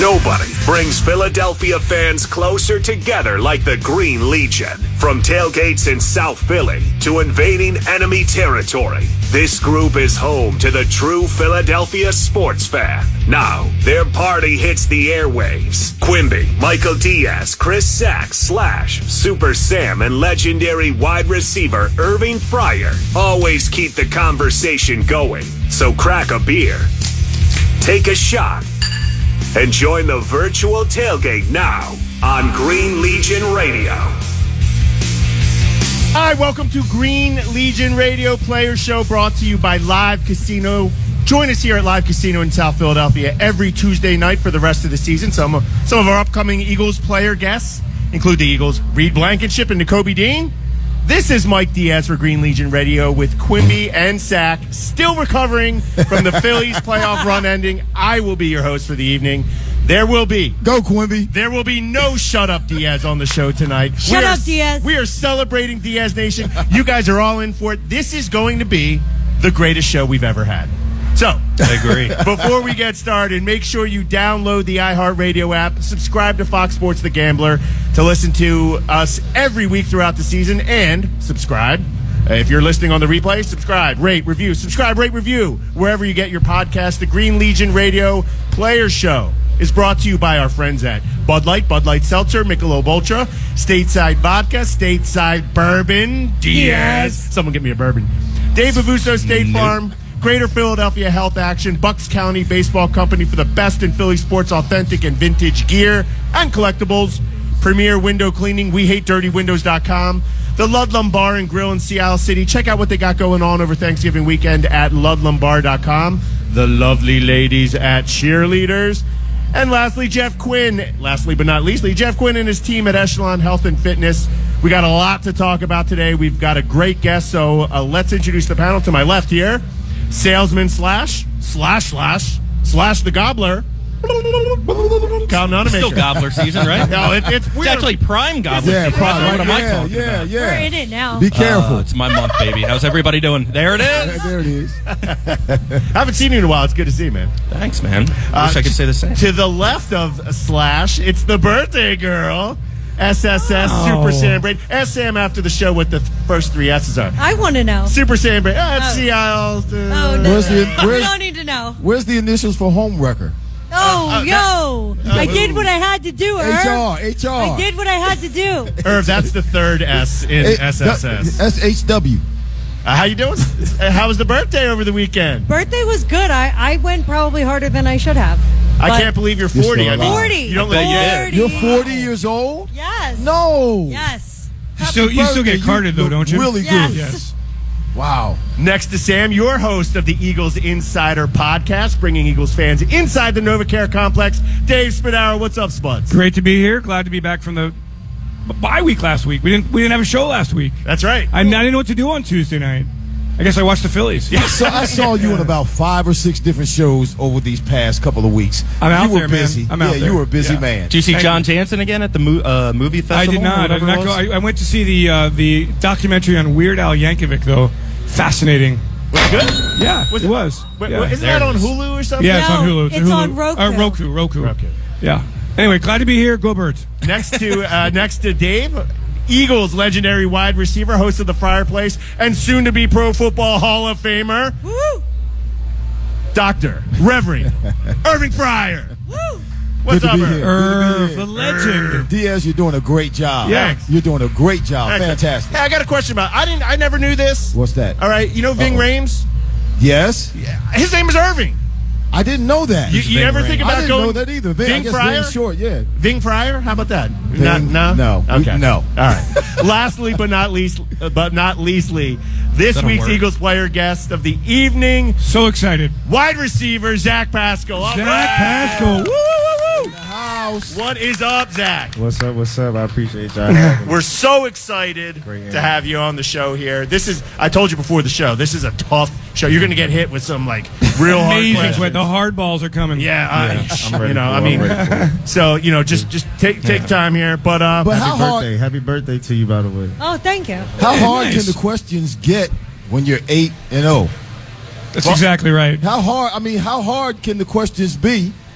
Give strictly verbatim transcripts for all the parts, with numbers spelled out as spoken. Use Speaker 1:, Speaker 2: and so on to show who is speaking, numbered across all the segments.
Speaker 1: Nobody brings Philadelphia fans closer together like the Green Legion. From tailgates in South Philly to invading enemy territory, this group is home to the true Philadelphia sports fan. Now, their party hits the airwaves. Quimby, Michael Diaz, Chris Sachs, Slash, Super Sam, and legendary wide receiver Irving Fryer always keep the conversation going. So crack a beer, take a shot, and join the virtual tailgate now on Green Legion Radio.
Speaker 2: Hi, welcome to Green Legion Radio Player Show, brought to you by Live Casino. Join us here at Live Casino in South Philadelphia every Tuesday night for the rest of the season. Some of, some of our upcoming Eagles player guests include the Eagles' Reed Blankenship and Nakobe Dean. This is Mike Diaz for Green Legion Radio with Quimby and Sack, still recovering from the Phillies playoff run ending. I will be your host for the evening. There will be.
Speaker 3: Go, Quimby.
Speaker 2: There will be no Shut Up Diaz on the show tonight.
Speaker 4: Shut
Speaker 2: we
Speaker 4: up,
Speaker 2: are,
Speaker 4: Diaz.
Speaker 2: We are celebrating Diaz Nation. You guys are all in for it. This is going to be the greatest show we've ever had. So,
Speaker 5: I agree.
Speaker 2: Before we get started, make sure you download the iHeartRadio app, subscribe to Fox Sports The Gambler to listen to us every week throughout the season, and subscribe. Uh, if you're listening on the replay, subscribe, rate, review, subscribe, rate, review, wherever you get your podcast. The Green Legion Radio Player Show is brought to you by our friends at Bud Light, Bud Light Seltzer, Michelob Ultra, Stateside Vodka, Stateside Bourbon, Diaz. Someone get me a bourbon. Dave Avuso, State nope. Farm, Greater Philadelphia Health Action, Bucks County Baseball Company for the best in Philly sports authentic and vintage gear and collectibles. Premier Window Cleaning, we hate dirty windows dot com. The Ludlum Bar and Grill in Seattle City. Check out what they got going on over Thanksgiving weekend at ludlum bar dot com. The lovely ladies at Cheerleaders. And lastly, Jeff Quinn. Lastly but not leastly, Jeff Quinn and his team at Echelon Health and Fitness. We got a lot to talk about today. We've got a great guest, so uh, let's introduce the panel. To my left here, salesman slash, slash, slash, slash the gobbler. Kyle Nonamaker.
Speaker 5: Still gobbler season, right?
Speaker 2: No, it, it's
Speaker 5: It's
Speaker 2: weird.
Speaker 5: actually prime gobbler
Speaker 3: Yeah,
Speaker 5: season.
Speaker 3: prime.
Speaker 5: What am I
Speaker 3: yeah,
Speaker 5: talking
Speaker 3: yeah,
Speaker 5: about?
Speaker 3: yeah.
Speaker 4: We're in it now.
Speaker 3: Be careful.
Speaker 5: Uh, it's my month, baby. How's everybody doing? There it is.
Speaker 3: there it is.
Speaker 2: I haven't seen you in a while. It's good to see you, man.
Speaker 5: Thanks, man.
Speaker 2: Uh,
Speaker 5: Wish I could say the same.
Speaker 2: To the left of Slash, it's the birthday girl. S S S,
Speaker 5: Oh.
Speaker 2: Super Sam Braid. Ask Sam after the show what the th- first three S's are.
Speaker 4: I want to know.
Speaker 2: Super Sam Braid. Ah, let's
Speaker 4: Oh.
Speaker 2: see how. Uh,
Speaker 4: Oh, no.
Speaker 3: Where's the-
Speaker 4: we
Speaker 3: where's-
Speaker 4: don't need to know.
Speaker 3: Where's the initials for home wrecker?
Speaker 4: Oh,
Speaker 2: uh,
Speaker 4: yo.
Speaker 2: that-
Speaker 4: I did what I had to do, Irv.
Speaker 3: H R, H R.
Speaker 4: I did what I had to do.
Speaker 2: Irv, that's the third S in
Speaker 3: H-
Speaker 2: S S S.
Speaker 3: S H W.
Speaker 2: Uh, how you doing? Uh, How was the birthday over the weekend?
Speaker 4: Birthday was good. I, I went probably harder than I should have.
Speaker 2: I
Speaker 4: But-
Speaker 2: can't believe you're
Speaker 3: You're
Speaker 2: forty.
Speaker 3: still
Speaker 2: I mean,
Speaker 3: alive.
Speaker 4: forty.
Speaker 2: You don't
Speaker 5: I bet
Speaker 2: look.
Speaker 5: you did.
Speaker 4: forty.
Speaker 3: You're forty years old?
Speaker 4: Yes.
Speaker 3: No.
Speaker 4: Yes.
Speaker 6: You still, you still get carded, though,
Speaker 3: look
Speaker 6: don't you?
Speaker 3: Really
Speaker 4: Yes.
Speaker 3: good.
Speaker 6: Yes.
Speaker 3: Wow.
Speaker 2: Next to Sam, your host of the Eagles Insider Podcast, bringing Eagles fans inside the NovaCare complex. Dave Spadaro, what's up, Spuds?
Speaker 6: Great to be here. Glad to be back from the bye week last week. We didn't we didn't have a show last week.
Speaker 2: That's right.
Speaker 6: I, I didn't know what to do on Tuesday night. I guess I watched the Phillies.
Speaker 2: Yeah.
Speaker 3: So I saw you in about five or six different shows over these past couple of weeks.
Speaker 6: I'm out
Speaker 3: you were
Speaker 6: there, man.
Speaker 3: busy.
Speaker 6: I'm
Speaker 3: yeah,
Speaker 6: out there.
Speaker 3: you were a busy
Speaker 6: Yeah.
Speaker 3: man.
Speaker 5: Did you see
Speaker 6: Thank
Speaker 5: John
Speaker 6: you.
Speaker 5: Jansen again at the mo- uh, movie festival?
Speaker 6: I did
Speaker 5: or
Speaker 6: not. I did
Speaker 5: whatever
Speaker 6: not
Speaker 5: it
Speaker 6: go.
Speaker 5: was?
Speaker 6: I, I went to see the uh, the documentary on Weird Al Yankovic, though. Fascinating.
Speaker 2: Was it good?
Speaker 6: Yeah,
Speaker 2: Was
Speaker 6: it
Speaker 2: it-
Speaker 6: was.
Speaker 2: Wait,
Speaker 6: yeah.
Speaker 2: wait, isn't
Speaker 5: There
Speaker 2: that
Speaker 5: it
Speaker 2: on
Speaker 5: is.
Speaker 2: Hulu or something?
Speaker 6: Yeah, it's on
Speaker 4: No,
Speaker 6: Hulu.
Speaker 4: it's
Speaker 6: Hulu.
Speaker 4: on Roku.
Speaker 6: Uh, Roku. Roku.
Speaker 2: Roku.
Speaker 6: Yeah. Anyway, glad to be here. Go Birds.
Speaker 2: Next to uh, next to Dave, Eagles legendary wide receiver, host of the Fireplace, and soon to be Pro Football Hall of Famer,
Speaker 4: Woo.
Speaker 2: Doctor Reverend Irving Fryer.
Speaker 4: Woo.
Speaker 2: What's
Speaker 3: Good to
Speaker 2: up,
Speaker 3: be
Speaker 2: Irv?
Speaker 3: here.
Speaker 6: Irv,
Speaker 3: Good
Speaker 6: the
Speaker 3: to be
Speaker 6: legend.
Speaker 3: Diaz, you're doing a great job.
Speaker 2: Yeah.
Speaker 3: You're doing a great job.
Speaker 2: Excellent.
Speaker 3: Fantastic.
Speaker 2: Hey, I got a question about. I didn't. I never knew this.
Speaker 3: What's that?
Speaker 2: All right, you know Ving
Speaker 3: Uh-oh.
Speaker 2: Rhames?
Speaker 3: Yes.
Speaker 2: Yeah, his name is Irving.
Speaker 3: I didn't know that.
Speaker 2: You, you
Speaker 5: Ving
Speaker 2: ever think
Speaker 5: Rhames.
Speaker 2: about
Speaker 3: I didn't
Speaker 2: going?
Speaker 3: know that either. Ving, I
Speaker 2: Ving
Speaker 3: guess
Speaker 2: Fryer?
Speaker 3: Ving short, yeah.
Speaker 2: Ving Fryer? How about that?
Speaker 3: Ving-
Speaker 2: no,
Speaker 3: no. We-
Speaker 2: Okay.
Speaker 3: no.
Speaker 2: All right. Lastly, but not least, uh, but not leastly, this
Speaker 5: That'll
Speaker 2: week's
Speaker 5: work.
Speaker 2: Eagles player guest of the evening,
Speaker 6: So excited.
Speaker 2: wide receiver Zach Pascal. All
Speaker 6: Zach
Speaker 2: right.
Speaker 6: Pascal. Woo, woo, woo.
Speaker 3: House.
Speaker 2: What is up, Zach?
Speaker 7: What's up? What's up? I appreciate y'all. having me.
Speaker 2: We're so excited
Speaker 7: Great
Speaker 2: to have you on the show here. This is, I told you before the show, this is a tough show. You're going to get hit with some like real hard
Speaker 6: Amazing.
Speaker 2: questions.
Speaker 6: The hard balls are coming.
Speaker 2: Yeah, uh,
Speaker 7: I'm ready
Speaker 2: you know,
Speaker 7: for
Speaker 2: I
Speaker 7: it.
Speaker 2: mean,
Speaker 7: I'm ready for it.
Speaker 2: so you know, just just take take time here. But uh,
Speaker 3: But how
Speaker 7: Happy
Speaker 3: hard,
Speaker 7: birthday. Happy birthday to you, by the way.
Speaker 4: Oh, thank you.
Speaker 3: how hard
Speaker 6: Nice.
Speaker 3: can the questions get when you're eight and oh?
Speaker 6: That's exactly right.
Speaker 3: How hard? I mean, how hard can the questions be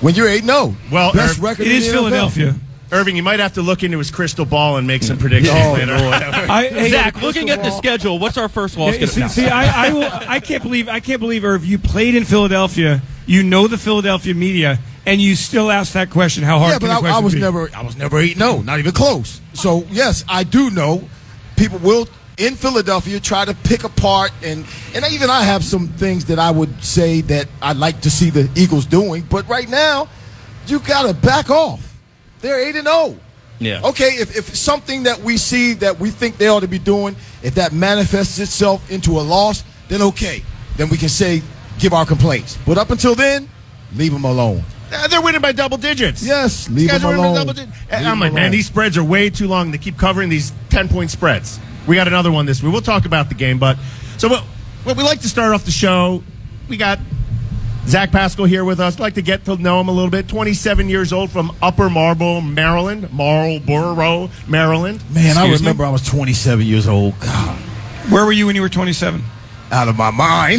Speaker 3: when you're eight and oh.
Speaker 2: Well,
Speaker 3: best
Speaker 2: Irv,
Speaker 3: record
Speaker 6: It
Speaker 3: in
Speaker 6: is
Speaker 3: the N F L.
Speaker 6: Philadelphia.
Speaker 2: Irving, you might have to look into his crystal ball and make some predictions
Speaker 3: Oh,
Speaker 2: later.
Speaker 6: I, hey,
Speaker 5: Zach, looking at the schedule, what's our first loss
Speaker 6: Yeah,
Speaker 5: going
Speaker 6: see,
Speaker 5: to be?
Speaker 6: see, I, I, will, I can't believe, I can't believe, Irv, you played in Philadelphia. You know the Philadelphia media, and you still ask that question. How hard
Speaker 3: Yeah,
Speaker 6: can
Speaker 3: but
Speaker 6: the
Speaker 3: I,
Speaker 6: question
Speaker 3: I was
Speaker 6: be?
Speaker 3: never, I was never eight and oh, not even close. So yes, I do know people will in Philadelphia try to pick apart, and and even I have some things that I would say that I'd like to see the Eagles doing. But right now, you got to back off. They're eight and oh.
Speaker 5: Yeah.
Speaker 3: Okay, if, if something that we see that we think they ought to be doing, if that manifests itself into a loss, then okay. Then we can say, give our complaints. But up until then, leave them alone.
Speaker 2: Uh, They're winning by double digits.
Speaker 3: Yes,
Speaker 2: These
Speaker 3: leave
Speaker 2: guys
Speaker 3: them
Speaker 2: are winning by
Speaker 3: alone.
Speaker 2: double digits.
Speaker 3: Leave
Speaker 2: I'm
Speaker 3: them
Speaker 2: like, man,
Speaker 3: alone.
Speaker 2: these spreads are way too long to keep covering these ten-point spreads. We got another one this week. We'll talk about the game, but so what, what we like to start off the show, we got Zach Pascal here with us. I'd like to get to know him a little bit. twenty-seven years old from Upper Marlboro, Maryland. Marlboro, Maryland.
Speaker 3: Man, I
Speaker 6: Excuse me?
Speaker 3: remember I was twenty-seven years old. God,
Speaker 6: Where were you when you were twenty-seven?
Speaker 3: out of my mind.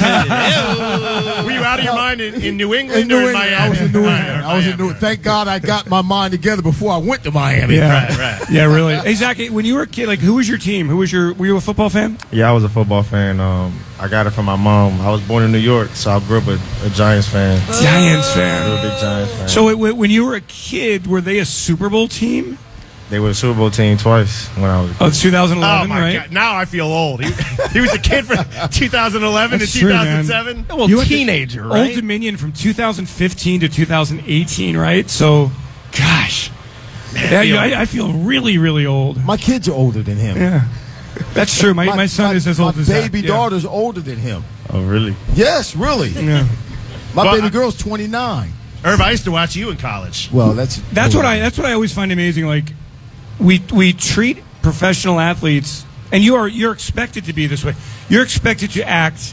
Speaker 2: Were you out of your mind in, in New England
Speaker 3: in New
Speaker 2: or in
Speaker 3: England.
Speaker 2: Miami?
Speaker 3: I was in New
Speaker 2: Right,
Speaker 3: England.
Speaker 2: or
Speaker 3: I was in
Speaker 2: Miami.
Speaker 3: New. Thank God I got my mind together before I went to Miami.
Speaker 2: Right, right.
Speaker 6: Yeah, really. Hey, Zach, when you were a kid, like, who was your team? Who was your? Were you a football fan?
Speaker 7: Yeah, I was a football fan. Um, I got it from my mom. I was born in New York, so I grew up a, a Giants fan.
Speaker 6: Giants
Speaker 7: Real
Speaker 6: fan.
Speaker 7: big Giants fan.
Speaker 6: So, it, when you were a kid, were they a Super Bowl team?
Speaker 7: They were a Super Bowl team twice when I was a kid.
Speaker 6: Oh, two thousand
Speaker 2: Oh,
Speaker 6: eleven,
Speaker 2: my
Speaker 6: right?
Speaker 2: God. Now I feel old. He, he was a kid from two thousand eleven
Speaker 6: That's
Speaker 2: to
Speaker 6: true,
Speaker 2: two
Speaker 6: man.
Speaker 2: thousand seven.
Speaker 5: Well,
Speaker 6: You went to
Speaker 5: teenager,
Speaker 6: Old
Speaker 5: right?
Speaker 6: Dominion from two thousand fifteen to two thousand eighteen, right? So, gosh. Yeah, you- I, I feel really, really old.
Speaker 3: My kids are older than him.
Speaker 6: Yeah. That's true. My, my, son is as old
Speaker 3: my
Speaker 6: as that.
Speaker 3: baby
Speaker 6: Yeah.
Speaker 3: daughter's older than him.
Speaker 7: Oh, really?
Speaker 3: Yes, really.
Speaker 6: Yeah.
Speaker 3: My
Speaker 2: Well,
Speaker 3: baby
Speaker 2: I-
Speaker 3: girl's twenty-nine.
Speaker 2: Irv, I used to watch you in college.
Speaker 3: Well, that's
Speaker 6: That's what I. That's what I always find amazing. Like, we we treat professional athletes, and you are you're expected to be this way. You're expected to act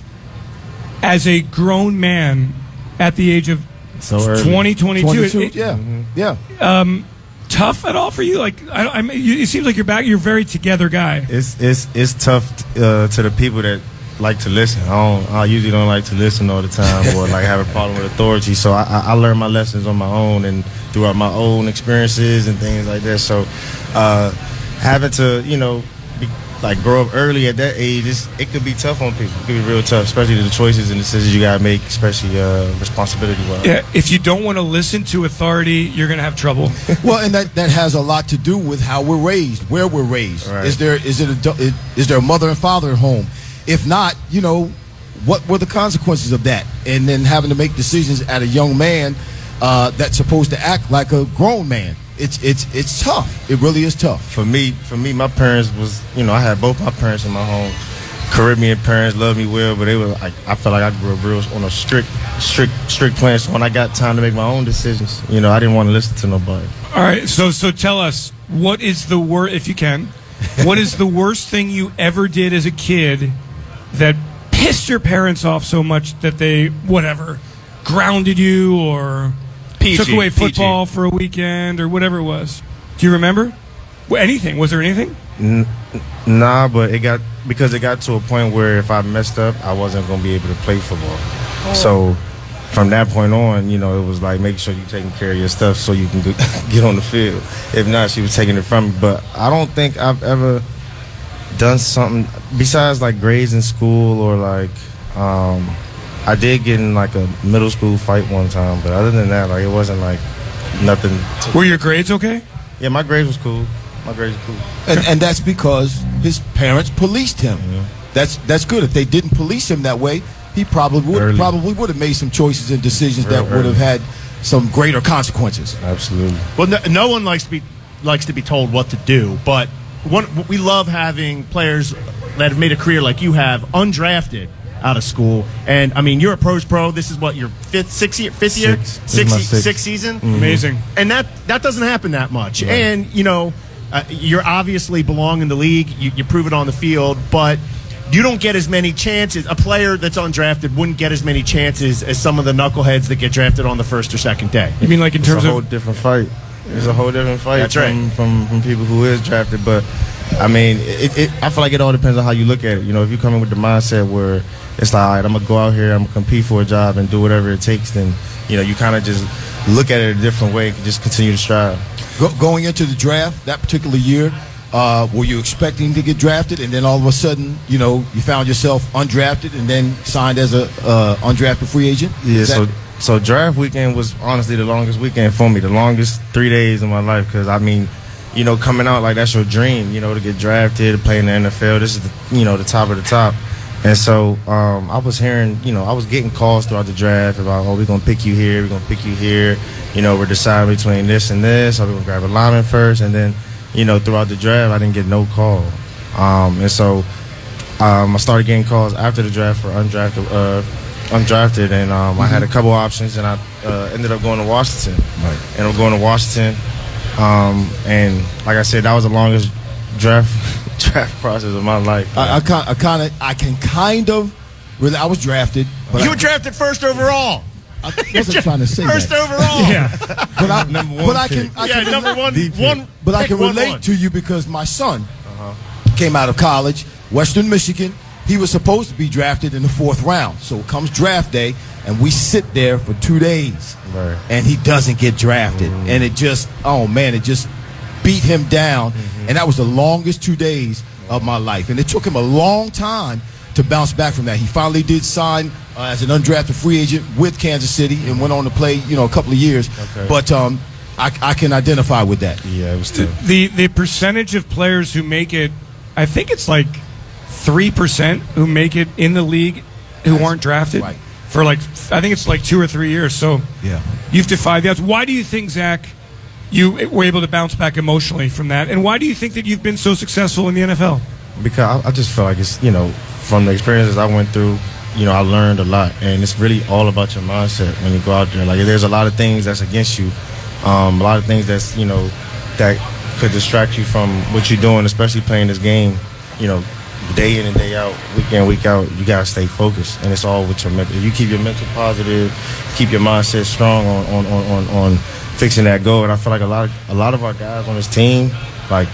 Speaker 6: as a grown man at the age of
Speaker 7: So early.
Speaker 6: twenty, twenty-two.
Speaker 3: twenty-two.
Speaker 6: It- it-
Speaker 3: yeah, yeah.
Speaker 6: Tough at all for you? Like, I, I mean, you, it seems like you're back. You're a very together guy.
Speaker 7: It's it's it's tough uh, to the people that like to listen. I don't. I usually don't like to listen all the time or like have a problem with authority. So I, I I learn my lessons on my own and throughout my own experiences and things like that. So uh, having to you know be, like grow up early at that age, it's, it could be tough on people. It could be real tough, especially the choices and decisions you gotta make, especially uh, responsibility wise.
Speaker 6: Yeah, if you don't want to listen to authority, you're going to have trouble.
Speaker 3: Well, and that, that has a lot to do with how we're raised, where we're raised.
Speaker 7: Right.
Speaker 3: Is there is it a, is there a mother and father at home? If not, you know, what were the consequences of that? And then having to make decisions at a young man uh, that's supposed to act like a grown man. It's it's it's tough. It really is tough.
Speaker 7: For me, for me, my parents was, you know, I had both my parents in my home. Caribbean parents loved me well, but they were like, I felt like I grew up real on a strict, strict, strict plan. So when I got time to make my own decisions, you know, I didn't want to listen to nobody.
Speaker 6: All right, so so tell us, what is the worst, if you can, what is the worst thing you ever did as a kid that pissed your parents off so much that they, whatever, grounded you or
Speaker 5: P G,
Speaker 6: took away
Speaker 5: P G.
Speaker 6: football for a weekend or whatever it was? Do you remember? Well, anything? Was there anything?
Speaker 7: N- nah, but it got, because it got to a point where if I messed up, I wasn't going to be able to play football. So from that point on, you know, it was like making sure you're taking care of your stuff so you can go- get on the field. If not, she was taking it from me. But I don't think I've ever done something besides like grades in school or like um, I did get in like a middle school fight one time. But other than that, like it wasn't like nothing. To,
Speaker 6: Were your grades okay?
Speaker 7: yeah, my grades was cool. My grades were cool.
Speaker 3: And, and that's because his parents policed him. That's that's good. If they didn't police him that way, he probably would
Speaker 7: Early.
Speaker 3: probably would have made some choices and decisions
Speaker 7: Real
Speaker 3: that would have
Speaker 7: early.
Speaker 3: had some greater consequences.
Speaker 7: Absolutely.
Speaker 2: Well, no, no one likes to be likes to be told what to do, but one, we love having players that have made a career like you have, undrafted out of school. And I mean, you're a pros pro. This is what your fifth, sixth year, fifth year,
Speaker 7: Six. This is
Speaker 2: sixth,
Speaker 7: my sixth.
Speaker 2: sixth season.
Speaker 6: Amazing.
Speaker 2: And that that doesn't happen that much. And you know, uh, you're obviously belong in the league. You, you prove it on the field, but you don't get as many chances. A player that's undrafted wouldn't get as many chances as some of the knuckleheads that get drafted on the first or second day.
Speaker 6: You mean like in
Speaker 7: It's
Speaker 6: terms
Speaker 7: a whole
Speaker 6: of
Speaker 7: different fight. It's a whole different fight
Speaker 2: That's
Speaker 7: from,
Speaker 2: right.
Speaker 7: from from people who is drafted. But I mean, it, it, I feel like it all depends on how you look at it. You know, if you come in with the mindset where it's like, all right, I'm gonna go out here, I'm gonna compete for a job and do whatever it takes, then you know you kind of just look at it a different way and just continue to strive.
Speaker 3: Go, going into the draft that particular year, uh, were you expecting to get drafted, and then all of a sudden, you know, you found yourself undrafted and then signed as a uh, undrafted free agent?
Speaker 7: Yeah,
Speaker 3: Is
Speaker 7: so
Speaker 3: that-
Speaker 7: so draft weekend was honestly the longest weekend for me, the longest three days of my life. Because I mean, you know, coming out like that's your dream, you know, to get drafted, to play in the N F L. This is the, you know, the top of the top. And so um, I was hearing, you know, I was getting calls throughout the draft about, oh, we're gonna pick you here, we're gonna pick you here. You know, we're deciding between this and this. Are we gonna grab a lineman first? And then, you know, throughout the draft, I didn't get no call. Um, and so um, I started getting calls after the draft for undrafted. Uh, undrafted, and um, mm-hmm. I had a couple options, and I uh, ended up going to Washington.
Speaker 3: Right.
Speaker 7: And I'm going to Washington, um, and like I said, that was the longest draft draft process of my life.
Speaker 3: I, I, kind, I kind of, I can kind of. Really, I was drafted, but
Speaker 2: You
Speaker 3: I,
Speaker 2: were drafted first overall.
Speaker 3: I wasn't trying to say
Speaker 2: First
Speaker 3: that.
Speaker 2: overall.
Speaker 6: Yeah.
Speaker 3: But I,
Speaker 7: Number one
Speaker 3: but I
Speaker 7: pick.
Speaker 3: can, I
Speaker 2: Yeah,
Speaker 3: can
Speaker 2: number
Speaker 3: relate-
Speaker 2: one. one
Speaker 3: But I
Speaker 2: pick
Speaker 3: can
Speaker 2: one
Speaker 3: relate
Speaker 2: one.
Speaker 3: to you because my son came out of college, Western Michigan. He was supposed to be drafted in the fourth round. So it comes draft day, and we sit there for two days,
Speaker 7: Right.
Speaker 3: and he doesn't get drafted. And it just, oh, man, it just beat him down. And that was the longest two days of my life. And it took him a long time to bounce back from that. He finally did sign uh, as an undrafted free agent with Kansas City and went on to play, you know, a couple of years.
Speaker 7: Okay.
Speaker 3: But um, I, I can identify with that.
Speaker 7: Yeah, it was tough.
Speaker 6: The the percentage of players who make it, I think it's like three percent who make it in the league who aren't drafted
Speaker 3: Right.
Speaker 6: for like I think it's like two or three years. So
Speaker 3: Yeah.
Speaker 6: you've defied that. Why do you think, Zach, you were able to bounce back emotionally from that, and why do you think that you've been so successful in the N F L?
Speaker 7: Because I, I just feel like it's, you know, from the experiences I went through, you know, I learned a lot, and it's really all about your mindset when you go out there. Like, there's a lot of things that's against you, um, a lot of things that's, you know, that could distract you from what you're doing, especially playing this game, you know, day in and day out, week in, week out. You gotta stay focused, and it's all with your mental. If you keep your mental positive, keep your mindset strong on on, on, on, on fixing that goal. And I feel like a lot of, a lot of our guys on this team, like,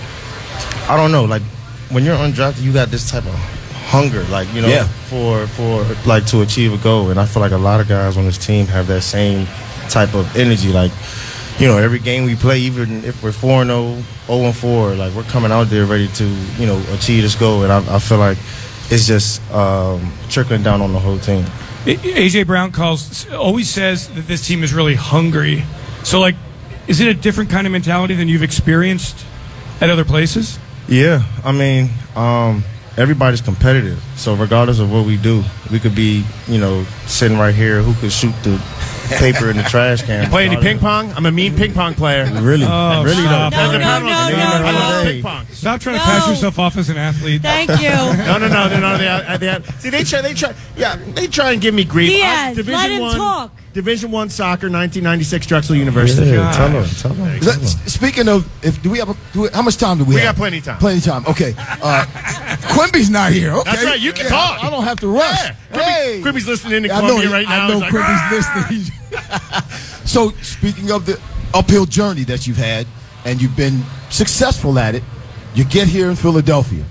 Speaker 7: I don't know, like, when you're undrafted, you got this type of hunger, like, you know,
Speaker 3: Yeah.
Speaker 7: for for like to achieve a goal. And I feel like a lot of guys on this team have that same type of energy. Like, you know, every game we play, even if we're four and oh, oh and four, like, we're coming out there ready to, you know, achieve this goal. And I, I feel like it's just um, trickling down on the whole team.
Speaker 6: A J Brown calls always says that this team is really hungry. So, like, is it a different kind of mentality than you've experienced at other places?
Speaker 7: Yeah, I mean, um, everybody's competitive. So regardless of what we do, we could be, you know, sitting right here. Who could shoot the paper in the trash can?
Speaker 2: Play any ping pong? I'm a mean ping pong player.
Speaker 7: Really?
Speaker 6: Oh,
Speaker 7: really
Speaker 6: stop.
Speaker 7: though.
Speaker 4: No, no, no, no,
Speaker 2: I love
Speaker 4: no.
Speaker 2: ping pong.
Speaker 6: Stop trying to
Speaker 4: No.
Speaker 6: pass yourself off as an athlete.
Speaker 4: Thank you.
Speaker 2: No, no, no, no, no. They, they, they, see, they try, they try, yeah, they try and give me grief.
Speaker 4: Diaz,
Speaker 2: I-
Speaker 4: let him
Speaker 2: one,
Speaker 4: talk.
Speaker 2: Division One soccer, nineteen ninety-six, Drexel University.
Speaker 7: Yeah, tell them, tell them.
Speaker 3: Is that- speaking of, if do we have a, do we, how much time do we,
Speaker 2: We
Speaker 3: have?
Speaker 2: got plenty of time.
Speaker 3: Plenty of time. Okay. Uh, Quimby's not here. Okay.
Speaker 2: That's right, you can
Speaker 3: Yeah,
Speaker 2: talk.
Speaker 3: I, I don't have to rush.
Speaker 2: Yeah. Quimby-
Speaker 3: Hey.
Speaker 2: Quimby's listening to
Speaker 3: I know,
Speaker 2: Columbia
Speaker 3: he-
Speaker 2: right now.
Speaker 3: I know
Speaker 2: He's like,
Speaker 3: Quimby's
Speaker 2: "Ah!"
Speaker 3: listening. So, speaking of the uphill journey that you've had, and you've been successful at it, you get here in Philadelphia,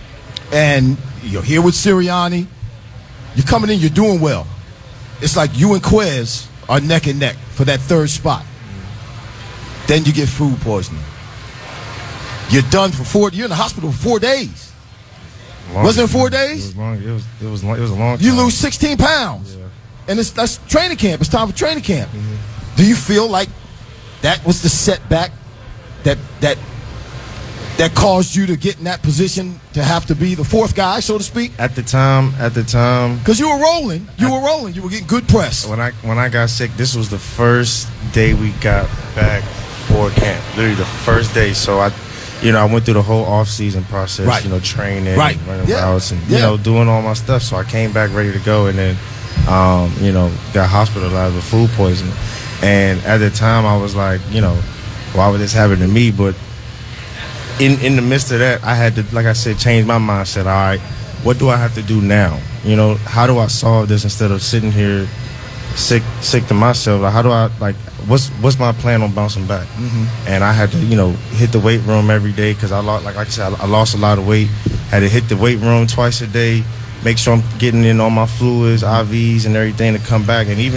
Speaker 3: and you're here with Sirianni. You're coming in, you're doing well. It's like you and Quez are neck and neck for that third spot. Then you get food poisoning. You're done for four. You're in the hospital for four days.
Speaker 7: Long-
Speaker 3: Wasn't it four
Speaker 7: It
Speaker 3: days?
Speaker 7: was long. It was. It was. Long, it was a long.
Speaker 3: You
Speaker 7: time.
Speaker 3: lose sixteen pounds,
Speaker 7: Yeah.
Speaker 3: and it's that's training camp. It's time for training camp.
Speaker 7: Mm-hmm.
Speaker 3: Do you feel like that was the setback that that that caused you to get in that position to have to be the fourth guy, so to speak?
Speaker 7: At the time, at the time,
Speaker 3: Because you were rolling, you were rolling, you were getting good press.
Speaker 7: when I when I got sick, this was the first day we got back for camp. Literally the first day. So I, you know, I went through the whole off season process.
Speaker 3: Right.
Speaker 7: You know, training,
Speaker 3: Right.
Speaker 7: running
Speaker 3: Yeah.
Speaker 7: routes, and
Speaker 3: Yeah.
Speaker 7: you know, doing all my stuff. So I came back ready to go, and then, um, you know, got hospitalized with food poisoning. And at the time, I was like, you know, why would this happen to me? But in in the midst of that, I had to, like I said, change my mindset. All right, what do I have to do now? You know, how do I solve this instead of sitting here sick sick to myself? Like, how do I, like, what's what's my plan on bouncing back? Mm-hmm. And I had to, you know, hit the weight room every day because I lost, like, like I said, I, I lost a lot of weight. Had to hit the weight room twice a day, make sure I'm getting in all my fluids, I Vs, and everything to come back. And even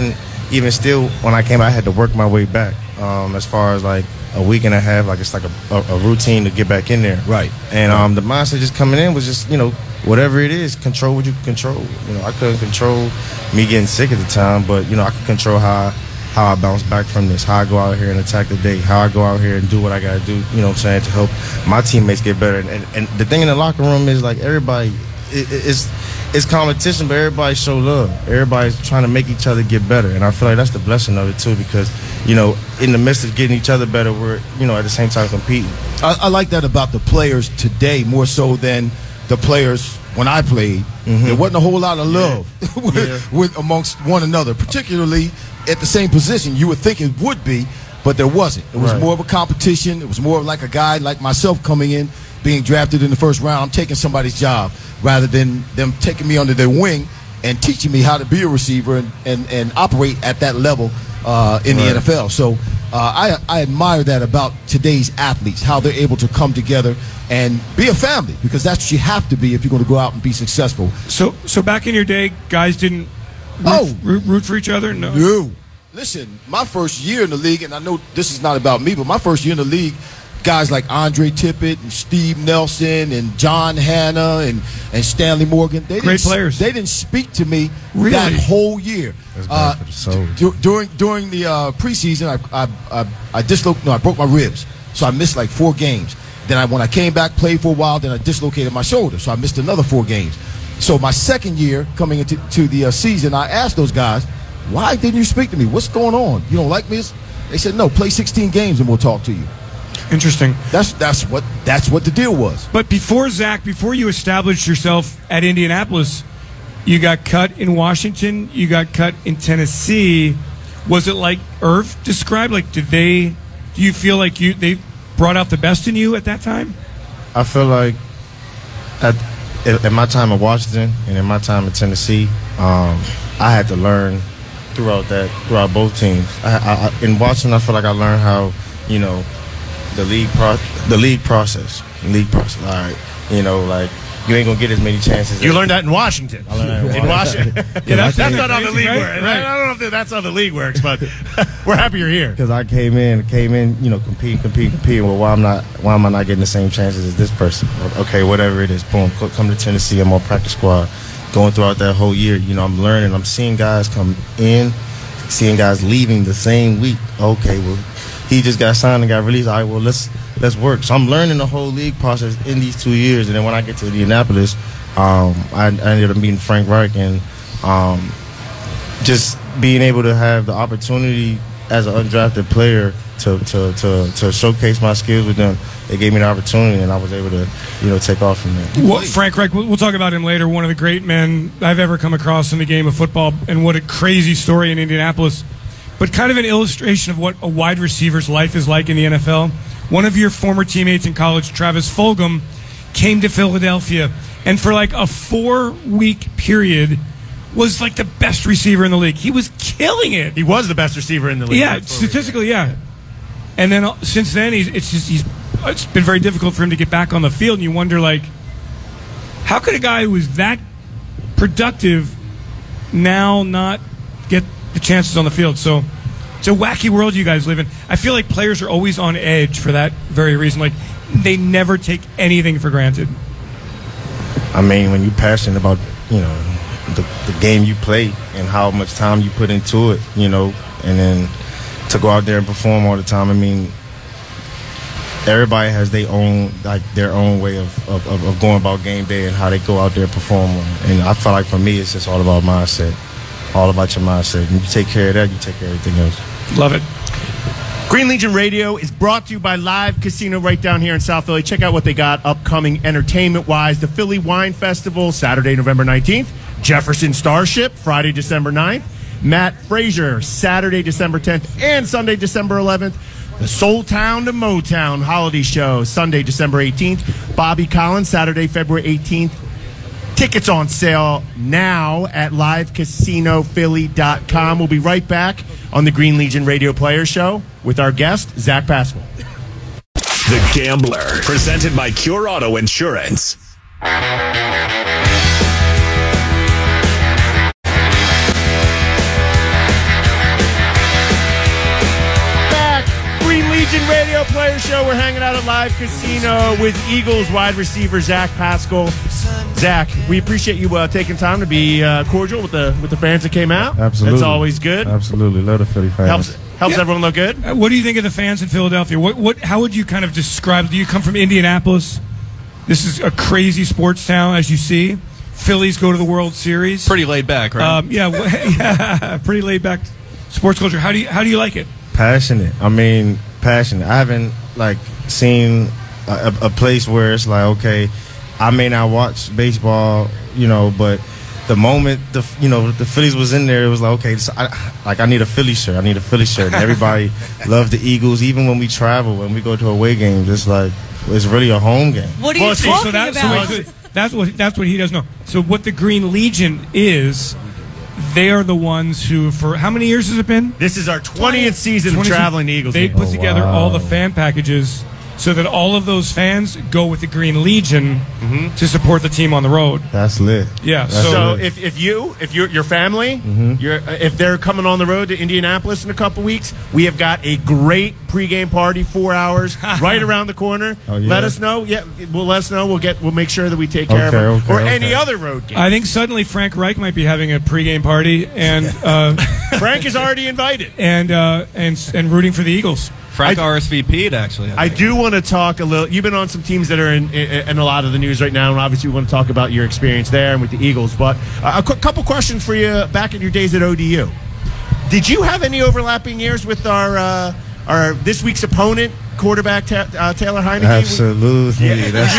Speaker 7: even still, when I came, I had to work my way back. Um, as far as like a week and a half, like it's like a, a, a routine to get back in there.
Speaker 3: Right.
Speaker 7: And um, the mindset just coming in was just, you know, whatever it is, control what you can control. You know, I couldn't control me getting sick at the time, but you know, I could control how how I bounce back from this, how I go out here and attack the day, how I go out here and do what I got to do, you know what I'm saying, to help my teammates get better. And, and, and the thing in the locker room is, like, everybody, it, it's, it's competition, but everybody show love. Everybody's trying to make each other get better. And I feel like that's the blessing of it, too, because, you know, in the midst of getting each other better, we're, you know, at the same time competing.
Speaker 3: I, I like that about the players today more so than the players when I played. Mm-hmm. There wasn't a whole lot of love yeah. with, yeah. with amongst one another, particularly at the same position. You would think it would be, but there wasn't. It was right. more of a competition. It was more like a guy like myself coming in, being drafted in the first round. I'm taking somebody's job rather than them taking me under their wing and teaching me how to be a receiver and, and, and operate at that level uh, in right. the N F L. So uh, I, I admire that about today's athletes, how they're able to come together and be a family, because that's what you have to be if you're going to go out and be successful.
Speaker 6: So, so back in your day, guys didn't root,
Speaker 3: oh.
Speaker 6: root, root for each other? No.
Speaker 3: No. Listen, my first year in the league, and I know this is not about me, but my first year in the league, guys like Andre Tippett and Steve Nelson and John Hanna and, and Stanley Morgan, they
Speaker 6: great
Speaker 3: didn't,
Speaker 6: players.
Speaker 3: They didn't speak to me
Speaker 6: really?
Speaker 3: that whole year.
Speaker 7: That's bad
Speaker 3: uh,
Speaker 7: for the soul.
Speaker 3: d- during during the uh, preseason, I I I, I dislocated. No, I broke my ribs, so I missed like four games. Then I, when I came back, played for a while, then I dislocated my shoulder, so I missed another four games. So my second year coming into to the uh, season, I asked those guys, why didn't you speak to me? What's going on? You don't like me? They said, no, play sixteen games and we'll talk to you.
Speaker 6: Interesting.
Speaker 3: That's that's what that's what the deal was.
Speaker 6: But before, Zach, before you established yourself at Indianapolis, you got cut in Washington, you got cut in Tennessee. Was it like Irv described? Like, did they, do you feel like you they brought out the best in you at that time?
Speaker 7: I feel like at, at my time in Washington and in my time in Tennessee, um, I had to learn throughout that throughout both teams. I, I, I, in Washington, I feel like I learned how, you know, the league pro- the league process, league process. All right, you know, like you ain't gonna get as many chances.
Speaker 2: You
Speaker 7: as
Speaker 2: learned that in Washington.
Speaker 7: I learned that in
Speaker 2: in Washington.
Speaker 7: Washington.
Speaker 2: yeah, that's, that's
Speaker 7: came,
Speaker 2: not how the league
Speaker 6: right?
Speaker 2: works.
Speaker 6: Right.
Speaker 2: I don't know if that's how the league works, but we're happy you're here.
Speaker 7: Because I came in, came in, you know, competing, competing, competing. Well, why I'm not, why am I not getting the same chances as this person? Okay, whatever it is, boom. Come to Tennessee, I'm on practice squad. Going throughout that whole year, you know, I'm learning. I'm seeing guys come in, seeing guys leaving the same week. Okay, well, he just got signed and got released. All right, well, let's let's work. So I'm learning the whole league process in these two years. And then when I get to Indianapolis, um, I, I ended up meeting Frank Reich and um, just being able to have the opportunity as an undrafted player to, to, to, to showcase my skills with them. They gave me the opportunity, and I was able to, you know, take off from there.
Speaker 6: Well, Frank Reich, we'll talk about him later. One of the great men I've ever come across in the game of football, and what a crazy story in Indianapolis. But kind of an illustration of what a wide receiver's life is like in the N F L. One of your former teammates in college, Travis Fulgham, came to Philadelphia, and for like a four-week period was like the best receiver in the league. He was killing it.
Speaker 2: He was the best receiver in the league.
Speaker 6: Yeah, statistically, yeah. And then uh, since then, he's it's just he's it's been very difficult for him to get back on the field, and you wonder, like, how could a guy who was that productive now not get the chances on the field? So it's a wacky world you guys live in. I feel like players are always on edge for that very reason. Like, they never take anything for granted.
Speaker 7: I mean, when you're passionate about, you know, the, the game you play and how much time you put into it, you know, and then to go out there and perform all the time. I mean, everybody has their own, like, their own way of, of, of going about game day and how they go out there and perform. And I feel like for me, it's just all about mindset, all about your mindset. And you take care of that, you take care of everything else.
Speaker 6: Love it.
Speaker 2: Green Legion Radio is brought to you by Live Casino right down here in South Philly. Check out what they got upcoming entertainment-wise. The Philly Wine Festival, Saturday, November nineteenth. Jefferson Starship, Friday, December ninth. Matt Frazier, Saturday, December tenth, and Sunday, December eleventh. The Soul Town to Motown Holiday Show, Sunday, December eighteenth. Bobby Collins, Saturday, February eighteenth. Tickets on sale now at live casino philly dot com. We'll be right back on the Green Legion Radio Players Show with our guest, Zach Pascal.
Speaker 1: The Gambler, presented by Cure Auto Insurance.
Speaker 2: Legion Radio Player Show. We're hanging out at Live Casino with Eagles wide receiver Zach Pascal. Zach, we appreciate you uh, taking time to be uh, cordial with the with the fans that came out.
Speaker 7: Absolutely.
Speaker 2: It's always good.
Speaker 7: Absolutely. Love the Philly fans.
Speaker 2: Helps helps
Speaker 6: Yeah.
Speaker 2: everyone look good.
Speaker 6: Uh, what do you think of the fans in Philadelphia? What, what, how would you kind of describe? Do you come from Indianapolis? This is a crazy sports town, as you see. Phillies go to the World Series.
Speaker 5: Pretty laid back, right?
Speaker 6: Um, yeah, w- yeah, pretty laid back sports culture. How do you how do you like it?
Speaker 7: Passionate. I mean, passionate. I haven't like seen a, a place where it's like, okay, I may not watch baseball, you know, but the moment the you know the Phillies was in there, it was like, okay, so I, like I need a Philly shirt. I need a Philly shirt. And everybody loved the Eagles. Even when we travel, when we go to away games, it's like it's really a home game.
Speaker 4: What are you
Speaker 2: Well, see,
Speaker 4: talking
Speaker 6: so that,
Speaker 4: about?
Speaker 6: so wait, that's what that's what he doesn't know. So what the Green Legion is, they are the ones who, for how many years has it been?
Speaker 2: This is our twentieth season of
Speaker 6: twenty
Speaker 2: traveling Eagles.
Speaker 6: They
Speaker 2: games.
Speaker 6: put
Speaker 7: Oh,
Speaker 6: together
Speaker 7: wow.
Speaker 6: all the fan packages so that all of those fans go with the Green Legion to support the team on the road.
Speaker 7: That's lit.
Speaker 6: Yeah,
Speaker 7: That's
Speaker 6: so-
Speaker 2: So
Speaker 7: lit.
Speaker 2: if, if you if your your family you're, uh, if they're coming on the road to Indianapolis in a couple weeks, we have got a great pregame party, four hours right around the corner.
Speaker 7: Oh, yeah?
Speaker 2: Let us know. Yeah, we'll let us know. We'll get we'll make sure that we take care
Speaker 7: Okay,
Speaker 2: of it.
Speaker 7: okay,
Speaker 2: or
Speaker 7: okay.
Speaker 2: any other road game.
Speaker 6: I think suddenly Frank Reich might be having a pregame party and uh,
Speaker 2: Frank is already invited.
Speaker 6: and uh, and and rooting for the Eagles.
Speaker 5: Frank
Speaker 2: I-
Speaker 5: R S V P'd, actually.
Speaker 2: I do want to talk a little. You've been on some teams that are in, in, in a lot of the news right now, and obviously we want to talk about your experience there and with the Eagles. But uh, a qu- couple questions for you back in your days at O D U. Did you have any overlapping years with our uh, our this week's opponent, quarterback Ta- uh, Taylor Heineke?
Speaker 7: Absolutely.
Speaker 2: Yeah.
Speaker 7: That's
Speaker 2: You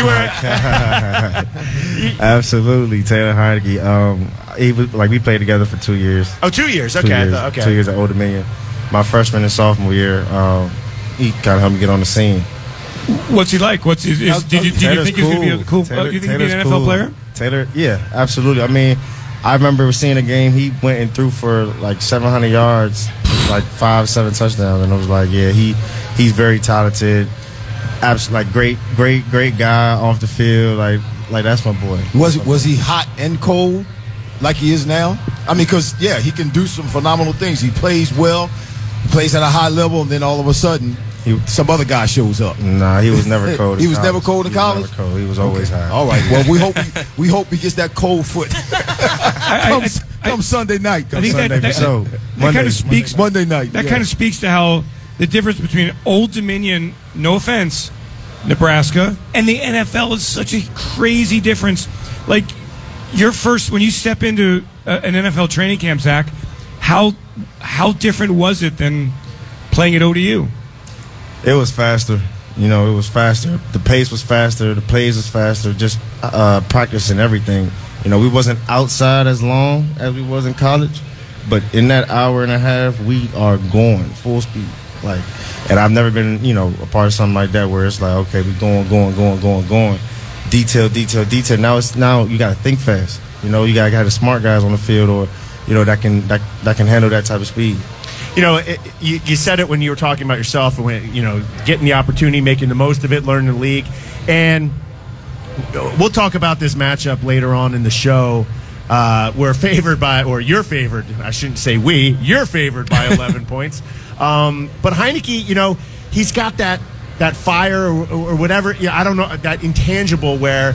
Speaker 7: my
Speaker 2: were-
Speaker 7: guy. Absolutely. Taylor Heineke. Um, he was, like, we played together for two years.
Speaker 2: Oh, two years.
Speaker 7: Two
Speaker 2: Okay, I
Speaker 7: years,
Speaker 2: thought- okay.
Speaker 7: Two years at Old Dominion. My freshman and sophomore year, um, he kind of helped me get on the scene.
Speaker 6: What's he like? What's his, is, did you, did you
Speaker 7: Taylor's
Speaker 6: think he was going to be a cool?
Speaker 7: Taylor-
Speaker 6: uh, you think he'd be
Speaker 7: Taylor's
Speaker 6: an N F L
Speaker 7: cool.
Speaker 6: player?
Speaker 7: Taylor, yeah, absolutely. I mean, I remember seeing a game. He went and threw for like seven hundred yards, like five, seven touchdowns, and I was like, yeah, he he's very talented. Abs- like great, great, great guy off the field. Like, like that's my boy.
Speaker 3: Was was he hot and cold like he is now? I mean, because yeah, he can do some phenomenal things. He plays well, he plays at a high level, and then all of a sudden,
Speaker 7: He-
Speaker 3: some other guy shows up.
Speaker 7: Nah, he was never cold. in
Speaker 3: He was
Speaker 7: college.
Speaker 3: never cold in
Speaker 7: He was
Speaker 3: college?
Speaker 7: never cold. He was always high.
Speaker 3: All right. Well, we hope he, we hope he gets that cold foot.
Speaker 6: I,
Speaker 3: come,
Speaker 6: I,
Speaker 3: come Sunday night.
Speaker 6: I
Speaker 3: Come
Speaker 6: think that,
Speaker 3: Sunday,
Speaker 6: that,
Speaker 7: for sure.
Speaker 6: that
Speaker 7: Monday-
Speaker 6: kind of speaks.
Speaker 3: Monday night.
Speaker 6: That
Speaker 3: yeah.
Speaker 6: kind of speaks to how the difference between Old Dominion, no offense, Nebraska, and the N F L is such a crazy difference. Like your first when you step into uh, an N F L training camp, Zach, how how different was it than playing at O D U?
Speaker 7: It was faster. You know, it was faster. The pace was faster. The plays was faster. Just uh, practice and everything. You know, we wasn't outside as long as we was in college, but in that hour and a half, we are going full speed. Like, and I've never been, you know, a part of something like that where it's like, okay, we going, going, going, going, going, detail, detail, detail. Now it's now you got to think fast. You know, you got to have the smart guys on the field, or you know, that can that that can handle that type of speed.
Speaker 2: You know, it, you, you said it when you were talking about yourself and when, you know, getting the opportunity, making the most of it, learning the league. And we'll talk about this matchup later on in the show. Uh, we're favored by, or you're favored, I shouldn't say we, you're favored by eleven points. Um, but Heineke, you know, he's got that that fire or, or whatever, you know, I don't know, that intangible where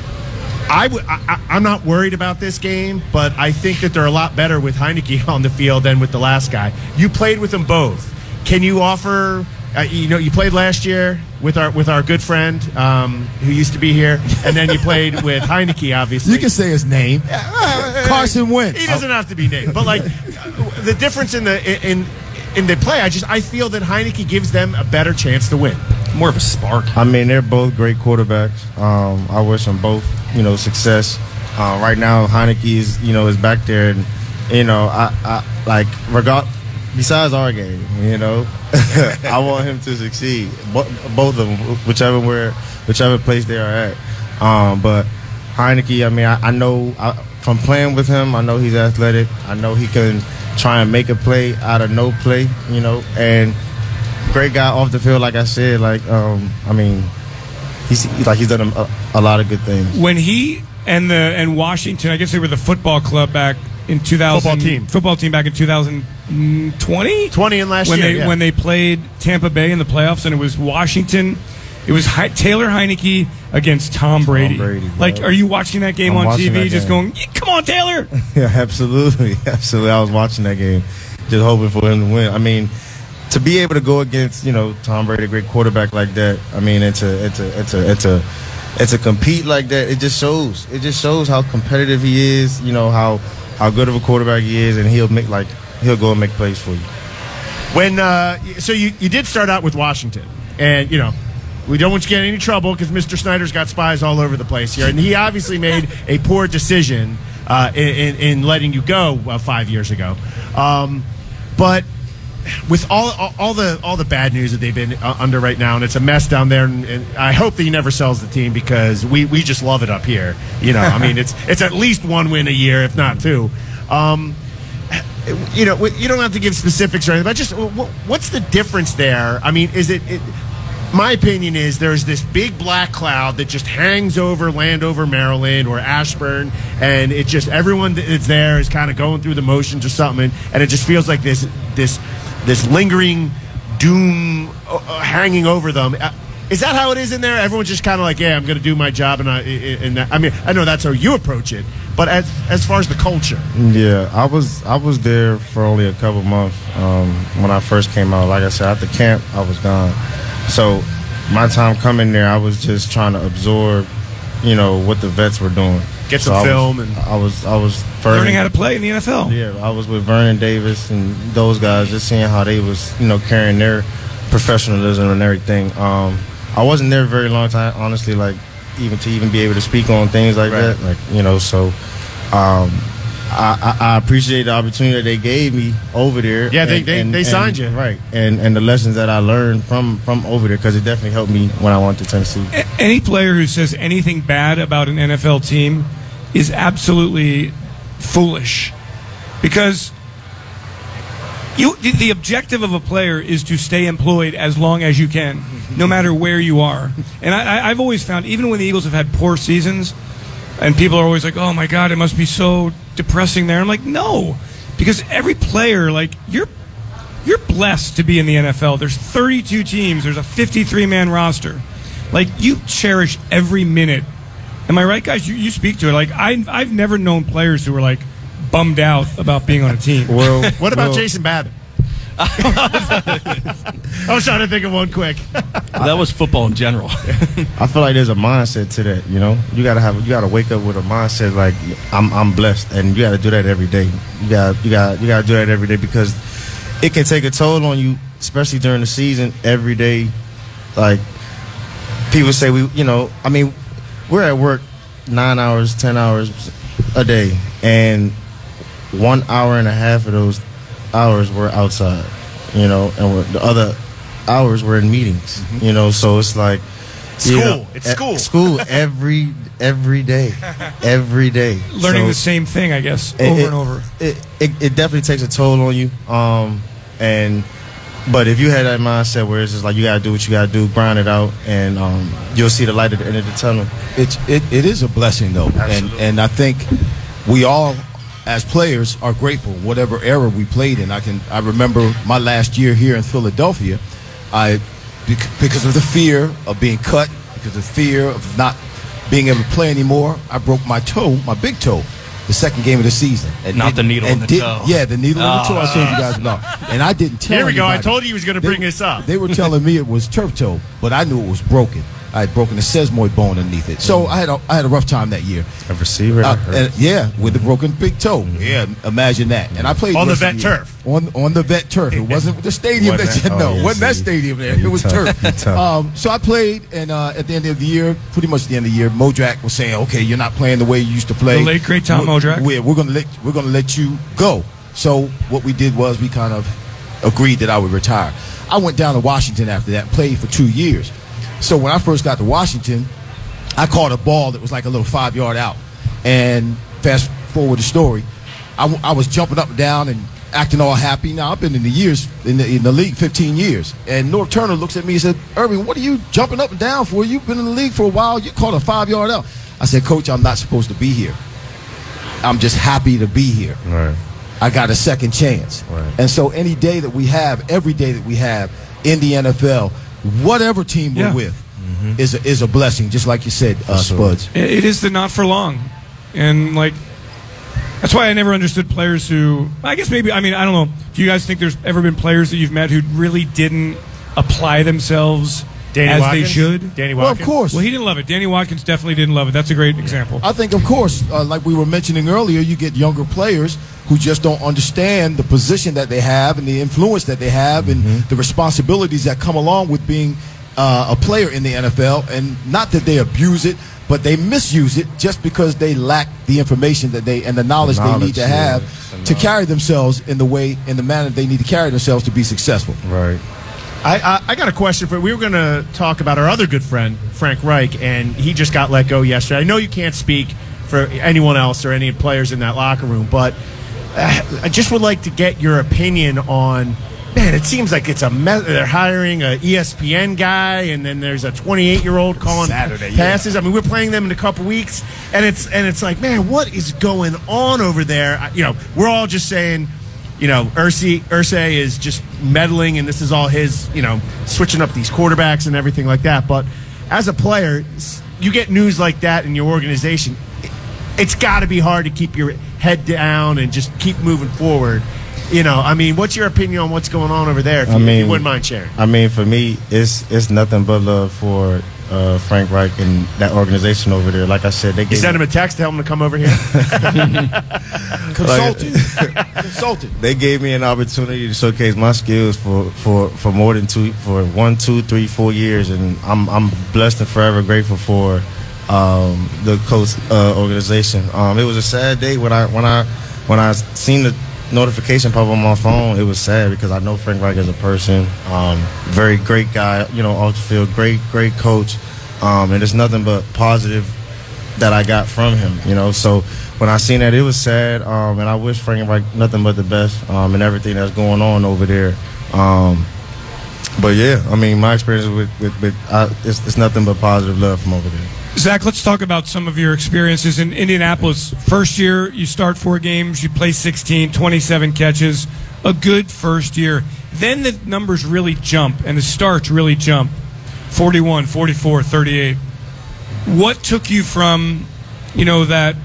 Speaker 2: I w- I, I'm not worried about this game, but I think that they're a lot better with Heineke on the field than with the last guy. You played with them both. Can you offer? Uh, you know, you played last year with our with our good friend um, who used to be here, and then you played with Heineke, obviously.
Speaker 3: You can say his name. Carson Wentz.
Speaker 2: He doesn't have to be named, but like the difference in the in in the play, I just I feel that Heineke gives them a better chance to win.
Speaker 5: More of a spark.
Speaker 7: I mean, they're both great quarterbacks. Um, I wish them both, you know, success. Uh, right now, Heineke is, you know, is back there, and you know, I, I like regard. Besides our game, you know, I want him to succeed. Bo- both of them, whichever where, whichever place they are at. Um, but Heineke, I mean, I, I know I, from playing with him, I know he's athletic. I know he can try and make a play out of no play, you know, and great guy off the field. Like I said, like um, I mean, he's like he's done a, a lot of good things.
Speaker 6: When he and the and Washington, I guess they were the football club back in two thousand
Speaker 2: Football team.
Speaker 6: football team back in two thousand twenty.
Speaker 2: twenty in last
Speaker 6: when
Speaker 2: year
Speaker 6: they
Speaker 2: yeah.
Speaker 6: when they played Tampa Bay in the playoffs, and it was Washington. It was He- Taylor Heineke against Tom Brady.
Speaker 7: Brady,
Speaker 6: like,
Speaker 7: bro.
Speaker 6: are you watching that game
Speaker 7: I'm
Speaker 6: on T
Speaker 7: watching
Speaker 6: V?
Speaker 7: that
Speaker 6: Just
Speaker 7: game.
Speaker 6: going, "Yeah, come on, Taylor."
Speaker 7: Yeah, absolutely, absolutely. I was watching that game, just hoping for him to win. I mean, to be able to go against, you know, Tom Brady, a great quarterback like that. I mean, it's a, it's a, it's a, it's a, it's a compete like that. It just shows. It just shows how competitive he is. You know how how good of a quarterback he is, and he'll make like he'll go and make plays for you.
Speaker 2: When uh, so you you did start out with Washington, and you know. We don't want you to get in any trouble because Mister Snyder's got spies all over the place here. And he obviously made a poor decision uh, in, in, in letting you go uh, five years ago. Um, but with all, all all the all the bad news that they've been uh, under right now, and it's a mess down there, and, and I hope that he never sells the team because we, we just love it up here. You know, I mean, it's it's at least one win a year, if not two. Um, you know, you don't have to give specifics or anything, but just what's the difference there? I mean, is it... it my opinion is there's this big black cloud that just hangs over Landover, Maryland, or Ashburn, and it just everyone that's there is kind of going through the motions or something, and it just feels like this this this lingering doom uh, hanging over them. Uh, is that how it is in there? Everyone's just kind of like, yeah, I'm going to do my job, and I and I mean, I know that's how you approach it, but as as far as the culture,
Speaker 7: yeah, I was I was there for only a couple months um, when I first came out. Like I said, after camp, I was gone. So my time coming there, I was just trying to absorb, you know, what the vets were doing.
Speaker 2: Get
Speaker 7: so
Speaker 2: some
Speaker 7: I
Speaker 2: film
Speaker 7: was,
Speaker 2: and
Speaker 7: I was I was Vernon,
Speaker 6: Learning how to play in the N F L.
Speaker 7: Yeah, I was with Vernon Davis and those guys, just seeing how they was, you know, carrying their professionalism and everything. Um, I wasn't there a very long time, honestly, like even to even be able to speak on things like
Speaker 2: right.
Speaker 7: that, like you know. So um, I, I, I appreciate the opportunity that they gave me over there.
Speaker 2: Yeah, they
Speaker 7: and,
Speaker 2: they,
Speaker 7: and,
Speaker 2: they signed
Speaker 7: and,
Speaker 2: you,
Speaker 7: right? And and the lessons that I learned from from over there, because it definitely helped me when I went to Tennessee.
Speaker 6: A- any player who says anything bad about an N F L team is absolutely foolish, because you the, the objective of a player is to stay employed as long as you can, no matter where you are. And I, I, I've always found, even when the Eagles have had poor seasons, and people are always like, "Oh my God, it must be so depressing there." I'm like, no, because every player, like you're you're blessed to be in the N F L. There's thirty-two teams. There's a fifty-three man roster. Like, you cherish every minute. Am I right, guys? You, you speak to it. Like, I, I've never known players who were, like, bummed out about being on a team.
Speaker 7: Well,
Speaker 2: what about
Speaker 7: well,
Speaker 2: Jason Babbitt? I was trying to think of one quick.
Speaker 5: That was football in general.
Speaker 7: I feel like there's a mindset to that. You know, you gotta have, you gotta wake up with a mindset like I'm, I'm blessed, and you gotta do that every day. You got, you got, you gotta do that every day, because it can take a toll on you, especially during the season. Every day, like people say, we, you know, I mean, we're at work nine hours, ten hours a day, and one hour and a half of those hours were outside, you know, and we're, the other hours were in meetings, mm-hmm. you know, so it's like
Speaker 2: school.
Speaker 7: You know,
Speaker 2: it's school.
Speaker 7: School every every day, every day.
Speaker 6: Learning
Speaker 7: so
Speaker 6: the same thing, I guess,
Speaker 7: it,
Speaker 6: over
Speaker 7: it,
Speaker 6: and over.
Speaker 7: It, it it definitely takes a toll on you, um, and but if you had that mindset where it's just like you gotta do what you gotta do, grind it out, and um, you'll see the light at the end of the tunnel.
Speaker 3: It's it, it is a blessing though,
Speaker 7: Absolutely.
Speaker 3: and and I think we all, as players, are grateful whatever era we played in. I can I remember my last year here in Philadelphia, I because of the fear of being cut, because of fear of not being able to play anymore, I broke my toe, my big toe, the second game of the season. And
Speaker 5: Not
Speaker 3: did-
Speaker 5: the needle
Speaker 3: and
Speaker 5: in the
Speaker 3: did-
Speaker 5: toe.
Speaker 3: Yeah, the needle in the toe. I told you guys about, and I didn't tell.
Speaker 2: Here we go. I
Speaker 3: anybody.
Speaker 2: told you he was going to
Speaker 3: They-
Speaker 2: bring this up.
Speaker 3: They were telling me it was turf toe, but I knew it was broken. I had broken the sesamoid bone underneath it, so I had a, I had a rough time that year.
Speaker 7: A receiver,
Speaker 3: Uh, and, yeah, with the broken big toe. Yeah, imagine that. And I played
Speaker 2: On the
Speaker 3: rest of
Speaker 2: vet
Speaker 3: year.
Speaker 2: turf.
Speaker 3: On on the vet turf. It wasn't the stadium
Speaker 7: Wasn't
Speaker 3: that you
Speaker 7: that-
Speaker 3: know.
Speaker 7: oh, yeah,
Speaker 3: wasn't that
Speaker 7: see.
Speaker 3: stadium there.
Speaker 7: Yeah,
Speaker 3: It was
Speaker 7: you
Speaker 3: turf.
Speaker 7: tough. You tough.
Speaker 3: Um, so I played, and uh, at the end of the year, pretty much the end of the year, Modrak was saying, "Okay, you're not playing the way you used to play."
Speaker 6: The late, great Tom
Speaker 3: We're-
Speaker 6: Modrak.
Speaker 3: We're, we're gonna let we're gonna let you go. So what we did was we kind of agreed that I would retire. I went down to Washington after that, and played for two years. So when I first got to Washington, I caught a ball that was like a little five yard out. And fast forward the story, I, w- I was jumping up and down and acting all happy. Now, I've been in the years, in the, in the league fifteen years. And Norv Turner looks at me and said, "Irving, what are you jumping up and down for? You've been in the league for a while. You caught a five yard out." I said, "Coach, I'm not supposed to be here." I'm just happy to be here.
Speaker 7: Right.
Speaker 3: I got a second chance.
Speaker 7: Right.
Speaker 3: And so any day that we have, every day that we have in the N F L, whatever team
Speaker 6: Yeah.
Speaker 3: we're with, mm-hmm. is, a, is a blessing, just like you said, uh, Spuds.
Speaker 6: It, it is the not for long. And, like, that's why I never understood players who, I guess maybe, I mean, I don't know. Do you guys think there's ever been players that you've met who really didn't apply themselves
Speaker 2: Danny
Speaker 6: as
Speaker 2: Watkins?
Speaker 6: they should?
Speaker 2: Danny
Speaker 3: Well,
Speaker 2: Watkins.
Speaker 3: of course.
Speaker 6: Well, he didn't love it. Danny Watkins definitely didn't love it. That's a great example.
Speaker 3: I think, of course, uh, like we were mentioning earlier, you get younger players who just don't understand the position that they have and the influence that they have
Speaker 7: Mm-hmm.
Speaker 3: and the responsibilities that come along with being uh, a player in the N F L. And not that they abuse it, but they misuse it just because they lack the information that they and the knowledge,
Speaker 7: The
Speaker 3: they
Speaker 7: knowledge,
Speaker 3: need to
Speaker 7: yeah.
Speaker 3: have
Speaker 7: The
Speaker 3: to
Speaker 7: knowledge.
Speaker 3: carry themselves in the way, in the manner they need to carry themselves to be successful.
Speaker 7: Right.
Speaker 2: I, I, I got a question for. We were going to talk about our other good friend Frank Reich, and he just got let go yesterday. I know you can't speak for anyone else or any players in that locker room, but uh, I just would like to get your opinion on. Man, it seems like it's a mess. They're hiring a E S P N guy, and then there's a twenty-eight-year-old calling
Speaker 3: Saturday, yeah.
Speaker 2: passes. I mean, we're playing them in a couple weeks, and it's and it's like, man, what is going on over there? I- You know, we're all just saying, you know, Irsay Irsay is just meddling, and this is all his, you know, switching up these quarterbacks and everything like that. But as a player, s- you get news like that in your organization, it- it's got to be hard to keep your head down and just keep moving forward. You know, I mean, what's your opinion on what's going on over there? If you,
Speaker 7: I
Speaker 2: if you
Speaker 7: mean-
Speaker 2: wouldn't mind sharing.
Speaker 7: I mean, for me, it's it's nothing but love for uh, Frank Reich and that organization over there. Like I said, they
Speaker 2: You
Speaker 7: gave
Speaker 2: send him
Speaker 7: me,
Speaker 2: a text, tell him to come over here.
Speaker 3: Consultant. Consultant.
Speaker 7: they gave me an opportunity to showcase my skills for, for, for more than two for one, two, three, four years, and I'm I'm blessed and forever grateful for um, the coach uh, organization. Um, it was a sad day when I when I when I seen the notification pop on my phone. It was sad because I know Frank Reich as a person, um, very great guy, you know, off the field, great great coach, um, and it's nothing but positive that I got from him, you know. So when I seen that, it was sad, um, and I wish Frank Reich nothing but the best um, and everything that's going on over there. Um, but yeah, I mean, my experience with, with, with I, it's, it's nothing but positive love from over there.
Speaker 6: Zach, let's talk about some of your experiences in Indianapolis. First year, you start four games, you play sixteen, twenty-seven catches, a good first year. Then the numbers really jump, and the starts really jump, forty-one, forty-four, thirty-eight. What took you from, you know, that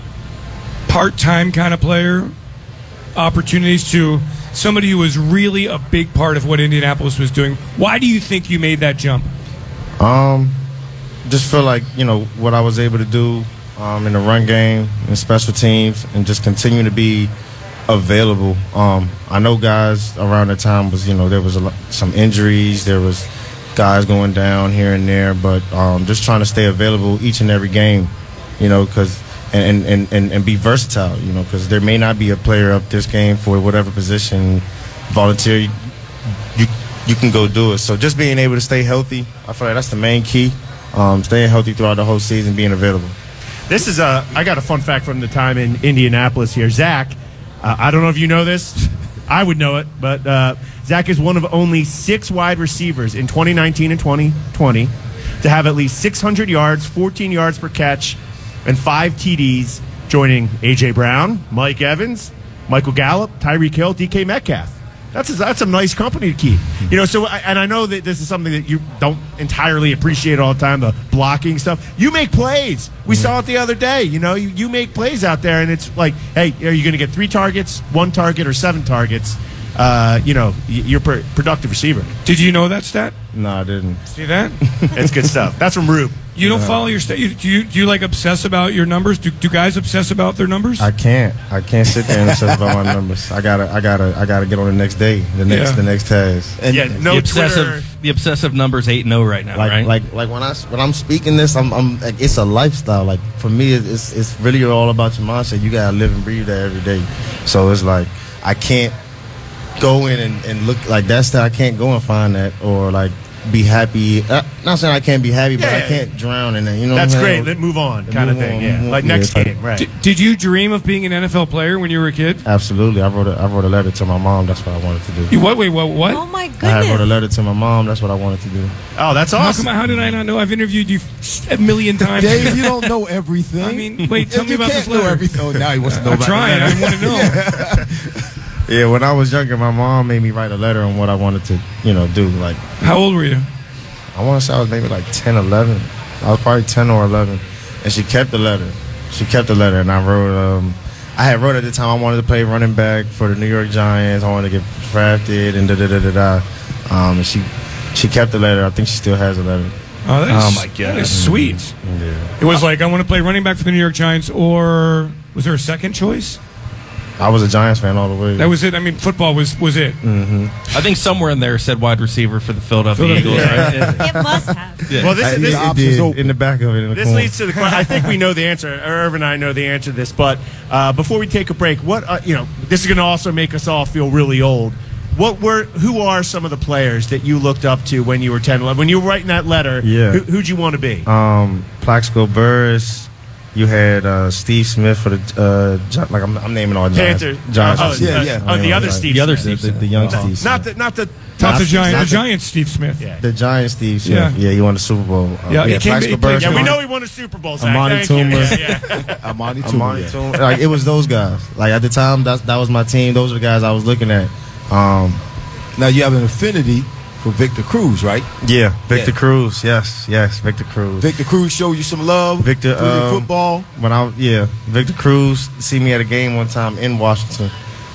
Speaker 6: part-time kind of player opportunities to somebody who was really a big part of what Indianapolis was doing? Why do you think you made that jump?
Speaker 7: Um, just feel like, you know, what I was able to do um, in the run game and special teams and just continue to be available. Um, I know guys around the time was, you know, there was a lot, some injuries, there was guys going down here and there, but um, just trying to stay available each and every game, you know, because and, and, and, and be versatile, you know, because there may not be a player up this game for whatever position, volunteer, you, you you can go do it. So just being able to stay healthy, I feel like that's the main key. Um, staying healthy throughout the whole season, being available.
Speaker 2: This is a. I got a fun fact from the time in Indianapolis here. Zach, uh, I don't know if you know this. I would know it, but uh, Zach is one of only six wide receivers in twenty nineteen and twenty twenty to have at least six hundred yards, fourteen yards per catch, and five T Ds, joining A J Brown, Mike Evans, Michael Gallup, Tyreek Hill, D K Metcalf. That's a, that's a nice company to keep. You know, so, I- and I know that this is something that you don't entirely appreciate all the time, the blocking stuff. You make plays. We saw it the other day. You know, you, you make plays out there, and it's like, hey, are you going to get three targets, one target, or seven targets? Uh, you know, y- you're a productive receiver.
Speaker 6: Did you know that stat?
Speaker 7: No, I didn't.
Speaker 6: See that?
Speaker 2: That's good stuff. That's from Rube.
Speaker 6: You don't follow your stat. You, do you do you like obsess about your numbers? Do, do guys obsess about their numbers?
Speaker 7: I can't. I can't sit there and obsess about my numbers. I gotta. I gotta. I gotta get on the next day. The next.
Speaker 6: Yeah.
Speaker 7: The next task.
Speaker 3: And
Speaker 2: Yeah, no
Speaker 5: the
Speaker 2: Twitter.
Speaker 5: obsessive, the obsessive numbers eight and zero right now,
Speaker 7: Like,
Speaker 5: right?
Speaker 7: like, like when I when I'm speaking this, I'm, I'm like, it's a lifestyle. Like for me, it's it's really all about your mindset. You gotta live and breathe that every day. So it's like I can't go in and, and look like that's that. I can't go and find that or like be happy. Uh, not saying I can't be happy, but
Speaker 2: Yeah,
Speaker 7: I
Speaker 2: yeah.
Speaker 7: can't drown in it. You know,
Speaker 2: That's
Speaker 7: what I'm
Speaker 2: great.
Speaker 7: saying?
Speaker 2: Let move on, kind of
Speaker 7: Move
Speaker 2: thing.
Speaker 7: on,
Speaker 2: Yeah,
Speaker 7: move on.
Speaker 2: like
Speaker 7: Yeah,
Speaker 2: next
Speaker 7: it's like-
Speaker 2: game, right?
Speaker 6: D- did you dream of being an N F L player when you were a kid?
Speaker 7: Absolutely. I wrote a, I wrote a letter to my mom. That's what I wanted to do.
Speaker 6: You what? Wait, what? What?
Speaker 4: Oh my
Speaker 7: I had wrote a
Speaker 4: goodness.
Speaker 7: letter to my mom. That's what I wanted to do.
Speaker 2: Oh, that's
Speaker 6: How,
Speaker 2: awesome.
Speaker 6: come, how did I not know? I've interviewed you a million times.
Speaker 3: Dave, you don't know everything.
Speaker 6: I mean, wait, tell
Speaker 3: If
Speaker 6: me
Speaker 3: you
Speaker 6: about
Speaker 3: can't
Speaker 6: this
Speaker 3: know
Speaker 6: letter.
Speaker 3: everything. Oh, now he wants to know
Speaker 6: I'm
Speaker 3: about
Speaker 6: trying.
Speaker 3: the
Speaker 6: I
Speaker 3: letter.
Speaker 6: want to know.
Speaker 7: Yeah, when I was younger, my mom made me write a letter on what I wanted to, you know, do. Like,
Speaker 6: How old were you?
Speaker 7: I want to say I was maybe like ten, eleven. I was probably ten or eleven. And she kept the letter. She kept the letter. And I wrote, um, I had wrote at the time I wanted to play running back for the New York Giants. I wanted to get drafted and da da da da da. Um, and she, she kept the letter. I think she still has the letter.
Speaker 6: Oh, that is,
Speaker 5: Oh, my God.
Speaker 6: That is sweet.
Speaker 7: Yeah.
Speaker 6: It was like, I want to play running back for the New York Giants, or was there a second choice?
Speaker 7: I was a Giants fan all the way.
Speaker 6: That was it. I mean, football was, was it.
Speaker 5: I think somewhere in there said wide receiver for the Philadelphia
Speaker 6: Philadelphia.
Speaker 5: Eagles. Right? Yeah.
Speaker 4: It must have.
Speaker 5: Yeah.
Speaker 2: Well, this,
Speaker 7: I,
Speaker 2: this,
Speaker 7: it
Speaker 3: options
Speaker 7: did,
Speaker 3: open.
Speaker 7: in the back of it. In the
Speaker 2: This
Speaker 7: corner.
Speaker 2: leads to the question. I think we know the answer. Irv and I know the answer to this. But uh, before we take a break, what uh, you know, this is going to also make us all feel really old. What were who are some of the players that you looked up to when you were ten, eleven? When you were writing that letter,
Speaker 7: Yeah.
Speaker 2: who, who'd you want to be?
Speaker 7: Um, Plaxico Burress. You had uh, Steve Smith for the uh, Gi- like I'm, I'm naming all Giants.
Speaker 2: Panther.
Speaker 7: Giants.
Speaker 2: Oh,
Speaker 3: yeah,
Speaker 2: uh,
Speaker 3: yeah.
Speaker 2: Oh, the other
Speaker 7: Right.
Speaker 2: Steve.
Speaker 5: The other
Speaker 2: Smith.
Speaker 5: Steve
Speaker 7: the, the, the young
Speaker 2: Oh,
Speaker 7: Steve. Smith.
Speaker 2: not the not the
Speaker 6: Not the
Speaker 2: Steve
Speaker 6: Giant,
Speaker 2: Smith.
Speaker 6: the Giant Steve Smith.
Speaker 2: Yeah.
Speaker 7: The Giant Steve Smith.
Speaker 6: Yeah.
Speaker 7: Yeah, he won the Super Bowl. Uh,
Speaker 6: Yeah, he came-
Speaker 7: Plaxico
Speaker 6: he played-
Speaker 7: Burress.
Speaker 2: Yeah, we
Speaker 6: Amani-
Speaker 2: know he won a Super Bowl. Zach.
Speaker 7: Amani
Speaker 2: Thank you.
Speaker 7: Toomer.
Speaker 2: Yeah, yeah.
Speaker 3: Amani Toomer.
Speaker 7: Amani
Speaker 3: yeah.
Speaker 7: Toomer. Like it was those guys. Like at the time, that that was my team. Those were the guys I was looking at. Um,
Speaker 3: Now you have an affinity for Victor Cruz, right?
Speaker 7: yeah, Victor
Speaker 3: Yeah.
Speaker 7: Cruz. Yes, yes, Victor Cruz.
Speaker 3: Victor Cruz showed you some love.
Speaker 7: Victor,
Speaker 3: through your
Speaker 7: um,
Speaker 3: football.
Speaker 7: When I yeah, Victor Cruz see me at a game one time in Washington,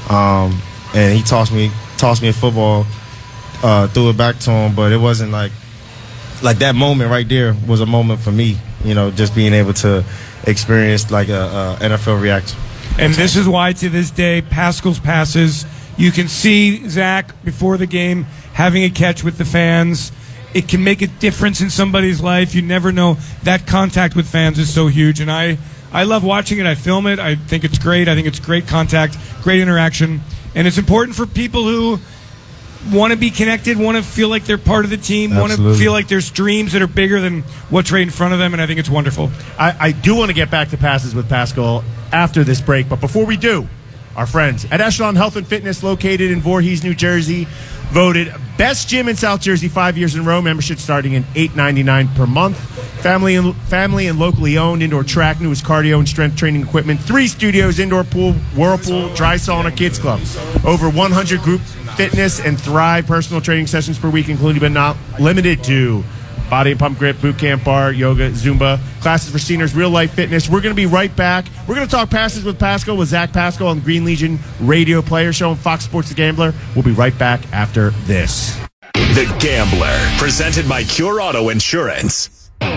Speaker 7: um, and he tossed me tossed me a football, uh, threw it back to him, but it wasn't like like that moment right there was a moment for me. You know, just being able to experience like a, a N F L reaction.
Speaker 6: And this is why, to this day, Pascal's passes, you can see Zach before the game having a catch with the fans. It can make a difference in somebody's life. You never know. That contact with fans is so huge. And I, I love watching it. I film it. I think it's great. I think it's great contact, great interaction. And it's important for people who want to be connected, want to feel like they're part of the team, want to
Speaker 7: Absolutely.
Speaker 6: feel like there's dreams that are bigger than what's right in front of them. And I think it's wonderful.
Speaker 2: I, I do want to get back to passes with Pascal after this break, but before we do, our friends at Echelon Health and Fitness, located in Voorhees, New Jersey, voted best gym in South Jersey five years in a row. Membership starting at eight ninety-nine per month. Family and family and locally owned indoor track, newest cardio and strength training equipment. Three studios, indoor pool, whirlpool, dry sauna, kids club. Over one hundred group fitness and Thrive personal training sessions per week, including but not limited to body and pump grip, boot camp bar, yoga, Zumba, classes for seniors, real life fitness. We're going to be right back. We're going to talk passes with Pascal, with Zach Pascal on the Green Legion Radio Player Show on Fox Sports The Gambler. We'll be right back after this.
Speaker 1: The Gambler, presented by Cure Auto Insurance.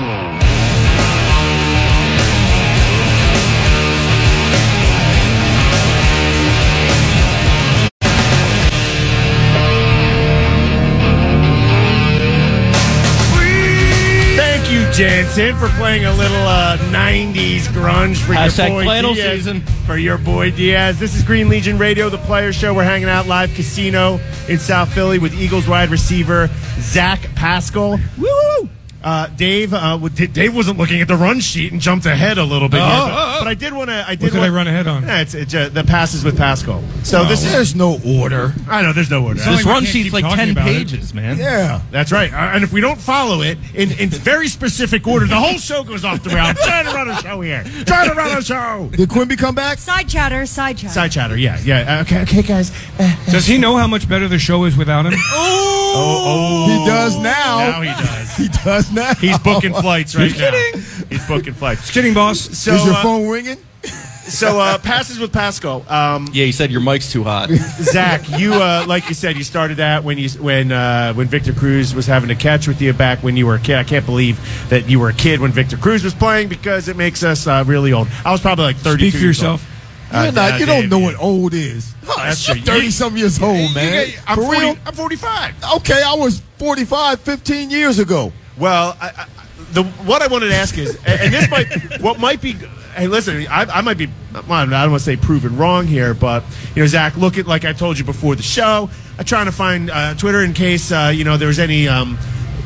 Speaker 2: Thank you, Jansen, for playing a little uh, nineties grunge for
Speaker 5: Hashtag
Speaker 2: your boy
Speaker 5: flannel
Speaker 2: Diaz.
Speaker 5: season.
Speaker 2: For your boy Diaz. This is Green Legion Radio, the Player Show. We're hanging out live casino in South Philly with Eagles wide receiver Zach Pascal. Woo! Uh, Dave, uh, Dave wasn't looking at the run sheet and jumped ahead a little bit,
Speaker 6: Oh,
Speaker 2: here,
Speaker 6: oh,
Speaker 2: but,
Speaker 6: oh.
Speaker 2: but I did want to. I did
Speaker 6: What did
Speaker 2: want,
Speaker 6: I run ahead on?
Speaker 2: Yeah, it's, it's uh, the passes with Pascal. So this is.
Speaker 3: There's no order.
Speaker 2: I know there's no order.
Speaker 6: not
Speaker 5: This
Speaker 6: like we
Speaker 5: run
Speaker 6: can't
Speaker 5: sheet's
Speaker 6: keep
Speaker 5: like
Speaker 6: talking
Speaker 5: ten
Speaker 6: about it.
Speaker 5: pages, man.
Speaker 3: Yeah.
Speaker 2: That's right. Uh, and if we don't follow it in, in very specific order, the whole show goes off the rails. Trying to run a show here. Trying to run a show.
Speaker 3: Did Quimby come back?
Speaker 4: Side chatter, side chatter.
Speaker 2: Side chatter, yeah, yeah. Uh, okay, okay, guys. Uh,
Speaker 6: Does he know how much better the show is without him?
Speaker 2: oh,
Speaker 3: He does now.
Speaker 2: Now he does.
Speaker 3: He does now.
Speaker 2: He's booking flights right
Speaker 6: You're
Speaker 2: now.
Speaker 6: kidding.
Speaker 2: He's booking flights.
Speaker 6: Just kidding, boss.
Speaker 2: So,
Speaker 3: Is your
Speaker 2: uh,
Speaker 3: phone ringing?
Speaker 2: so uh, passes with Pascal. Um,
Speaker 5: Yeah, he said your mic's too hot.
Speaker 2: Zach, you uh, like you said, you started that when you when uh, when Victor Cruz was having a catch with you back when you were a kid. I can't believe that you were a kid when Victor Cruz was playing because it makes us uh, really old. I was probably like thirty-two.
Speaker 6: Speak for
Speaker 2: years old.
Speaker 6: yourself.
Speaker 2: Uh,
Speaker 3: You're not,
Speaker 2: uh,
Speaker 3: you don't
Speaker 2: Dave,
Speaker 3: know
Speaker 2: yeah.
Speaker 3: what old is.
Speaker 2: That's true.
Speaker 3: thirty-some years old, man.
Speaker 2: You- I'm,
Speaker 3: For
Speaker 2: forty,
Speaker 3: real?
Speaker 2: I'm forty-five.
Speaker 3: Okay, I was forty-five fifteen years ago.
Speaker 2: Well, I, I, the what I wanted to ask is, and this might, what might be. Hey, listen, I, I might be. Well, I don't want to say proven wrong here, but you know, Zach, look at like I told you before the show. I'm trying to find uh, Twitter in case uh, you know there was any um,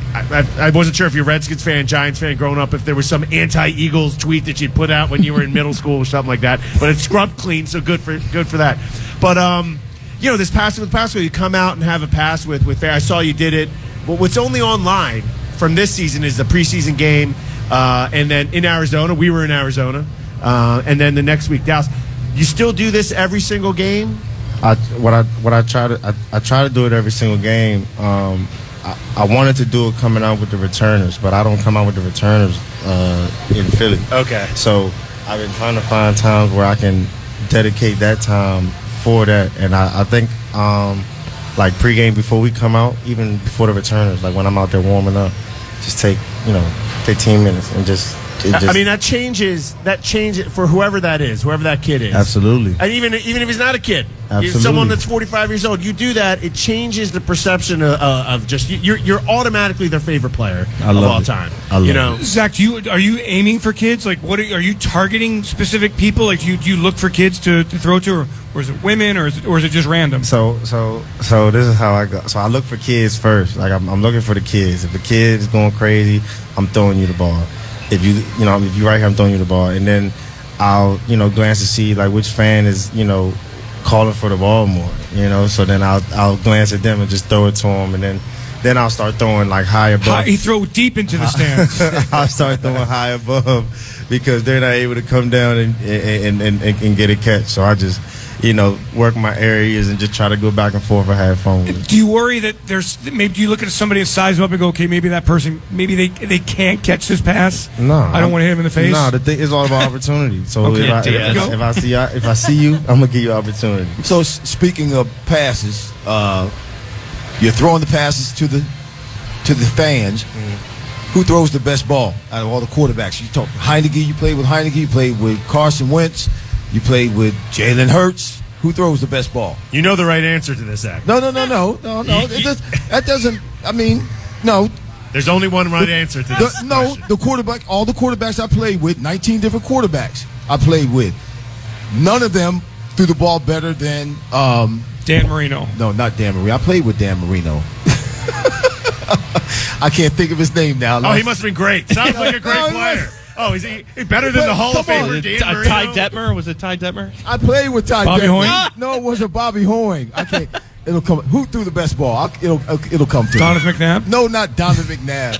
Speaker 2: I, I, I wasn't sure if you're a Redskins fan, Giants fan growing up, if there was some anti-Eagles tweet that you'd put out when you were in middle school or something like that. But it's scrubbed clean, so good for good for that. But, um, you know, this pass with Pascal, you come out and have a pass with, with I saw you did it. But what's only online from this season is the preseason game. Uh, and then in Arizona, we were in Arizona. Uh, and then the next week, Dallas. You still do this every single game?
Speaker 7: I, what I what I try to I, I try to do it every single game. Um, I, I wanted to do it coming out with the returners, but I don't come out with the returners uh, in Philly.
Speaker 2: Okay.
Speaker 7: So I've been trying to find times where I can dedicate that time for that, and I, I think um, like pregame before we come out, even before the returners, like when I'm out there warming up, just take you know fifteen minutes and just. It just
Speaker 2: I mean, that changes. That changes for whoever that is, whoever that kid is.
Speaker 7: Absolutely.
Speaker 2: And even even if he's not a kid,
Speaker 7: Absolutely.
Speaker 2: he's someone that's forty-five years old. You do that, it changes the perception of, uh, of just you're you're automatically their favorite player
Speaker 7: I
Speaker 2: of
Speaker 7: love
Speaker 2: all
Speaker 7: it.
Speaker 2: time.
Speaker 7: I love
Speaker 2: you know,
Speaker 6: Uh, Zach, do you are you aiming for kids? Like, what are, are you targeting specific people? Like, do you, do you look for kids to, to throw to, or, or is it women, or is it, or is it just random?
Speaker 7: So so so this is how I go. So I look for kids first. Like I'm, I'm looking for the kids. If the kid is going crazy, I'm throwing you the ball. If you you know if you're right here, I'm throwing you the ball, and then I'll you know glance to see like which fan is you know calling for the ball more. You know, so then I'll I'll glance at them and just throw it to them, and then then I'll start throwing like high above.
Speaker 6: High, he throw deep into the stands.
Speaker 7: I'll start throwing high above because they're not able to come down and and, and, and and get a catch. So I just you know work my areas and just try to go back and forth and have fun with it.
Speaker 6: Do you worry that there's maybe do you look at somebody and size them up and go, okay, maybe that person, maybe they they can't catch this pass?
Speaker 7: No,
Speaker 6: I don't want to hit him in the face.
Speaker 7: No, the thing is all about opportunity. So
Speaker 6: Okay,
Speaker 7: if, I,
Speaker 6: there
Speaker 7: if,
Speaker 6: you
Speaker 7: I,
Speaker 6: go.
Speaker 7: if I see I, if I see you, I'm gonna give you opportunity.
Speaker 3: So s- speaking of passes, uh, you're throwing the passes to the to the fans. Who throws the best ball out of all the quarterbacks? You talk Heineke. You played with Heineke. You played with Carson Wentz. You played with Jalen Hurts. Who throws the best ball?
Speaker 2: you know the right answer to this, Zach.
Speaker 3: No, no, no, no, no, no. It does, that doesn't. I mean, no.
Speaker 2: There's only one right answer to this.
Speaker 3: The, no,
Speaker 2: question.
Speaker 3: the quarterback. All the quarterbacks I played with, nineteen different quarterbacks I played with. None of them threw the ball better than. Um,
Speaker 6: Dan Marino.
Speaker 3: no, not Dan Marino. I played with Dan Marino. I can't think of his name now.
Speaker 2: Oh, he must have been great. Sounds like a great
Speaker 3: No, he
Speaker 2: player.
Speaker 3: was.
Speaker 2: Oh, is he he better than the Hall of
Speaker 3: Come on.
Speaker 2: Famer Dan
Speaker 5: Uh,
Speaker 2: Marino?
Speaker 5: Ty Detmer? Was it Ty Detmer?
Speaker 3: I played with Ty.
Speaker 6: Bobby
Speaker 3: Detmer.
Speaker 6: Hoying?
Speaker 3: No, it wasn't Bobby Hoying. I can't. It'll come. Who threw the best ball? I'll, it'll it'll come to
Speaker 6: Donovan
Speaker 3: me.
Speaker 6: McNabb?
Speaker 3: No, not Donovan McNabb.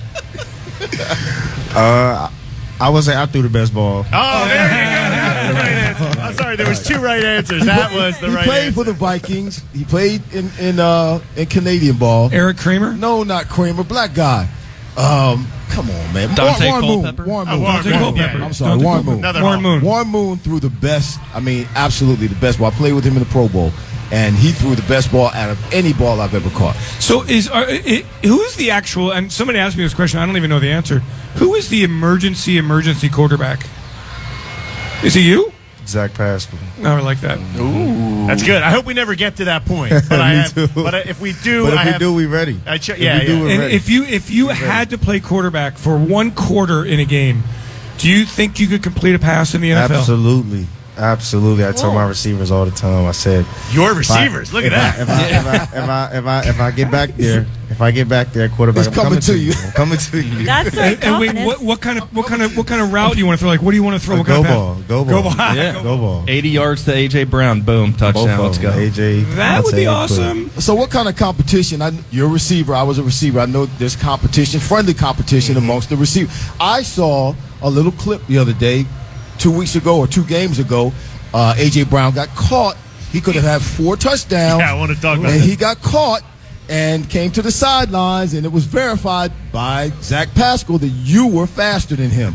Speaker 7: Uh, I would say I threw the best ball.
Speaker 2: Oh, there you go. That's the right answer. I'm sorry, there was two right answers. That was the
Speaker 3: he
Speaker 2: right
Speaker 3: played
Speaker 2: answer.
Speaker 3: for the Vikings. He played in in uh in Canadian ball.
Speaker 6: Eric Kramer?
Speaker 3: No, not Kramer. Black guy. Um, come on, man.
Speaker 5: Dante
Speaker 3: Warren Moon.
Speaker 5: Culpepper?
Speaker 3: Warren
Speaker 2: Oh,
Speaker 3: Moon.
Speaker 2: Warren
Speaker 6: Dante
Speaker 2: Moon,
Speaker 6: Culpepper.
Speaker 2: yeah.
Speaker 3: I'm sorry,
Speaker 6: Dante
Speaker 3: Warren
Speaker 6: Culpepper.
Speaker 3: Moon.
Speaker 2: Another
Speaker 6: Warren
Speaker 2: Hall.
Speaker 6: Moon.
Speaker 3: Warren Moon threw the best. I mean, absolutely the best ball. I played with him in the Pro Bowl, and he threw the best ball out of any ball I've ever caught.
Speaker 6: So is are, it, who is the actual? And somebody asked me this question. I don't even know the answer. Who is the emergency emergency quarterback? Is it you?
Speaker 7: Zach Pascal.
Speaker 6: No, I like that.
Speaker 2: That's good. I hope we never get to that point. But I
Speaker 7: Me
Speaker 2: have,
Speaker 7: too.
Speaker 2: but if we do,
Speaker 7: But if
Speaker 2: I
Speaker 7: we
Speaker 2: have,
Speaker 7: do, we ready.
Speaker 2: I ch-
Speaker 7: If
Speaker 2: yeah,
Speaker 7: we do,
Speaker 2: yeah.
Speaker 7: we're
Speaker 6: And
Speaker 7: ready.
Speaker 6: if you if you had to play quarterback for one quarter in a game, do you think you could complete a pass in the N F L?
Speaker 7: Absolutely. Absolutely. I tell my receivers all the time. I said,
Speaker 2: Your
Speaker 7: if I-
Speaker 2: receivers. Look
Speaker 7: if
Speaker 2: at
Speaker 7: I,
Speaker 2: that.
Speaker 7: If I, if I if I if I if I get back there, if I get back there, quarterback,
Speaker 3: It's
Speaker 7: I'm
Speaker 3: coming to you.
Speaker 7: I'm coming to you.
Speaker 4: That's so
Speaker 6: And, and wait,
Speaker 4: confident.
Speaker 6: what, what kind of what kind of what kind of route do you want to throw? Like, what do you want to throw?
Speaker 7: A
Speaker 6: What
Speaker 7: go
Speaker 6: kind of
Speaker 7: ball, go
Speaker 6: Go
Speaker 7: ball,
Speaker 6: ball.
Speaker 5: Yeah.
Speaker 7: go ball.
Speaker 5: eighty yards to A J Brown. Boom.
Speaker 7: Both
Speaker 5: Touchdown.
Speaker 7: of
Speaker 5: Let's
Speaker 7: them.
Speaker 5: go.
Speaker 7: A J.
Speaker 6: That
Speaker 7: I'd
Speaker 6: would
Speaker 7: say
Speaker 6: be
Speaker 7: he put-
Speaker 6: awesome.
Speaker 3: So, what kind of competition? I, you're a receiver. I was a receiver. I know there's competition, friendly competition
Speaker 2: Mm-hmm.
Speaker 3: amongst the receivers. I saw a little clip the other day, two weeks ago or two games ago. Uh, A J Brown got caught. He could have had four touchdowns.
Speaker 2: Yeah, I want to talk about
Speaker 3: And
Speaker 2: that.
Speaker 3: he got caught and came to the sidelines, and it was verified by Zach Pascal that you were faster than him.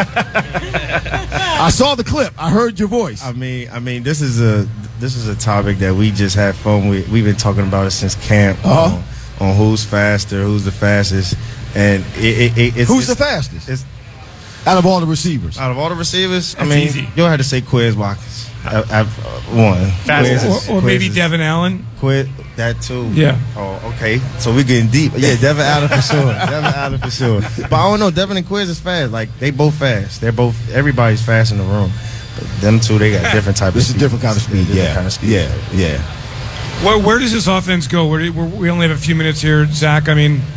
Speaker 3: I saw the clip. I heard your voice.
Speaker 7: I mean, I mean, this is a this is a topic that we just had fun with. We've been talking about it since camp
Speaker 3: Uh-huh.
Speaker 7: on, on who's faster, who's the fastest, and it, it, it, it's
Speaker 3: Who's
Speaker 7: it's,
Speaker 3: the fastest
Speaker 7: It's,
Speaker 3: out of all the receivers?
Speaker 7: out of all the receivers, I
Speaker 6: That's
Speaker 7: mean,
Speaker 6: easy.
Speaker 7: you'll have to say Quiz Watkins. I, I, one,
Speaker 2: Fastest.
Speaker 7: Quiz is-
Speaker 6: Or, or
Speaker 7: Quiz
Speaker 6: maybe
Speaker 7: is-
Speaker 6: Devin Allen.
Speaker 7: Quit that too.
Speaker 6: Yeah.
Speaker 7: Oh, okay. So we getting deep. Yeah, Devin Allen for sure. Devin Allen for sure. But I don't know. Devin and Quiz is fast. Like they both fast. They're both. Everybody's fast in the room. But them two, they got different type.
Speaker 3: This is
Speaker 7: of
Speaker 3: a different kind of speed.
Speaker 7: Different
Speaker 3: Yeah,
Speaker 7: kind of speed.
Speaker 3: yeah, yeah.
Speaker 6: Where, where does this offense go? Where, do- where, we only have a few minutes here, Zach. I mean,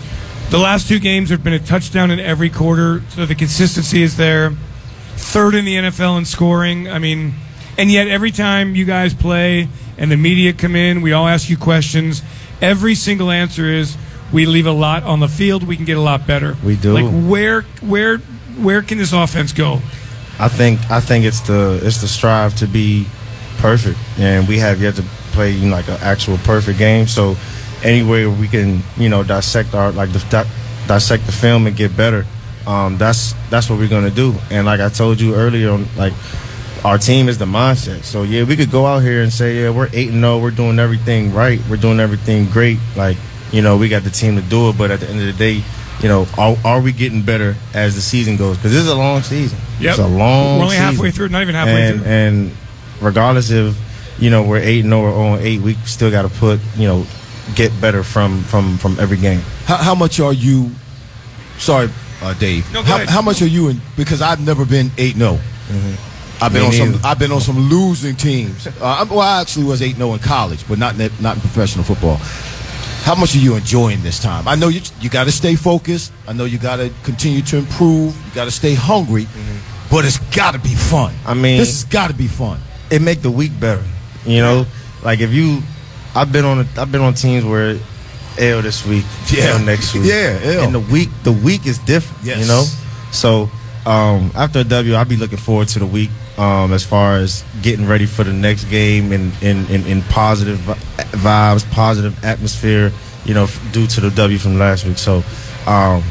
Speaker 6: The last two games have been a touchdown in every quarter, so the consistency is there. Third in the N F L in scoring. I mean, and yet every time you guys play and the media come in, we all ask you questions. Every single answer is, we leave a lot on the field. We can get a lot better.
Speaker 7: We do.
Speaker 6: Like where, where, where can this offense go?
Speaker 7: I think I think it's the it's the strive to be perfect, and we have yet to play you know, like an actual perfect game. So anyway, we can you know dissect our like the, di- dissect the film and get better. Um, that's that's what we're gonna do. And like I told you earlier, like our team is the mindset. So yeah, we could go out here and say, yeah, we're eight and zero, we're doing everything right, we're doing everything great. Like. You know, we got the team to do it, but at the end of the day, you know, are, are we getting better as the season goes? Because this is a long season.
Speaker 6: Yep.
Speaker 7: It's a long
Speaker 6: We're only
Speaker 7: season.
Speaker 6: halfway through, not even halfway
Speaker 7: and,
Speaker 6: through.
Speaker 7: And regardless of, you know, we're eight and or on eight, we still got to put, you know, get better from, from, from every game.
Speaker 3: How, how much are you? Sorry, uh, Dave.
Speaker 6: No, go
Speaker 3: how,
Speaker 6: ahead.
Speaker 3: how much are you in? Because I've never been eight and zero. I've been
Speaker 7: Me
Speaker 3: on some.
Speaker 7: neither.
Speaker 3: I've been on some losing teams. Uh, I'm- well, I actually was eight and zero in college, but not in, not in professional football. How much are you enjoying this time? I know you you got to stay focused. I know you got to continue to improve. You got to stay hungry, but it's got to be fun.
Speaker 7: I mean-
Speaker 3: this has got to be fun.
Speaker 7: It make the week better. You know, like if you, I've been on a, I've been on teams where L this week,
Speaker 3: Yeah.
Speaker 7: L next week,
Speaker 3: Yeah, L.
Speaker 7: and the week the week is different.
Speaker 3: Yes.
Speaker 7: You know, so um, after a W, I'll be looking forward to the week um, as far as getting ready for the next game and in in, in positive vi- vibes, positive atmosphere. You know, f- due to the W from last week. So um,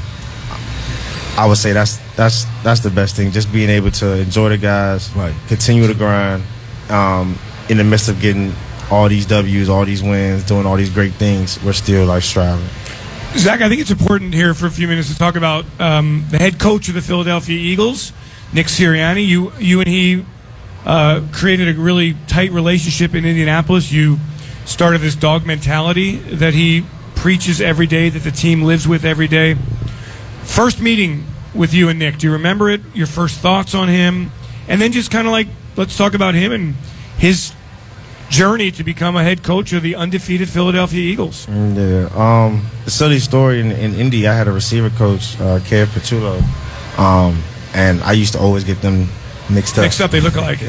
Speaker 7: I would say that's that's that's the best thing. Just being able to enjoy the guys,
Speaker 3: Right.
Speaker 7: continue to grind um, in the midst of getting all these W's, all these wins, doing all these great things. We're still like striving.
Speaker 6: Zach, I think it's important here for a few minutes to talk about um, the head coach of the Philadelphia Eagles, Nick Sirianni. You, you and he uh, created a really tight relationship in Indianapolis. You started this dog mentality that he preaches every day, that the team lives with every day. First meeting with you and Nick, do you remember it? Your first thoughts on him? And then just kind of like, let's talk about him and his journey to become a head coach of the undefeated Philadelphia Eagles.
Speaker 7: Yeah. Um, a silly story in, in Indy, I had a receiver coach, uh, Kev Petullo, um, and I used to always get them mixed up.
Speaker 6: Mixed up, they look alike.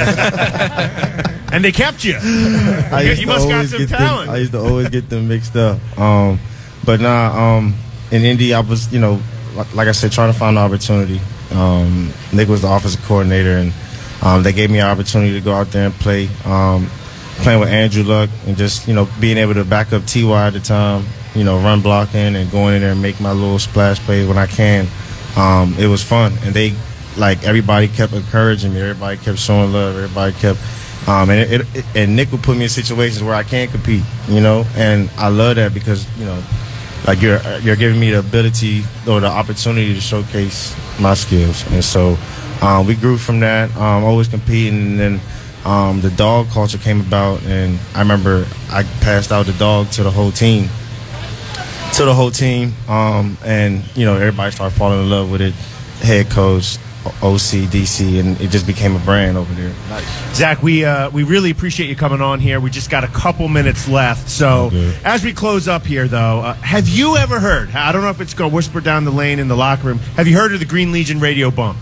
Speaker 6: Yeah.
Speaker 2: And they kept you.
Speaker 7: I
Speaker 2: You-
Speaker 7: used
Speaker 2: you
Speaker 7: to
Speaker 2: must got
Speaker 7: always
Speaker 2: some
Speaker 7: get them-
Speaker 2: talent.
Speaker 7: I used to always get them mixed up. Um, but nah, um, in Indy, I was, you know, like, like I said, trying to find an opportunity. Um, Nick was the offensive coordinator, and um, they gave me an opportunity to go out there and play, um, playing with Andrew Luck, and just, you know, being able to back up T Y at the time, you know, run blocking and going in there and make my little splash plays when I can. Um, it was fun, and they, like, everybody kept encouraging me. Everybody kept showing love. Everybody kept. Um, and it, it, and Nick would put me in situations where I can't compete, you know, and I love that because, you know, like you're you're giving me the ability or the opportunity to showcase my skills, and so um, we grew from that. Um, always competing, and then um, the dog culture came about, and I remember I passed out the dog to the whole team, to the whole team, um, and you know everybody started falling in love with it. Head coach, O C, D C, and it just became a brand over there.
Speaker 2: Zach, we uh, we really appreciate you coming on here. We just got a couple minutes left. So
Speaker 7: Okay.
Speaker 2: as we close up here, though, uh, have you ever heard, I don't know if it's going to whisper down the lane in the locker room, have you heard of the Green Legion radio bump?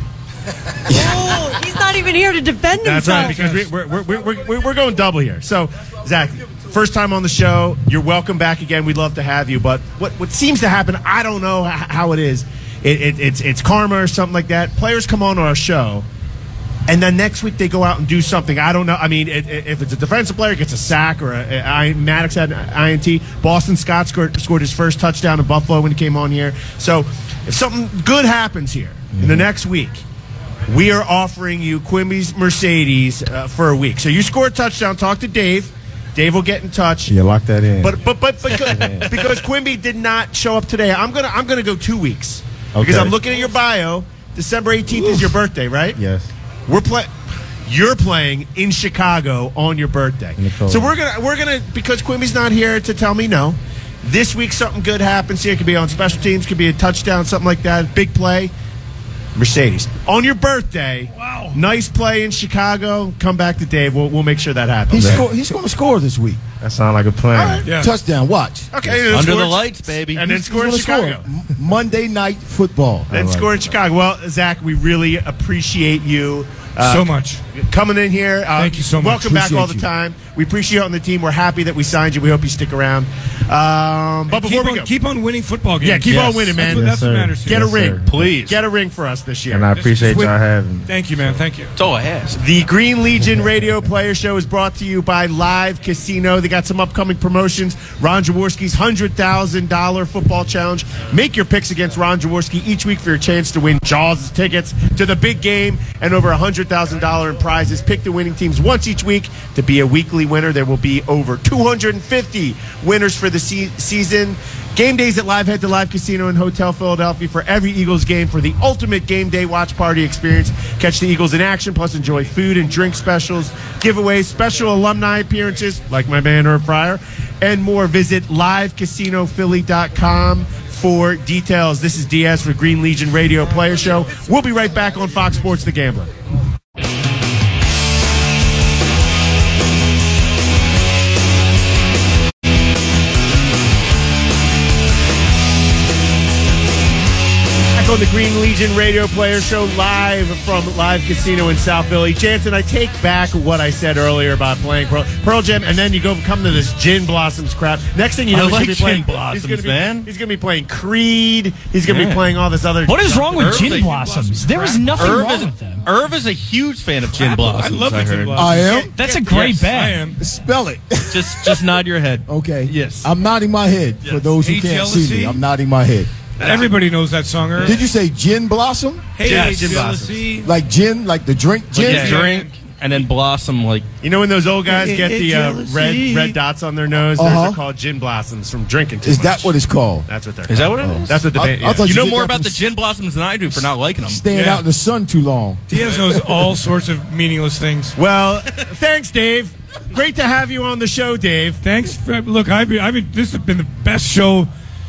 Speaker 4: Oh, he's not even here to defend
Speaker 2: That's
Speaker 4: himself.
Speaker 2: right, because we, we're, we're, we're, we're, we're going double here. So, Zach, first time on the show. You're welcome back again. We'd love to have you. But what, what seems to happen, I don't know h- how it is. It, it, it's, it's karma or something like that. Players come on our show, and then next week they go out and do something. I don't know. I mean, it, it, if it's a defensive player, gets a sack, or a, a, I, Maddox had an I N T. Boston Scott scored, scored his first touchdown in Buffalo when he came on here. So if something good happens here in the next week, we are offering you Quimby's Mercedes uh, for a week. So you score a touchdown, talk to Dave. Dave will get in touch.
Speaker 7: Yeah, lock that in.
Speaker 2: But but but because, because Quimby did not show up today, I'm gonna I'm gonna go two weeks because
Speaker 7: Okay.
Speaker 2: I'm looking at your bio. December eighteenth is your birthday, right?
Speaker 7: yes.
Speaker 2: We're playing. You're playing in Chicago on your birthday.
Speaker 7: In the cold.
Speaker 2: So we're gonna we're gonna because Quimby's not here to tell me no. This week something good happens here. It could be on special teams, could be a touchdown, something like that. Big play. Mercedes on your birthday.
Speaker 6: Wow.
Speaker 2: Nice play in Chicago. Come back to Dave. We'll we'll make sure that happens.
Speaker 3: He's, sco- he's going to score this week.
Speaker 7: That sounds like a plan.
Speaker 6: Yeah.
Speaker 3: Touchdown. Watch.
Speaker 2: Okay, and
Speaker 5: Under
Speaker 2: score-
Speaker 5: the lights, baby.
Speaker 2: and then
Speaker 3: He's
Speaker 2: score in
Speaker 3: gonna
Speaker 2: Chicago.
Speaker 3: score. M- Monday Night Football.
Speaker 2: Then
Speaker 3: All
Speaker 2: score
Speaker 3: right.
Speaker 2: in Chicago. Well, Zach, we really appreciate you uh,
Speaker 6: so much.
Speaker 2: coming in here. Uh,
Speaker 6: Thank you so much.
Speaker 2: Welcome back
Speaker 3: Appreciate
Speaker 2: all the
Speaker 3: you.
Speaker 2: time. We appreciate you on the team. We're happy that we signed you. We hope you stick around. Um, but
Speaker 6: And
Speaker 2: before
Speaker 6: keep
Speaker 2: we
Speaker 6: on,
Speaker 2: go,
Speaker 6: keep on winning football games.
Speaker 2: yeah, keep
Speaker 5: Yes.
Speaker 2: on winning, man.
Speaker 6: That's what,
Speaker 7: Yes,
Speaker 6: that's what
Speaker 7: sir.
Speaker 6: matters. to
Speaker 2: Get a
Speaker 6: us.
Speaker 2: ring,
Speaker 7: sir.
Speaker 5: Please.
Speaker 2: Get a ring for us this year.
Speaker 7: And I
Speaker 6: Just-
Speaker 7: appreciate
Speaker 6: just win-
Speaker 7: y'all having me.
Speaker 6: Thank you, man. Thank you.
Speaker 5: That's all I ask.
Speaker 2: The Green Legion Radio Player Show is brought to you by Live Casino. They got some upcoming promotions. Ron Jaworski's one hundred thousand dollars football challenge. Make your picks against Ron Jaworski each week for your chance to win Jaws tickets to the big game and over one hundred thousand dollars in prizes. Pick the winning teams once each week to be a weekly winner. There will be over two hundred fifty winners for the se- season. Game days at Live. Head to Live Casino and Hotel Philadelphia for every Eagles game for the ultimate game day watch party experience. Catch the Eagles in action, plus enjoy food and drink specials, giveaways, special alumni appearances like my man Herb Fryer, and more. Visit live casino philly dot com for details. This is Diaz for Green Legion Radio Player Show. We'll be right back on Fox Sports The Gambler. On the Green Legion Radio Player Show, live from Live Casino in South Philly. Jansen, I take back what I said earlier about playing Pearl, Pearl Jam, and then you go come to this Gin Blossoms crap. Next thing you know,
Speaker 5: I
Speaker 2: he's
Speaker 5: like
Speaker 2: gonna be playing
Speaker 5: Gin Blossoms,
Speaker 2: he's gonna be,
Speaker 5: man.
Speaker 2: He's going to be playing Creed. He's going to be
Speaker 5: Yeah.
Speaker 2: playing all this other.
Speaker 8: What is
Speaker 2: stuff.
Speaker 8: wrong with
Speaker 5: Irv,
Speaker 8: Gin
Speaker 5: they-
Speaker 8: Blossoms? There is nothing
Speaker 5: Irv
Speaker 8: wrong
Speaker 5: is,
Speaker 8: with them.
Speaker 5: Irv is a huge fan of Gin
Speaker 6: I
Speaker 5: Blossoms.
Speaker 6: love the
Speaker 5: I
Speaker 6: Gin
Speaker 5: heard.
Speaker 6: Blossoms.
Speaker 3: I am.
Speaker 8: That's a great
Speaker 5: Yes,
Speaker 8: bet.
Speaker 6: I am.
Speaker 3: Spell it.
Speaker 5: Just, just nod your head.
Speaker 3: Okay.
Speaker 5: Yes.
Speaker 3: I'm nodding my head for those who
Speaker 6: Hey,
Speaker 3: can't see
Speaker 6: jealousy.
Speaker 3: me. I'm nodding my head.
Speaker 6: Everybody knows that song. Irv.
Speaker 3: Did you say gin blossom?
Speaker 6: Hey,
Speaker 2: Yeah,
Speaker 6: Gin
Speaker 2: Gin Blossoms.
Speaker 6: jealousy.
Speaker 3: Like gin, like the drink gin?
Speaker 5: Yeah, drink and then blossom like.
Speaker 2: You know when those old guys
Speaker 5: Hey,
Speaker 2: get
Speaker 5: hey,
Speaker 2: the uh,
Speaker 5: jealousy.
Speaker 2: red red dots on their nose? Those
Speaker 3: Uh-huh.
Speaker 2: are called Gin Blossoms from drinking too
Speaker 3: Is
Speaker 2: much.
Speaker 3: that what it's called?
Speaker 2: That's what they're.
Speaker 5: Is that
Speaker 2: called.
Speaker 5: what it is?
Speaker 2: That's what the
Speaker 3: I-
Speaker 2: band.
Speaker 3: I
Speaker 2: yeah.
Speaker 3: thought
Speaker 5: You know
Speaker 3: get
Speaker 5: more
Speaker 3: that
Speaker 5: about
Speaker 3: from
Speaker 5: the
Speaker 3: s-
Speaker 5: Gin Blossoms than I do for not liking them.
Speaker 3: Staying
Speaker 6: Yeah.
Speaker 3: out in the sun too long.
Speaker 6: Diaz knows all sorts of meaningless things.
Speaker 2: Well, thanks, Dave. Great to have you on the show, Dave.
Speaker 6: Thanks. For, look, I've been, I've been, this has been the best show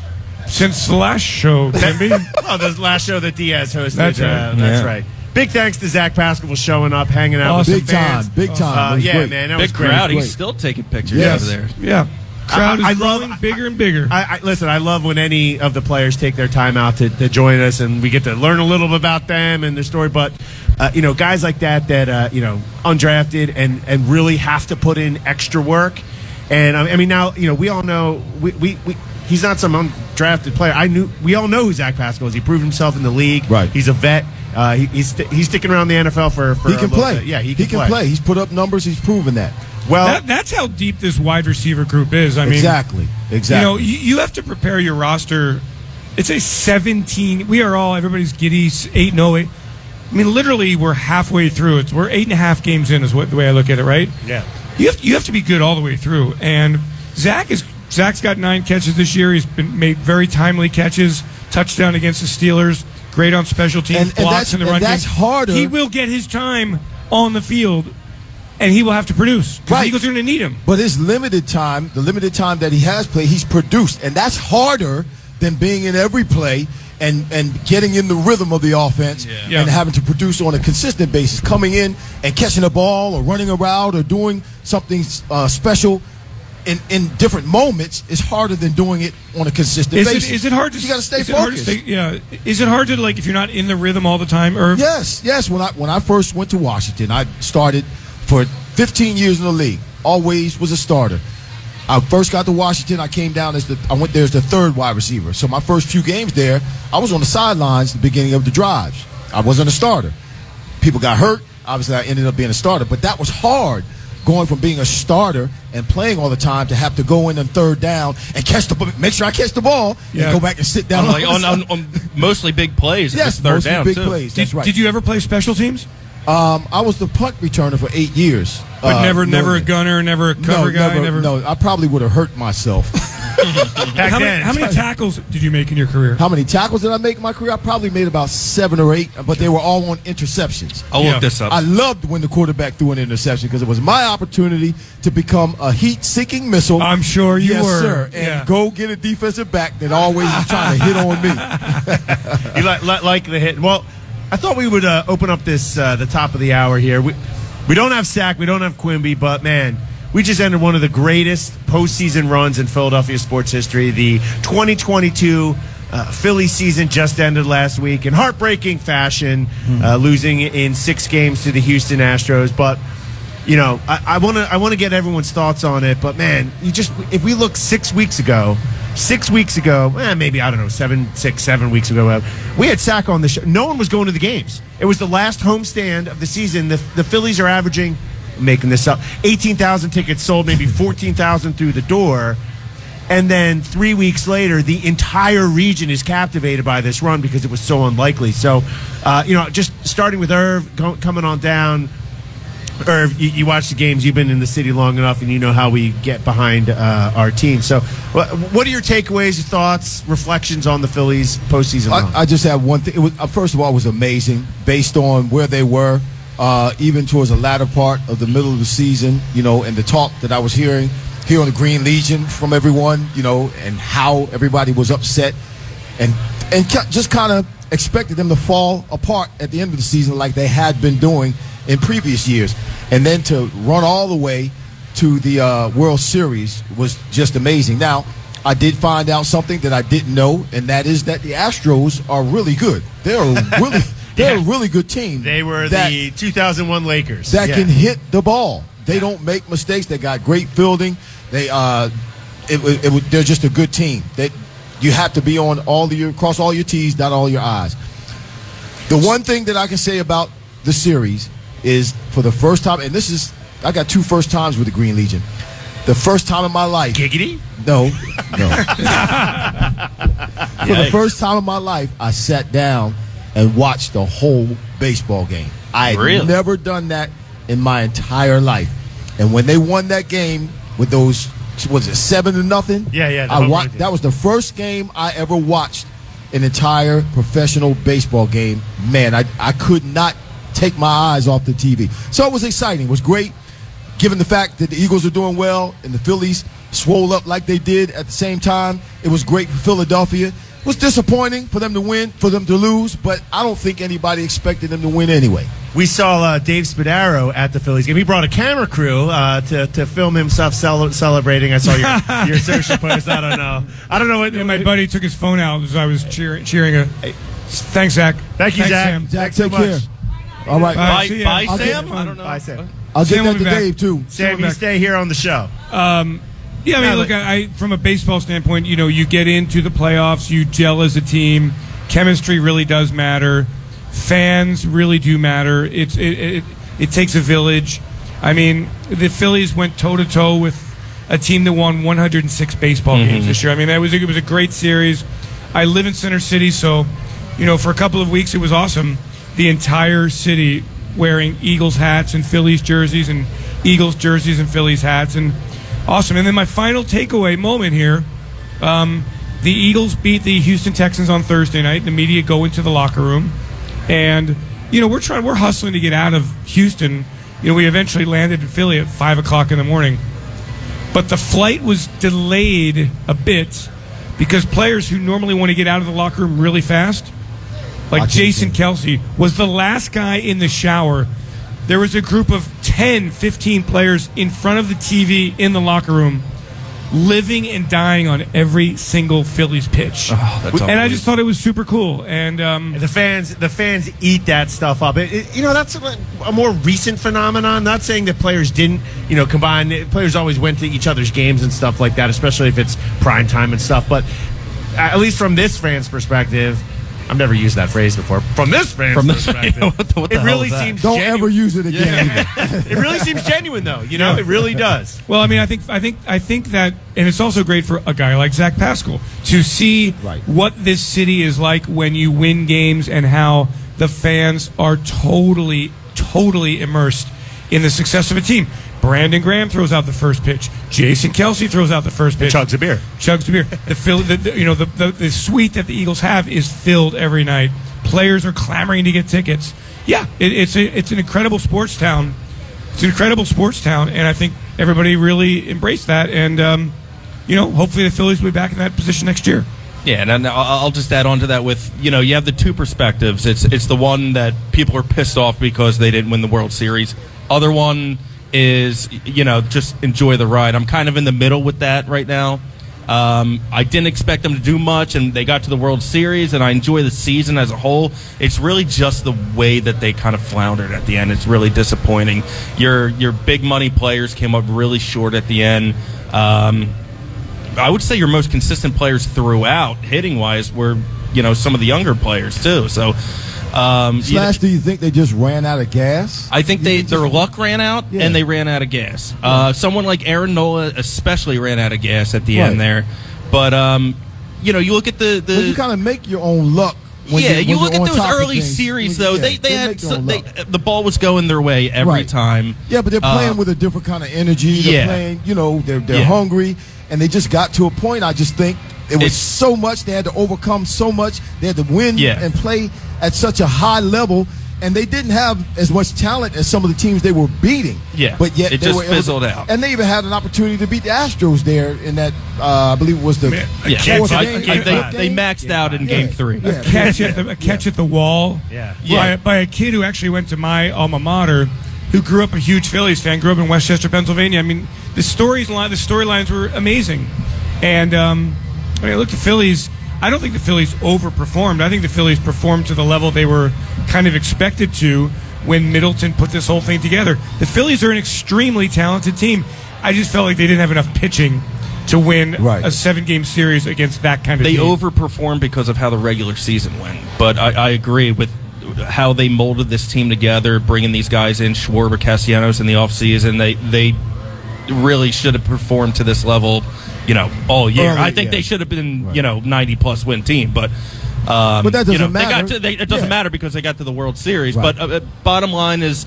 Speaker 6: since the last show, Quimby.
Speaker 2: Oh, the last show that Diaz hosted.
Speaker 6: That's right.
Speaker 2: Uh, that's
Speaker 5: Yeah.
Speaker 2: right. Big thanks to Zach Pascal for showing up, hanging out
Speaker 6: Awesome.
Speaker 2: with
Speaker 3: Big
Speaker 2: the fans.
Speaker 3: time, big time.
Speaker 2: Uh,
Speaker 3: It was
Speaker 2: yeah,
Speaker 3: great.
Speaker 2: man, that was
Speaker 5: Big
Speaker 2: great.
Speaker 5: crowd.
Speaker 3: great.
Speaker 5: He's still taking pictures
Speaker 3: Yes.
Speaker 5: over there.
Speaker 6: yeah. Crowd
Speaker 2: I- I
Speaker 6: is
Speaker 2: love-
Speaker 6: growing bigger and bigger.
Speaker 2: I, I listen. I love when any of the players take their time out to, to join us, and we get to learn a little bit about them and their story. But uh, you know, guys like that that uh, you know, undrafted and and really have to put in extra work. And I mean, now you know, we all know we we. we he's not some undrafted player. I knew we all know who Zach Pascal is. He proved himself in the league.
Speaker 3: Right.
Speaker 2: He's a vet. Uh, he, he's st- he's sticking around the N F L for. for
Speaker 3: He
Speaker 2: a
Speaker 3: can
Speaker 2: little
Speaker 3: play.
Speaker 2: bit. Yeah, he can,
Speaker 3: play.
Speaker 2: play.
Speaker 3: He's put up numbers. He's proven that.
Speaker 2: Well,
Speaker 6: that, that's how deep this wide receiver group is. I mean,
Speaker 3: exactly. Exactly.
Speaker 6: You know, you, you have to prepare your roster. It's a seventeen. We are all everybody's giddy. Eight and oh eight. I mean, literally, we're halfway through. It's we're eight and a half games in, is what the way I look at it. Right?
Speaker 2: yeah.
Speaker 6: You have you have to be good all the way through. And Zach is Zach's got nine catches this year. He's been made very timely catches. Touchdown against the Steelers. Great on special teams.
Speaker 3: And- and
Speaker 6: blocks
Speaker 3: that's-
Speaker 6: in the
Speaker 3: and
Speaker 6: run
Speaker 3: that's
Speaker 6: game.
Speaker 3: harder.
Speaker 6: He will get his time on the field, and he will have to produce. 'Cause
Speaker 3: Right.
Speaker 6: The Eagles are going to need him.
Speaker 3: But his limited time, the limited time that he has played, he's produced, and that's harder than being in every play and and getting in the rhythm of the offense
Speaker 6: Yeah.
Speaker 3: and having to produce on a consistent basis, coming in and catching a ball or running a route or doing something uh, special. In, in different moments is harder than doing it on a consistent
Speaker 6: Is
Speaker 3: basis.
Speaker 6: it, is it hard to?
Speaker 3: You got to stay
Speaker 6: is it hard to
Speaker 3: focused.
Speaker 6: stay- yeah. Is it hard to like if you're not in the rhythm all the time, Irv?
Speaker 3: Yes, yes. When I when I first went to Washington, I started for fifteen years in the league. Always was a starter. I first got to Washington. I came down as the I went there as the third wide receiver. So my first few games there, I was on the sidelines at the beginning of the drives. I wasn't a starter. People got hurt. Obviously, I ended up being a starter. But that was hard, going from being a starter and playing all the time to have to go in on third down and catch the make sure I catch the ball
Speaker 6: Yeah.
Speaker 3: and go back and sit down
Speaker 5: On, like,
Speaker 3: the
Speaker 5: on,
Speaker 3: side.
Speaker 5: on, on mostly big plays.
Speaker 3: Yes,
Speaker 5: Yes, third
Speaker 3: mostly
Speaker 5: down
Speaker 3: big
Speaker 5: too.
Speaker 3: plays.
Speaker 6: Did,
Speaker 3: That's right.
Speaker 6: did you ever play special teams?
Speaker 3: Um, I was the punt returner for eight years.
Speaker 6: But
Speaker 3: Uh,
Speaker 6: never, never a
Speaker 3: Norman.
Speaker 6: gunner, never a cover
Speaker 3: no,
Speaker 6: guy,
Speaker 3: never,
Speaker 6: never.
Speaker 3: No, I probably would have hurt myself.
Speaker 2: Back
Speaker 6: How
Speaker 2: then,
Speaker 6: many, how many tackles did you make in your career?
Speaker 3: How many tackles did I make in my career? I probably made about seven or eight, but they were all on interceptions.
Speaker 5: I'll
Speaker 6: Yeah.
Speaker 5: look this up.
Speaker 3: I loved when the quarterback threw an interception because it was my opportunity to become a heat-seeking missile.
Speaker 6: I'm sure you
Speaker 3: yes,
Speaker 6: were.
Speaker 3: sir, and
Speaker 6: Yeah.
Speaker 3: go get a defensive back that always was trying to hit on me.
Speaker 2: You like, like, like the hit. Well, I thought we would uh, open up this uh, the top of the hour here. We we don't have Sack, we don't have Quimby, but man, we just ended one of the greatest postseason runs in Philadelphia sports history. The twenty twenty-two uh, Philly season just ended last week in heartbreaking fashion, uh, losing in six games to the Houston Astros. But you know, I want to I want to get everyone's thoughts on it. But man, you just if we look six weeks ago. Six weeks ago, eh, maybe, I don't know, seven, six, seven weeks ago, we had Sack on the show. No one was going to the games. It was the last homestand of the season. The, the Phillies are averaging, I'm making this up, eighteen thousand tickets sold, maybe fourteen thousand through the door. And then three weeks later, the entire region is captivated by this run because it was so unlikely. So, uh, you know, just starting with Irv, go, coming on down. Irv, you, you watch the games. You've been in the city long enough, and you know how we get behind uh, our team. So, what, what are your takeaways, your thoughts, reflections on the Phillies postseason run?
Speaker 3: I, I just have one thing. It was, uh, first of all, it was amazing based on where they were, uh, even towards the latter part of the middle of the season, you know, and the talk that I was hearing here on the Green Legion from everyone, you know, and how everybody was upset and, and just kind of expected them to fall apart at the end of the season like they had been doing in previous years, and then to run all the way to the uh, World Series was just amazing. Now, I did find out something that I didn't know, and that is that the Astros are really good. They're a really, they're
Speaker 2: Yeah.
Speaker 3: a really good team.
Speaker 2: They were
Speaker 3: that,
Speaker 2: the two thousand one Lakers.
Speaker 3: that
Speaker 2: Yeah.
Speaker 3: can hit the ball. They don't make mistakes. They got great fielding. They, uh, it, it, it, they're just a good team. That you have to be on all the, your cross all your T's, dot all your I's. The one thing that I can say about the series is for the first time, and this is, I got two first times with the Green Legion. The first time in my life.
Speaker 2: Giggity?
Speaker 3: No, no. For the first time in my life, I sat down and watched the whole baseball game. I had
Speaker 5: Really?
Speaker 3: never done that in my entire life. And when they won that game with those, was it seven to nothing?
Speaker 2: Yeah, yeah, the
Speaker 3: I
Speaker 2: home
Speaker 3: wa-
Speaker 2: run game.
Speaker 3: that was the first game I ever watched an entire professional baseball game. Man, I I could not take my eyes off the T V. So it was exciting. It was great, given the fact that the Eagles are doing well and the Phillies swole up like they did at the same time. It was great for Philadelphia. It was disappointing for them to win, for them to lose, but I don't think anybody expected them to win anyway.
Speaker 2: We saw uh, Dave Spadaro at the Phillies game. He brought a camera crew uh, to to film himself cel- celebrating. I saw your your social post. I don't know. I don't know what.
Speaker 6: Yeah, my buddy took his phone out as I was cheering. cheering a, Thanks, Zach.
Speaker 2: Thank you,
Speaker 6: Thanks,
Speaker 2: Zach.
Speaker 6: Sam.
Speaker 3: Zach,
Speaker 2: Thanks so
Speaker 3: take
Speaker 2: much.
Speaker 3: care. All right.
Speaker 6: Bye.
Speaker 5: Bye,
Speaker 6: see ya.
Speaker 5: bye
Speaker 3: I'll get-
Speaker 5: Sam? I don't know.
Speaker 2: Bye, Sam.
Speaker 3: I'll get
Speaker 6: Sam will
Speaker 3: that
Speaker 6: be
Speaker 3: to
Speaker 6: back.
Speaker 3: Dave, too.
Speaker 2: Sam, you
Speaker 6: back.
Speaker 2: stay here on the show.
Speaker 6: Um, yeah, I mean,
Speaker 2: Yeah,
Speaker 6: look,
Speaker 2: but-
Speaker 6: I, I from a baseball standpoint, you know, you get into the playoffs, you gel as a team. Chemistry really does matter. Fans really do matter. It's it it, it takes a village. I mean, the Phillies went toe to toe with a team that won one hundred six baseball games this year. I mean, that was it was a great series. I live in Center City, so you know, for a couple of weeks it was awesome. The entire city wearing Eagles hats and Phillies jerseys and Eagles jerseys and Phillies hats, and awesome. And then my final takeaway moment here, um, the Eagles beat the Houston Texans on Thursday night. The media go into the locker room, and you know we're trying, we're hustling to get out of Houston. You know, we eventually landed in Philly at five o'clock in the morning, but the flight was delayed a bit because players who normally want to get out of the locker room really fast, like
Speaker 3: Watching
Speaker 6: Jason
Speaker 3: the
Speaker 6: Kelsey, was the last guy in the shower. There was a group of ten, fifteen players in front of the T V in the locker room, living and dying on every single Phillies pitch.
Speaker 5: Oh, that's
Speaker 6: and I just thought it was super cool. And um,
Speaker 2: The fans, the fans eat that stuff up. It, it, you know, that's a, a more recent phenomenon. Not saying that players didn't, you know, combine. Players always went to each other's games and stuff like that, especially if it's prime time and stuff. But at least from this fan's perspective, I've never used that phrase before. From this fan's
Speaker 5: From this-
Speaker 2: perspective,
Speaker 5: what the- what the
Speaker 2: it
Speaker 5: hell
Speaker 2: really
Speaker 5: is that?
Speaker 2: seems
Speaker 3: Don't
Speaker 2: genuine.
Speaker 3: ever use it again. either.
Speaker 2: It really seems genuine, though. You know, it really does.
Speaker 6: well, I mean, I think, I think, I think that, and it's also great for a guy like Zach Pascal to see
Speaker 3: Right.
Speaker 6: what this city is like when you win games and how the fans are totally, totally immersed in the success of a team. Brandon Graham throws out the first pitch. Jason Kelsey throws out the first pitch.
Speaker 2: Chugs a beer.
Speaker 6: Chugs a beer. The, Phil, the, the you know the, the the suite that the Eagles have is filled every night. Players are clamoring to get tickets. Yeah, it, it's a, it's an incredible sports town. It's an incredible sports town, and I think everybody really embraced that. And um, you know, hopefully the Phillies will be back in that position next year.
Speaker 5: Yeah, and then I'll I'll just add on to that with, you know, you have the two perspectives. It's it's the one that people are pissed off because they didn't win the World Series. Other one is, you know, just enjoy the ride. I'm kind of in the middle with that right now. Um, I didn't expect them to do much, and they got to the World Series, and I enjoy the season as a whole. It's really just the way that they kind of floundered at the end. It's really disappointing. Your your big money players came up really short at the end. Um, I would say your most consistent players throughout, hitting wise, were you know some of the younger players too. So. Um,
Speaker 3: Slash, do you think they just ran out of gas?
Speaker 5: I think they their luck ran out,
Speaker 3: Yeah.
Speaker 5: and they ran out of gas. Uh, someone like Aaron Nola especially ran out of gas at the
Speaker 3: Right.
Speaker 5: end there. But, um, you know, you look at the... the
Speaker 3: Well, you kind of make your own luck. When
Speaker 5: yeah,
Speaker 3: you,
Speaker 5: you
Speaker 3: when
Speaker 5: look
Speaker 3: you're
Speaker 5: at
Speaker 3: on
Speaker 5: those
Speaker 3: top of
Speaker 5: early
Speaker 3: things.
Speaker 5: series,
Speaker 3: Yeah,
Speaker 5: though. They, they,
Speaker 3: they
Speaker 5: had
Speaker 3: make their
Speaker 5: so,
Speaker 3: own
Speaker 5: they,
Speaker 3: luck.
Speaker 5: the ball was going their way every
Speaker 3: Right.
Speaker 5: time.
Speaker 3: Yeah, but they're playing
Speaker 5: Uh,
Speaker 3: with a different kind of energy. They're
Speaker 5: yeah.
Speaker 3: playing, you know, they're they're
Speaker 5: Yeah.
Speaker 3: hungry, and they just got to a point. I just think it was
Speaker 5: It's-
Speaker 3: so much. They had to overcome so much. They had to win
Speaker 5: Yeah.
Speaker 3: and play at such a high level. And they didn't have as much talent as some of the teams they were beating.
Speaker 5: Yeah.
Speaker 3: but yet
Speaker 5: It
Speaker 3: they
Speaker 5: just
Speaker 3: were able to-
Speaker 5: fizzled out.
Speaker 3: And they even had an opportunity to beat the Astros there in that. Uh, I believe it was the
Speaker 6: Man,
Speaker 5: Yeah,
Speaker 6: Catch
Speaker 3: fourth
Speaker 5: so I-
Speaker 3: game.
Speaker 5: I- they,
Speaker 3: fifth
Speaker 5: they
Speaker 3: game?
Speaker 5: maxed out in
Speaker 3: Yeah.
Speaker 5: Game Three.
Speaker 3: Yeah.
Speaker 6: catch at the a catch at the wall.
Speaker 2: Yeah.
Speaker 5: Yeah.
Speaker 6: By, by a kid who actually went to my alma mater, who grew up a huge Phillies fan, grew up in Westchester, Pennsylvania. I mean, the stories, the storylines were amazing, and um, I mean, look, the Phillies. I don't think the Phillies overperformed. I think the Phillies performed to the level they were kind of expected to when Middleton put this whole thing together. The Phillies are an extremely talented team. I just felt like they didn't have enough pitching to win
Speaker 3: Right.
Speaker 6: a seven-game series against that kind of
Speaker 5: They
Speaker 6: team.
Speaker 5: overperformed because of how the regular season went. But I, I agree with how they molded this team together, bringing these guys in, Schwarber, Castellanos in the offseason. They they really should have performed to this level, you know, all year.
Speaker 3: Early,
Speaker 5: I think
Speaker 3: yeah.
Speaker 5: they should have been, you know, ninety-plus win team. But um,
Speaker 3: But that
Speaker 5: you know,
Speaker 3: doesn't
Speaker 5: They got
Speaker 3: matter.
Speaker 5: to, they, it doesn't
Speaker 3: Yeah.
Speaker 5: matter because they got to the World Series.
Speaker 3: Right.
Speaker 5: But uh, bottom line is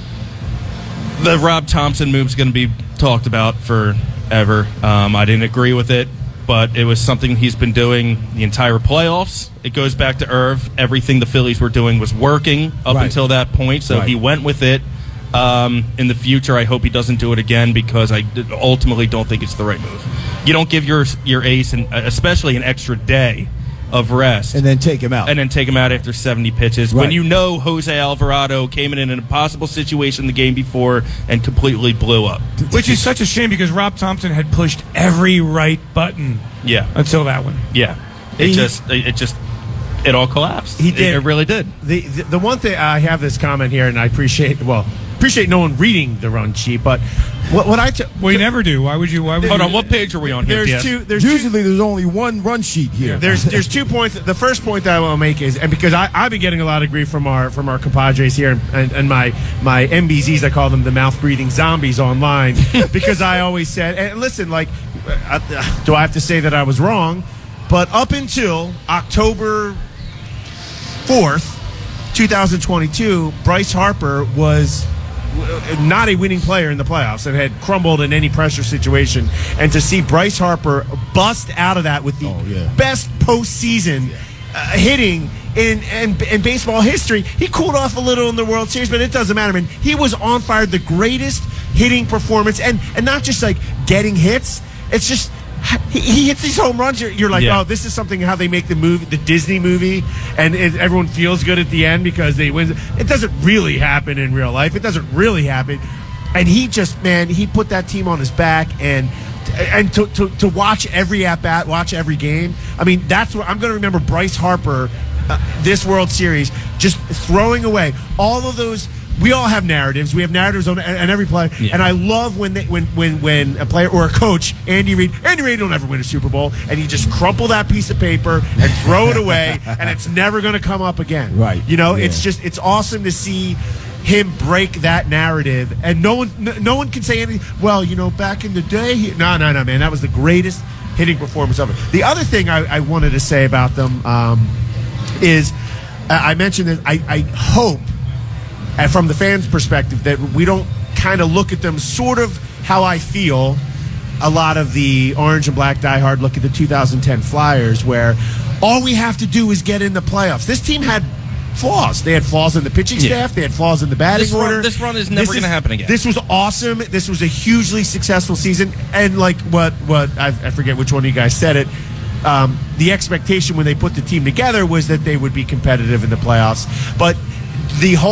Speaker 5: the Rob Thompson move is going to be talked about forever. Um, I didn't agree with it, but it was something he's been doing the entire playoffs. It goes back to Irv. Everything the Phillies were doing was working up
Speaker 3: Right.
Speaker 5: until that point, so
Speaker 3: Right.
Speaker 5: he went with it. Um, in the future, I hope he doesn't do it again because I d- ultimately don't think it's the right move. You don't give your your ace, and especially an extra day of rest,
Speaker 3: and then take him out.
Speaker 5: and then take him out after seventy pitches when
Speaker 3: Right.
Speaker 5: you know Jose Alvarado came in an impossible situation the game before and completely blew up.
Speaker 6: Which is such a shame because Rob Thompson had pushed every right button
Speaker 5: Yeah,
Speaker 6: until that one.
Speaker 5: yeah. It
Speaker 2: He-
Speaker 5: just, it just, it all collapsed.
Speaker 2: He
Speaker 5: It-
Speaker 2: did.
Speaker 5: It, really did.
Speaker 2: The, the the one thing I have this comment here, and I appreciate well appreciate no one reading the run sheet, but what what I t-
Speaker 6: We never do. Why would you? Why would
Speaker 5: Hold
Speaker 6: you?
Speaker 5: on, what page are we on here?
Speaker 2: there's
Speaker 5: T S?
Speaker 2: two there's two,
Speaker 3: Usually, there's only one run sheet here.
Speaker 2: There's there's two points. The first point that I want to make is, and because I, I've been getting a lot of grief from our from our compadres here and, and, and my my M B Zs, I call them the mouth breathing zombies online, because I always said, and listen, like, uh, do I have to say that I was wrong? But up until October fourth, twenty twenty-two, Bryce Harper was not a winning player in the playoffs and had crumbled in any pressure situation. And to see Bryce Harper bust out of that with the
Speaker 3: Oh, yeah.
Speaker 2: best postseason uh, hitting in, in in baseball history, he cooled off a little in the World Series, but it doesn't matter, man. He was on fire, the greatest hitting performance, and and not just like getting hits. It's just he, he hits these home runs. You're, you're like,
Speaker 5: Yeah.
Speaker 2: oh, this is something how they make the movie, the Disney movie, and it, everyone feels good at the end because they win. It doesn't really happen in real life. It doesn't really happen. And he just, man, he put that team on his back, and and to to, to watch every at bat, watch every game. I mean, that's what I'm going to remember. Bryce Harper, uh, this World Series, just throwing away all of those. We all have narratives. We have narratives on and every player.
Speaker 5: Yeah.
Speaker 2: And I love when they, when when when a player or a coach, Andy Reid, Andy Reid will never win a Super Bowl, and you just crumple that piece of paper and throw it away, and it's never going to come up again.
Speaker 3: Right.
Speaker 2: You know,
Speaker 3: Yeah.
Speaker 2: it's just it's awesome to see him break that narrative, and no one no, no one can say anything. Well, you know, back in the day, he, no, no, no, man, that was the greatest hitting performance ever. The other thing I, I wanted to say about them um, is I I mentioned that I, I hope. And from the fans' perspective, that we don't kind of look at them sort of how I feel a lot of the orange and black diehard look at the two thousand ten Flyers, where all we have to do is get in the playoffs. This team had flaws. They had flaws in the pitching
Speaker 5: Yeah.
Speaker 2: staff. They had flaws in the batting
Speaker 5: This run-
Speaker 2: order.
Speaker 5: this run is never
Speaker 2: This
Speaker 5: gonna happen again.
Speaker 2: This was awesome. This was a hugely successful season. And like what, what I, I forget which one of you guys said it, um, the expectation when they put the team together was that they would be competitive in the playoffs. But the whole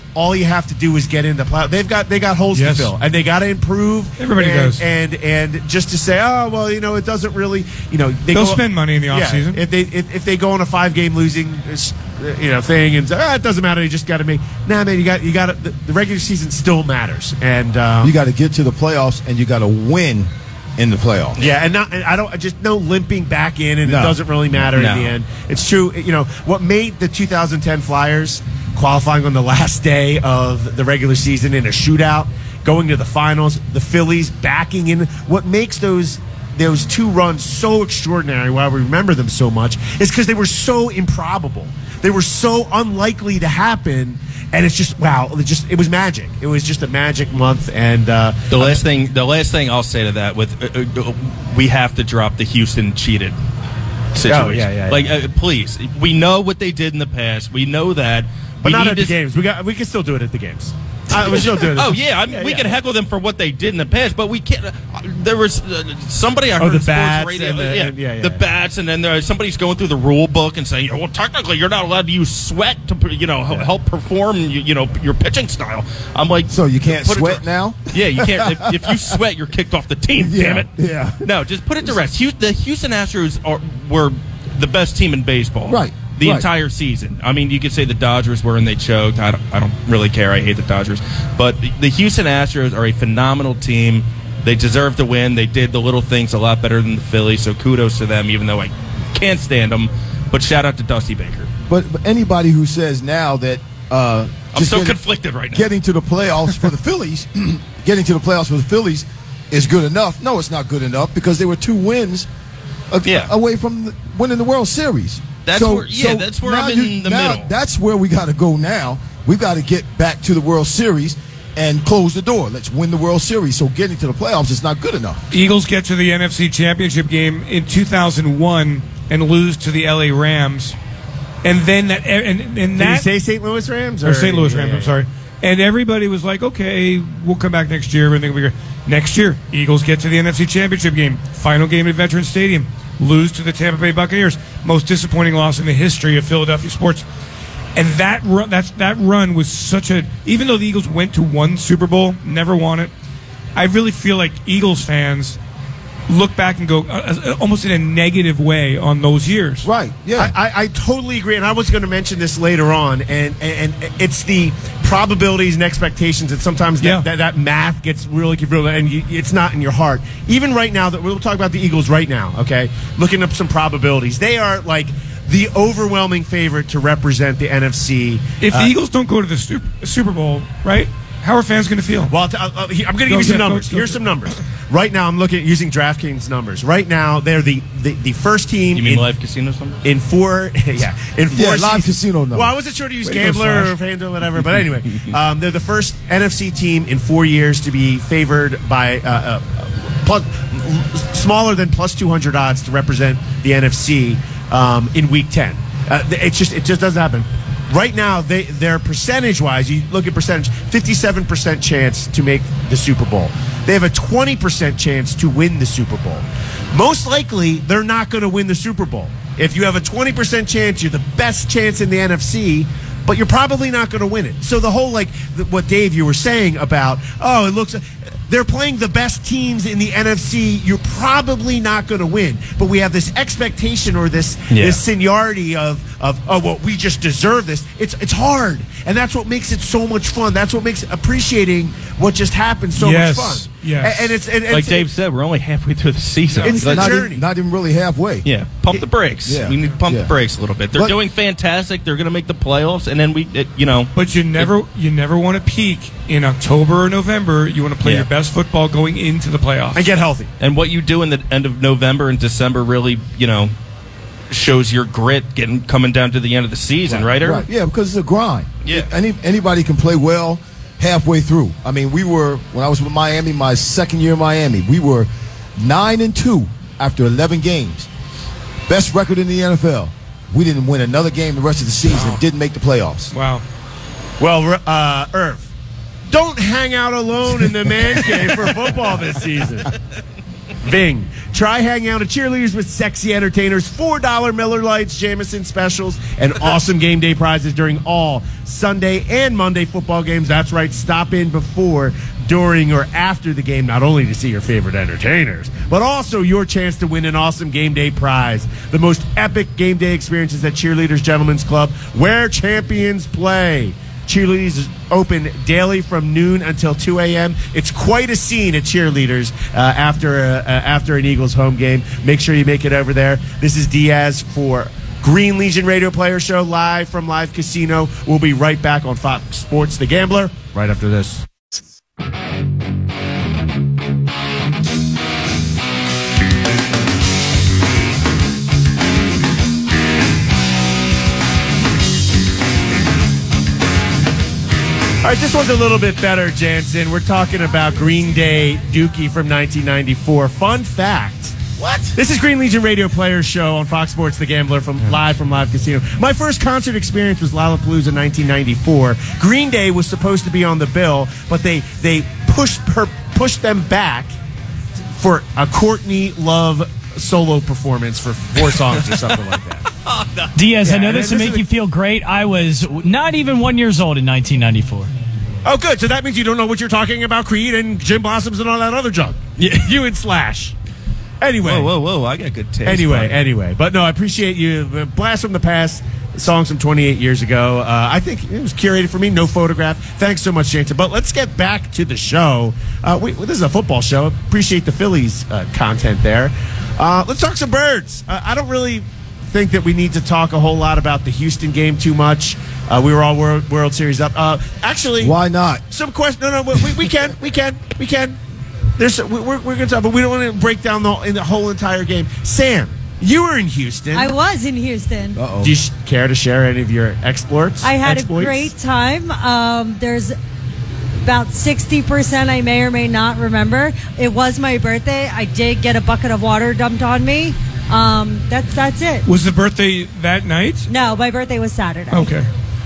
Speaker 2: all you have to do is get in the play. They've got they got holes
Speaker 6: Yes.
Speaker 2: to fill, and they got to improve.
Speaker 6: Everybody
Speaker 2: and,
Speaker 6: does.
Speaker 2: and and just to say, oh well, you know, it doesn't really, you know, they
Speaker 6: They'll
Speaker 2: go,
Speaker 6: spend money in the
Speaker 2: yeah,
Speaker 6: offseason.
Speaker 2: if they if, if they go on a five game losing, uh, you know, thing, and say, ah, it doesn't matter, you just got to make. Nah, man, you got you got the, the regular season still matters, and um,
Speaker 3: You got to get to the playoffs, and you got to win in the playoffs.
Speaker 2: yeah, and not and I don't just no limping back in, and
Speaker 3: No.
Speaker 2: it doesn't really matter
Speaker 5: No.
Speaker 2: in the end. It's true, you know, what made the two thousand ten Flyers qualifying on the last day of the regular season in a shootout, going to the finals, the Phillies backing in. What makes those those two runs so extraordinary, why we remember them so much, is because they were so improbable. They were so unlikely to happen, and it's just wow. It just it was magic. It was just a magic month, and uh,
Speaker 5: The last thing, the last thing I'll say to that, with uh, uh, we have to drop the Houston cheated situation.
Speaker 2: Oh, yeah, yeah, yeah.
Speaker 5: Like, uh, please, we know what they did in the past. We know that,
Speaker 2: but
Speaker 5: we
Speaker 2: not
Speaker 5: need
Speaker 2: at
Speaker 5: to
Speaker 2: the games. We got we can still do it at the games. Uh, we still do it.
Speaker 5: Oh yeah, I mean,
Speaker 2: Yeah,
Speaker 5: we
Speaker 2: yeah.
Speaker 5: can heckle them for what they did in the past, but we can't. Uh, there was uh, somebody I
Speaker 2: Oh,
Speaker 5: heard
Speaker 2: the
Speaker 5: in sports
Speaker 2: bats
Speaker 5: radio,
Speaker 2: and the-
Speaker 5: yeah,
Speaker 2: and- yeah, yeah,
Speaker 5: the
Speaker 2: yeah.
Speaker 5: bats, and then there, somebody's going through the rule book and saying, well, technically, you're not allowed to use sweat to, you know, help- help perform, you, you know, your pitching style. I'm like,
Speaker 3: So you can't
Speaker 5: put it
Speaker 3: sweat
Speaker 5: to-
Speaker 3: now?
Speaker 5: Yeah, you can't. if, if you sweat, you're kicked off the team.
Speaker 3: Yeah,
Speaker 5: damn it.
Speaker 3: yeah.
Speaker 5: No, just put it to rest. Hu- The Houston Astros are were the best team in baseball.
Speaker 3: Right.
Speaker 5: The
Speaker 3: Right.
Speaker 5: entire season. I mean, you could say the Dodgers were and they choked. I don't, I don't really care. I hate the Dodgers. But the, the Houston Astros are a phenomenal team. They deserve to win. They did the little things a lot better than the Phillies, so kudos to them, even though I can't stand them. But shout out to Dusty Baker.
Speaker 3: But, but anybody who says now that uh,
Speaker 5: I'm so
Speaker 3: getting,
Speaker 5: conflicted right now.
Speaker 3: getting to the playoffs for the Phillies, getting to the playoffs for the Phillies is good enough. No, it's not good enough because there were two wins a-
Speaker 5: Yeah.
Speaker 3: away from the, winning the World Series.
Speaker 5: That's where- yeah, that's where
Speaker 3: now
Speaker 5: I'm in the
Speaker 3: now
Speaker 5: middle.
Speaker 3: That's where we got to go now. We've got to get back to the World Series and close the door. Let's win the World Series. So getting to the playoffs is not good enough.
Speaker 6: Eagles get to the N F C Championship game in two thousand one and lose to the L A Rams, and then that and, and
Speaker 2: Did
Speaker 6: that
Speaker 2: you say Saint Louis Rams
Speaker 6: or Saint Louis
Speaker 2: Yeah,
Speaker 6: Rams?
Speaker 2: yeah,
Speaker 6: I'm sorry. And everybody was like, "Okay, we'll come back next year. Everything will be great." Next year, Eagles get to the N F C Championship game, final game at Veterans Stadium, lose to the Tampa Bay Buccaneers, most disappointing loss in the history of Philadelphia sports. And that run, that's, that run was such a. Even though the Eagles went to one Super Bowl, never won it. I really feel like Eagles fans look back and go uh, uh, almost in a negative way on those years.
Speaker 3: Right. Yeah.
Speaker 2: I, I, I totally agree, and I was going to mention this later on, and, and, and it's the probabilities and expectations that sometimes that,
Speaker 6: Yeah.
Speaker 2: that, that math gets really confusing, and you, it's not in your heart. Even right now, that we'll talk about the Eagles right now, okay? Looking up some probabilities. They are like the overwhelming favorite to represent the N F C.
Speaker 6: If the
Speaker 2: Uh,
Speaker 6: Eagles don't go to the Super, Super Bowl, right? How are fans going to feel?
Speaker 2: Well, I'll t- I'll- I'll- I'm going to give
Speaker 6: Go,
Speaker 2: you some
Speaker 6: yeah, go,
Speaker 2: numbers.
Speaker 6: go,
Speaker 2: Here's
Speaker 6: go.
Speaker 2: some numbers. Right now, I'm looking at using DraftKings numbers. Right now, they're the, the, the first team
Speaker 5: You mean
Speaker 2: in,
Speaker 5: live casino something?
Speaker 2: in four. Yeah, in four.
Speaker 3: Yeah, live
Speaker 2: seasons-
Speaker 3: casino numbers.
Speaker 2: Well, I wasn't sure to use
Speaker 6: Way to go,
Speaker 2: Gambler or
Speaker 6: Slash.
Speaker 2: FanDuel or whatever, but anyway, um, they're the first N F C team in four years to be favored by uh, uh, plus, smaller than plus two hundred odds to represent the N F C um, in Week ten. Uh, it's just it just doesn't happen. Right now, they they're percentage wise. You look at percentage, fifty-seven percent chance to make the Super Bowl. They have a twenty percent chance to win the Super Bowl. Most likely, they're not going to win the Super Bowl. If you have a twenty percent chance, you're the best chance in the N F C, but you're probably not going to win it. So the whole like the, what Dave you were saying about oh it looks. They're playing the best teams in the N F C. You're probably not going to win, but we have this expectation or this
Speaker 5: Yeah.
Speaker 2: this seniority of of oh well we just deserve this. It's it's hard, and that's what makes it so much fun. That's what makes appreciating what just happened so
Speaker 6: Yes.
Speaker 2: much fun.
Speaker 6: Yes.
Speaker 2: and, and it's and, and
Speaker 5: Like
Speaker 2: it's,
Speaker 5: Dave said, we're only halfway through the season.
Speaker 2: It's the
Speaker 5: Let's-
Speaker 3: not,
Speaker 2: journey.
Speaker 3: even, not even really halfway.
Speaker 5: Yeah, pump the brakes.
Speaker 3: Yeah.
Speaker 5: We need to pump
Speaker 3: Yeah.
Speaker 5: the brakes a little bit. They're
Speaker 3: But-
Speaker 5: doing fantastic. They're going to make the playoffs, and then we, it, you know,
Speaker 6: But you never you never want to peak in October or November. You want to play
Speaker 5: Yeah.
Speaker 6: your best football going into the playoffs.
Speaker 2: and get healthy.
Speaker 5: and what you do in the end of November and December really, you know, shows your grit getting coming down to the end of the season, right? Aaron?
Speaker 3: Right. Yeah, because it's a grind.
Speaker 5: Yeah.
Speaker 3: Any anybody can play well halfway through. I mean, we were when I was with Miami, my second year in Miami, we were nine and two after eleven games. Best record in the N F L. We didn't win another game the rest of the season. Didn't make the playoffs.
Speaker 6: Wow.
Speaker 2: Well, uh, Irv, don't hang out alone in the man cave for football this season. Ving. Try hanging out at Cheerleaders with sexy entertainers, four dollar Miller Lights, Jameson specials, and awesome game day prizes during all Sunday and Monday football games. That's right. Stop in before, during, or after the game, not only to see your favorite entertainers, but also your chance to win an awesome game day prize. The most epic game day experiences at Cheerleaders Gentlemen's Club, where champions play. Cheerleaders is open daily from noon until two a.m. It's quite a scene at Cheerleaders uh, after uh, after an Eagles home game. Make sure you make it over there. This is Diaz for Green Legion Radio Player Show, live from Live Casino. We'll be right back on Fox Sports The Gambler right after this. All right, this one's a little bit better, Jansen. We're talking about Green Day Dookie from nineteen ninety-four. Fun fact. What? This is Green Legion Radio Players Show on Fox Sports The Gambler, from live from Live Casino. My first concert experience was Lollapalooza in nineteen ninety-four. Green Day was supposed to be on the bill, but they they pushed her pushed them back for a Courtney Love solo performance for four songs or something like that.
Speaker 8: Diaz,
Speaker 2: Yeah,
Speaker 8: I know
Speaker 2: and
Speaker 8: this
Speaker 2: this
Speaker 8: will
Speaker 2: is
Speaker 8: make
Speaker 2: a-
Speaker 8: you feel great. I was not even one years old in nineteen ninety-four.
Speaker 2: Oh, good. So that means you don't know what you're talking about, Creed and Jim Blossoms and all that other junk.
Speaker 5: Yeah.
Speaker 2: You and Slash. Anyway.
Speaker 5: Whoa, whoa, whoa! I got good taste.
Speaker 2: Anyway,
Speaker 5: buddy.
Speaker 2: anyway. But no, I appreciate you. Uh, Blast from the Past, songs from twenty-eight years ago. Uh, I think it was curated for me. No photograph. Thanks so much, Jansen. But let's get back to the show. Uh, we, this is a football show. Appreciate the Phillies uh, content there. Uh, let's talk some birds. Uh, I don't really think that we need to talk a whole lot about the Houston game too much. Uh, we were all World, World Series up. Uh, actually,
Speaker 3: Why not?
Speaker 2: some question. No, no, we, we can, we can, we can. There's, we're, we're going to talk, but we don't want to break down the, in the whole entire game. Sam, you were in Houston.
Speaker 4: I was in Houston.
Speaker 3: Uh-oh.
Speaker 2: Do you sh- care to share any of your exploits?
Speaker 4: I had
Speaker 2: exploits?
Speaker 4: a great time. Um, there's about sixty percent I may or may not remember. It was my birthday. I did get a bucket of water dumped on me. Um, that's that's it.
Speaker 6: Was the birthday that night?
Speaker 4: No, my birthday was Saturday.
Speaker 6: Okay.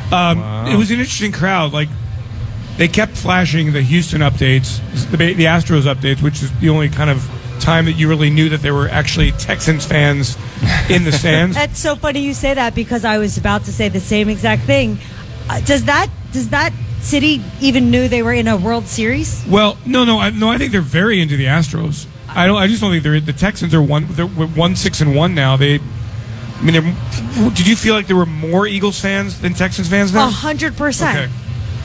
Speaker 6: Um, It was an interesting crowd. Like, they kept flashing the Houston updates, the, the Astros updates, which is the only kind of time that you really knew that there were actually Texans fans in the stands.
Speaker 4: That's so funny you say that, because I was about to say the same exact thing. Uh, does that does that city even knew they were in a World Series?
Speaker 6: Well, no, no, I, no. I think they're very into the Astros. I don't. I just don't think they're. The Texans are one. They're one six and one now. They. I mean, they're- did you feel like there were more Eagles fans than Texans fans
Speaker 4: A
Speaker 6: now?
Speaker 4: hundred percent.
Speaker 6: Okay.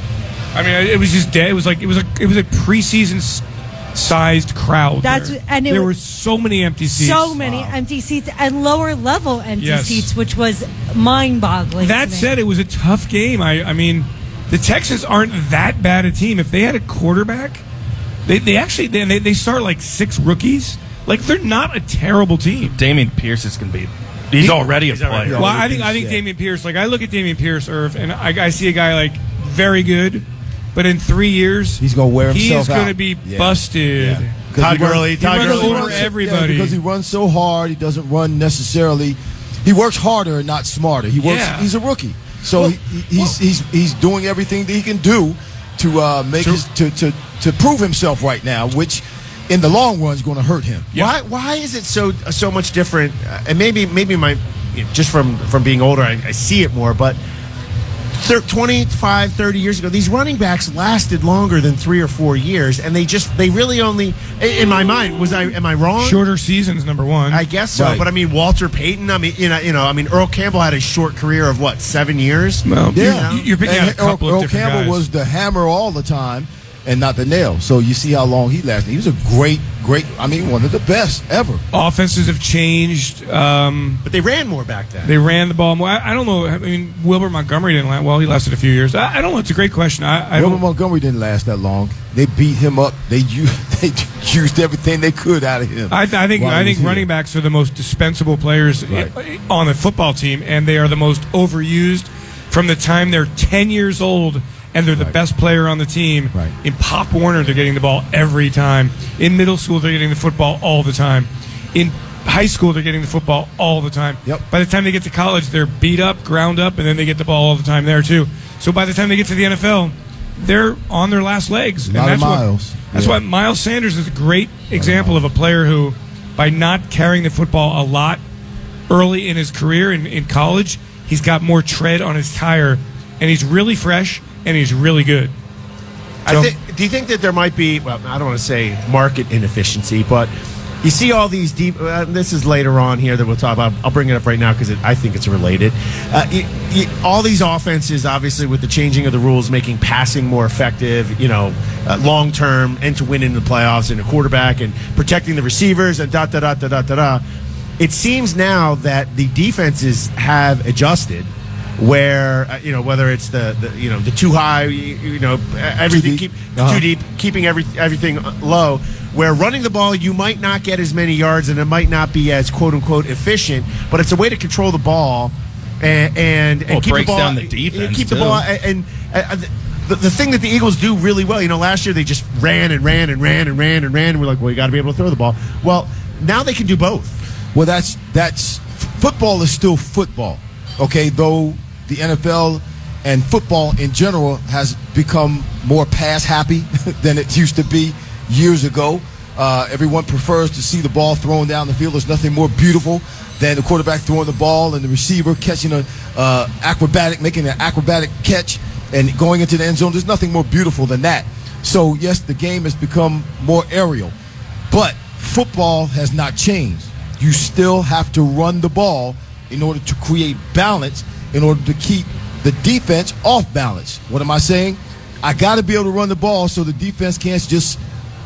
Speaker 6: I mean, it was just dead. It was like it was like it was a preseason s- sized crowd.
Speaker 4: That's-
Speaker 6: there.
Speaker 4: and it
Speaker 6: there
Speaker 4: was-
Speaker 6: were so many empty seats.
Speaker 4: So many empty seats and lower level empty
Speaker 6: Yes.
Speaker 4: seats, which was mind boggling.
Speaker 6: That said, it was a tough game. I, I mean, the Texans aren't that bad a team. If they had a quarterback, they, they actually they, they they start like six rookies. Like, they're not a terrible team.
Speaker 5: Damian Pierce is going to be. He's already a
Speaker 2: He's already-
Speaker 5: player.
Speaker 6: Well, I think I think
Speaker 3: Yeah.
Speaker 6: Damian Pierce. Like, I look at Damian Pierce, Irv, and I, I see a guy like very good, but in three years
Speaker 3: He's gonna wear
Speaker 6: he
Speaker 3: himself
Speaker 6: is going to
Speaker 3: out.
Speaker 6: be
Speaker 3: Yeah.
Speaker 6: busted.
Speaker 3: Yeah. 'Cause
Speaker 2: Todd
Speaker 3: he run-
Speaker 2: Gurley,
Speaker 3: he
Speaker 2: Todd
Speaker 3: runs-
Speaker 6: Gurley.
Speaker 3: he
Speaker 6: over
Speaker 3: runs so-
Speaker 6: everybody.
Speaker 3: yeah, because he runs so hard. He doesn't run necessarily. He works harder and not smarter. He works.
Speaker 6: Yeah.
Speaker 3: He's a rookie, so
Speaker 6: Well-
Speaker 3: he, he's he's he's doing everything that he can do to uh, make his to, to to prove himself right now, which in the long run is going to hurt him.
Speaker 2: Why? Why is it so so much different? Uh, and maybe maybe my just from from being older, I, I see it more. But thir- twenty-five, thirty years ago, these running backs lasted longer than three or four years, and they just they really only. In my mind, was I am I wrong?
Speaker 6: Shorter seasons, number one.
Speaker 2: I guess so,
Speaker 3: Right.
Speaker 2: but I mean Walter Payton. I mean, you know, you know, I mean Earl Campbell had a short career of what, seven years?
Speaker 6: Well,
Speaker 3: Yeah,
Speaker 6: you- you're picking out a
Speaker 3: And Earl,
Speaker 6: couple of
Speaker 3: Earl
Speaker 6: different
Speaker 3: Campbell
Speaker 6: guys.
Speaker 3: was the hammer all the time, and not the nail. So you see how long he lasted. He was a great, great. I mean, one of the best ever.
Speaker 6: Offenses have changed. Um,
Speaker 2: But they ran more back then.
Speaker 6: They ran the ball more. I, I don't know. I mean, Wilbert Montgomery didn't last. Well, he lasted a few years. I, I don't know. It's a great question. I, I
Speaker 3: Robert
Speaker 6: don't.
Speaker 3: Montgomery didn't last that long. They beat him up. They used, they used everything they could out of him.
Speaker 6: I, I think
Speaker 3: while
Speaker 6: I
Speaker 3: he
Speaker 6: think
Speaker 3: was here.
Speaker 6: running backs are the most dispensable players
Speaker 3: Right.
Speaker 6: i- on a football team, and they are the most overused from the time they're ten years old, and they're the
Speaker 3: Right.
Speaker 6: best player on the team.
Speaker 3: Right.
Speaker 6: In Pop Warner, they're getting the ball every time. In middle school, they're getting the football all the time. In high school, they're getting the football all the time.
Speaker 3: Yep.
Speaker 6: By the time they get to college, they're beat up, ground up, and then they get the ball all the time there too. So by the time they get to the N F L, they're on their last legs.
Speaker 3: A
Speaker 6: And
Speaker 3: lot
Speaker 6: that's
Speaker 3: of
Speaker 6: what-
Speaker 3: miles.
Speaker 6: That's
Speaker 3: Yeah.
Speaker 6: why Miles Sanders is a great example of a player who, by not carrying the football a lot early in his career in, in college, he's got more tread on his tire, and he's really fresh, and he's really good.
Speaker 2: I think, do you think that there might be, well, I don't want to say market inefficiency, but you see all these deep, uh, this is later on here that we'll talk about. I'll bring it up right now because I think it's related. Uh, you, you, all these offenses, obviously, with the changing of the rules, making passing more effective, you know, uh, long term, and to win in the playoffs, and a quarterback, and protecting the receivers, and da da da da da da da. It seems now that the defenses have adjusted. Where uh, you know whether it's the, the you know the too high you, you know everything
Speaker 3: Too deep.
Speaker 2: keep
Speaker 3: Uh-huh.
Speaker 2: too deep keeping every everything low, where running the ball you might not get as many yards and it might not be as quote unquote efficient, but it's a way to control the ball and and, and
Speaker 5: Well, it
Speaker 2: keep
Speaker 5: breaks
Speaker 2: the ball
Speaker 5: down the defense,
Speaker 2: keep the
Speaker 5: too.
Speaker 2: ball and, and uh, the, the thing that the Eagles do really well, you know, last year they just ran and ran and ran and ran and ran and we're like, well, you got to be able to throw the ball. Well, now they can do both.
Speaker 3: Well, that's that's football is still football, okay? Though the N F L and football in general has become more pass happy than it used to be years ago. Uh, everyone prefers to see the ball thrown down the field. There's nothing more beautiful than the quarterback throwing the ball and the receiver catching a uh, acrobatic, making an acrobatic catch and going into the end zone. There's nothing more beautiful than that. So yes, the game has become more aerial, but football has not changed. You still have to run the ball in order to create balance, in order to keep the defense off balance. What am I saying? I got to be able to run the ball so the defense can't just,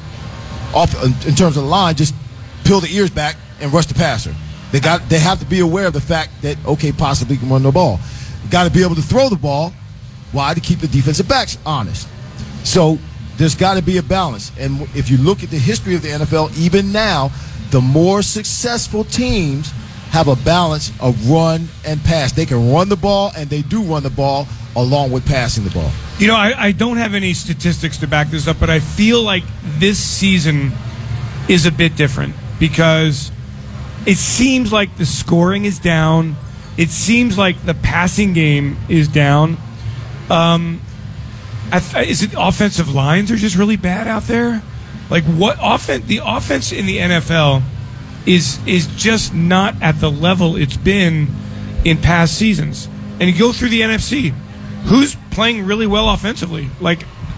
Speaker 3: off in terms of the line, just peel the ears back and rush the passer. They got they have to be aware of the fact that, okay, possibly can run the ball. Got to be able to throw the ball. Why? To keep the defensive backs honest. So there's got to be a balance. And if you look at the history of the N F L, even now, the more successful teams have a balance of run and pass. They can run the ball, and they do run the ball along with passing the ball.
Speaker 6: You know, I, I don't have any statistics to back this up, but I feel like this season is a bit different because it seems like the scoring is down. It seems like the passing game is down. Um, I th- is it offensive lines are just really bad out there? Like what offense? The offense in the N F L is is just not at the level it's been in past seasons. And you go through the N F C, who's playing really well offensively? Like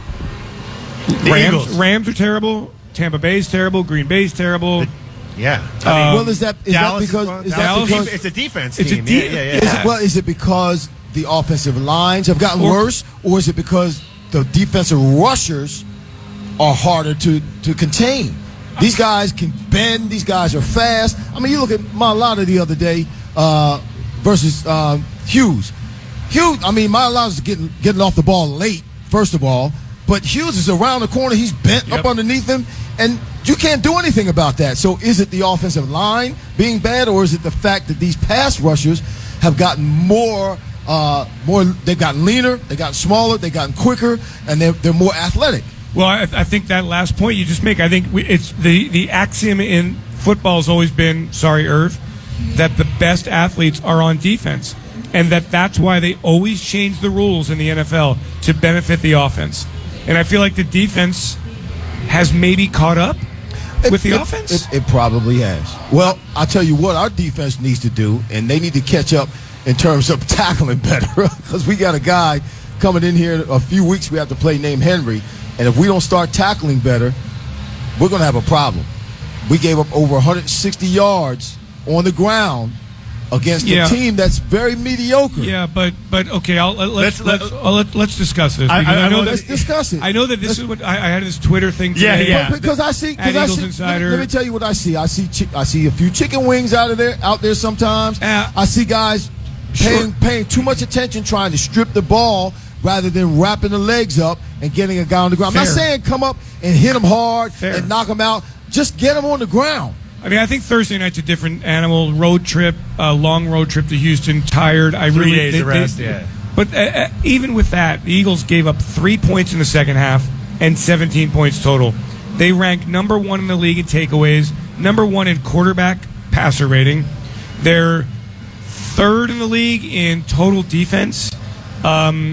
Speaker 2: The
Speaker 6: Rams,
Speaker 2: Eagles.
Speaker 6: Rams are terrible. Tampa Bay's terrible. Green Bay's terrible.
Speaker 2: Yeah.
Speaker 6: Um,
Speaker 3: well, is that is
Speaker 2: Dallas
Speaker 3: that because
Speaker 2: is,
Speaker 3: is that
Speaker 6: Dallas-
Speaker 3: because
Speaker 2: it's a defense
Speaker 6: It's a
Speaker 2: team.
Speaker 6: de-
Speaker 2: yeah, yeah, yeah.
Speaker 3: Is it, well, is it because the offensive lines have gotten
Speaker 6: Or-
Speaker 3: worse, or is it because the defensive rushers are harder to, to contain? These guys can bend. These guys are fast. I mean, you look at Mailata the other day uh, versus uh, Hughes. Hughes, I mean, Mailata's getting getting off the ball late, first of all, but Hughes is around the corner. He's bent
Speaker 6: Yep.
Speaker 3: up underneath him, and you can't do anything about that. So is it the offensive line being bad, or is it the fact that these pass rushers have gotten more, uh, more? They've gotten leaner, they've gotten smaller, they've gotten quicker, and they're they're more athletic.
Speaker 6: Well, I, I think that last point you just make, I think we, it's the, the axiom in football has always been, sorry, Irv, that the best athletes are on defense. And that that's why they always change the rules in the N F L to benefit the offense. And I feel like the defense has maybe caught up with the
Speaker 3: it,
Speaker 6: offense.
Speaker 3: It, it probably has. Well, I'll tell you what our defense needs to do, and they need to catch up in terms of tackling better, because we got a guy coming in here a few weeks we have to play named Henry, and if we don't start tackling better, we're going to have a problem. We gave up over one hundred sixty yards on the ground against
Speaker 6: Yeah.
Speaker 3: a team that's very mediocre.
Speaker 6: Yeah, but but okay, I'll, let, let's
Speaker 2: Let's-
Speaker 6: let's, uh, let, let's discuss this.
Speaker 2: I-
Speaker 6: because
Speaker 2: I- I
Speaker 6: know
Speaker 2: wanna-
Speaker 6: that-
Speaker 3: Let's discuss it.
Speaker 6: I know that this is what I, I had this Twitter thing
Speaker 2: Yeah,
Speaker 6: today.
Speaker 2: yeah.
Speaker 3: But because I see,
Speaker 6: At
Speaker 3: because I
Speaker 6: Eagles
Speaker 3: see. Let
Speaker 6: Insider.
Speaker 3: me, let me tell you what I see. I see, chi- I see a few chicken wings out of there, out there sometimes.
Speaker 6: Uh,
Speaker 3: I see guys paying
Speaker 6: Sure.
Speaker 3: paying too much attention, trying to strip the ball rather than wrapping the legs up and getting a guy on the ground. I'm not
Speaker 6: Fair.
Speaker 3: saying come up and hit him hard
Speaker 6: Fair.
Speaker 3: and knock him out. Just get him on the ground.
Speaker 6: I mean, I think Thursday night's a different animal. Road trip, uh, long road trip to Houston. Tired. I
Speaker 2: Three
Speaker 6: really
Speaker 2: days of rest, yeah.
Speaker 6: But uh, uh, even with that, the Eagles gave up three points in the second half and seventeen points total. They rank number one in the league in takeaways, number one in quarterback passer rating. They're third in the league in total defense. Um,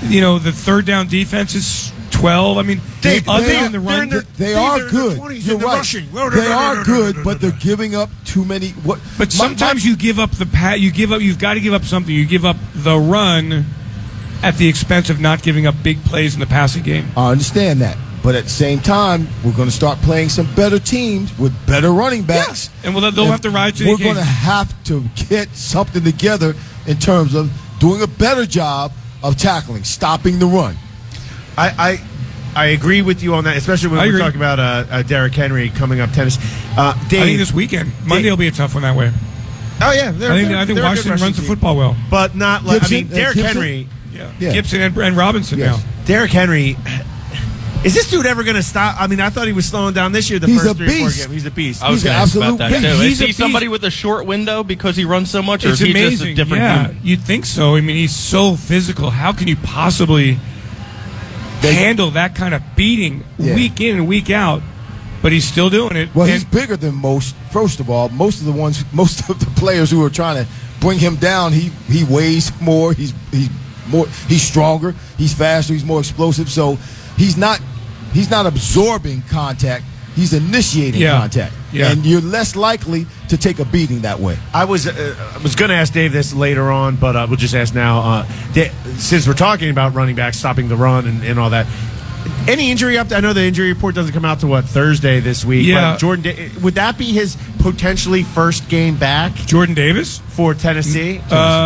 Speaker 6: You know, the third down defense is twelve. I mean,
Speaker 3: They,
Speaker 6: other
Speaker 3: they,
Speaker 6: than the run,
Speaker 3: they, they are good. You're right. They are good, but they're giving up too many. What?
Speaker 6: but
Speaker 3: my-
Speaker 6: sometimes
Speaker 3: my-
Speaker 6: you give up the pat. You give up. You've got to give up something. You give up the run at the expense of not giving up big plays in the passing game.
Speaker 3: I understand that, but at the same time, we're going to start playing some better teams with better running backs,
Speaker 6: And well, they'll have to rise to the
Speaker 3: We're going to
Speaker 6: occasion.
Speaker 3: have to get something together in terms of doing a better job of tackling, stopping the run.
Speaker 2: I, I I agree with you on that, especially when
Speaker 6: I
Speaker 2: we're
Speaker 6: agree.
Speaker 2: talking about uh, uh, Derrick Henry coming up tennis. Uh, Dave,
Speaker 6: I think this weekend, Monday will be a tough one that way.
Speaker 2: oh yeah, they're,
Speaker 6: I think
Speaker 2: they're-
Speaker 6: I think
Speaker 2: they're a good
Speaker 6: Washington
Speaker 2: rushing
Speaker 6: runs the
Speaker 2: team.
Speaker 6: football well.
Speaker 2: but not like
Speaker 3: Gibson,
Speaker 2: I mean
Speaker 3: uh,
Speaker 2: Derrick
Speaker 3: Gibson?
Speaker 2: Henry.
Speaker 6: Yeah,
Speaker 3: Yeah.
Speaker 6: Gibson and, and Robinson
Speaker 3: Yes.
Speaker 6: now.
Speaker 2: Derrick Henry. Is this dude ever going to stop? I mean, I thought he was slowing down this year. The
Speaker 3: He's
Speaker 2: first
Speaker 3: a
Speaker 2: three or four
Speaker 3: beast.
Speaker 2: games, he's a beast.
Speaker 5: I was
Speaker 3: He's an
Speaker 5: going to ask about
Speaker 3: absolute
Speaker 5: that
Speaker 3: beast.
Speaker 5: too.
Speaker 6: He's
Speaker 5: Is
Speaker 6: a
Speaker 5: he
Speaker 6: beast.
Speaker 5: somebody with a short window because he runs so much, or
Speaker 6: It's
Speaker 5: is he
Speaker 6: amazing.
Speaker 5: just a different
Speaker 6: yeah,
Speaker 5: human?
Speaker 6: you'd think so. I mean, he's so physical. How can you possibly handle that kind of beating
Speaker 3: Yeah.
Speaker 6: week in and week out? But he's still doing it.
Speaker 3: Well,
Speaker 6: And-
Speaker 3: he's bigger than most. First of all, most of the ones, most of the players who are trying to bring him down, he he weighs more. He's he's more. He's stronger. He's faster. He's more explosive. So he's not he's not absorbing contact. He's initiating
Speaker 6: Yeah.
Speaker 3: contact,
Speaker 6: Yeah.
Speaker 3: and you're less likely to take a beating that way.
Speaker 2: I was uh, I was going to ask Dave this later on, but uh, we'll just ask now. Uh, Da- since we're talking about running back stopping the run and, and all that, any injury up? I know the injury report doesn't come out to what Thursday this week.
Speaker 6: Yeah.
Speaker 2: but Jordan, Da- would that be his potentially first game back
Speaker 6: Jordan Davis.
Speaker 2: for Tennessee?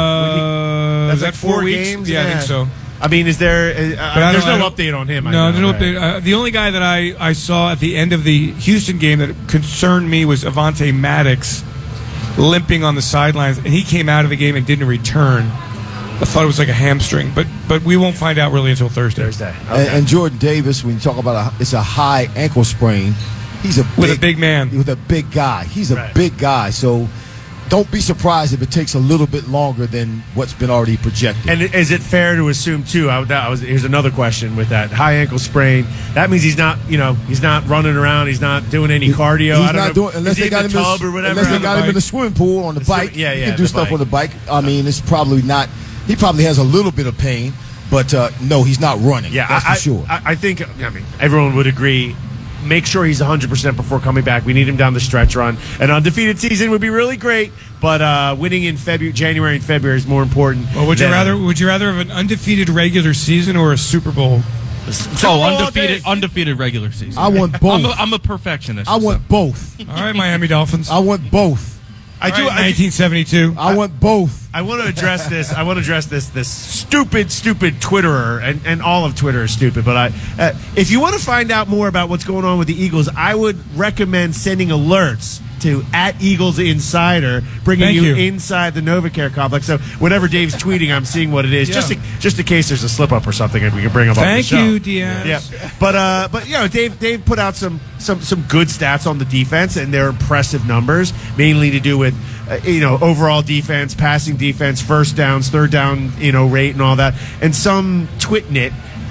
Speaker 6: Uh,
Speaker 2: That's
Speaker 6: is that
Speaker 2: like four
Speaker 6: weeks?
Speaker 2: games?
Speaker 6: Yeah, I
Speaker 2: Yeah.
Speaker 6: think so.
Speaker 2: I mean, is there? Uh,
Speaker 6: But I
Speaker 2: there's
Speaker 6: don't- I
Speaker 2: no
Speaker 6: don't-
Speaker 2: update on him. I
Speaker 6: No,
Speaker 2: know,
Speaker 6: there's no
Speaker 2: right?
Speaker 6: update. Uh, the only guy that I, I saw at the end of the Houston game that concerned me was Avonte Maddox limping on the sidelines, and he came out of the game and didn't return. I thought it was like a hamstring, but but we won't find out really until Thursday.
Speaker 2: Thursday.
Speaker 3: And,
Speaker 2: Okay.
Speaker 3: and Jordan Davis, when you talk about a, it's a high ankle sprain, he's a
Speaker 6: With
Speaker 3: big,
Speaker 6: a big man.
Speaker 3: with a big guy. He's a
Speaker 2: Right.
Speaker 3: big guy. So don't be surprised if it takes a little bit longer than what's been already projected.
Speaker 2: And is it fair to assume too? I, that was here's another question with that high ankle sprain. That means he's not, you know, he's not running around. He's not doing any cardio.
Speaker 3: He's
Speaker 2: I don't
Speaker 3: not
Speaker 2: know,
Speaker 3: doing
Speaker 2: is
Speaker 3: unless
Speaker 2: he
Speaker 3: they
Speaker 2: in
Speaker 3: got
Speaker 2: the
Speaker 3: him in
Speaker 2: tub
Speaker 3: the,
Speaker 2: or whatever.
Speaker 3: unless they
Speaker 2: on the
Speaker 3: got him in
Speaker 2: bike?
Speaker 3: the swimming pool on the,
Speaker 2: The swim-
Speaker 3: bike.
Speaker 2: yeah,
Speaker 3: he
Speaker 2: yeah,
Speaker 3: can do
Speaker 2: the
Speaker 3: stuff
Speaker 2: bike.
Speaker 3: on the bike. I mean, it's probably not. He probably has a little bit of pain, but uh, no, he's not running.
Speaker 2: Yeah,
Speaker 3: that's
Speaker 2: I,
Speaker 3: for sure.
Speaker 2: I, I think. I mean, everyone would agree. Make sure he's one hundred percent before coming back. We need him down the stretch run. An undefeated season would be really great, but uh, winning in February, January, and February is more important.
Speaker 6: Well, would you
Speaker 2: than-
Speaker 6: rather would you rather have an undefeated regular season or a Super Bowl?
Speaker 5: Oh,
Speaker 2: all
Speaker 5: undefeated,
Speaker 2: day.
Speaker 5: undefeated regular season.
Speaker 3: I want both.
Speaker 5: I'm a, I'm a perfectionist.
Speaker 3: I want
Speaker 5: so.
Speaker 3: both.
Speaker 6: All right, Miami Dolphins.
Speaker 3: I want both.
Speaker 2: I do.
Speaker 6: All right,
Speaker 2: I do-
Speaker 6: nineteen seventy-two.
Speaker 3: I want both.
Speaker 2: I want to address this. I want to address this. This stupid, stupid Twitterer, and, and all of Twitter is stupid. But I, uh, if you want to find out more about what's going on with the Eagles, I would recommend sending alerts to at Eagles Insider, bringing
Speaker 6: Thank
Speaker 2: you,
Speaker 6: you.
Speaker 2: inside the NovaCare complex. So whenever Dave's tweeting, I'm seeing what it is,
Speaker 6: Yeah.
Speaker 2: just in, just in case there's a slip up or something, and we can bring up on the
Speaker 6: Thank
Speaker 2: show.
Speaker 6: you, Diaz.
Speaker 2: Yeah, but uh, but you know, Dave Dave put out some some some good stats on the defense, and they're impressive numbers, mainly to do with uh, you know overall defense, passing defense, first downs, third down, you know rate, and all that. And some Twitnit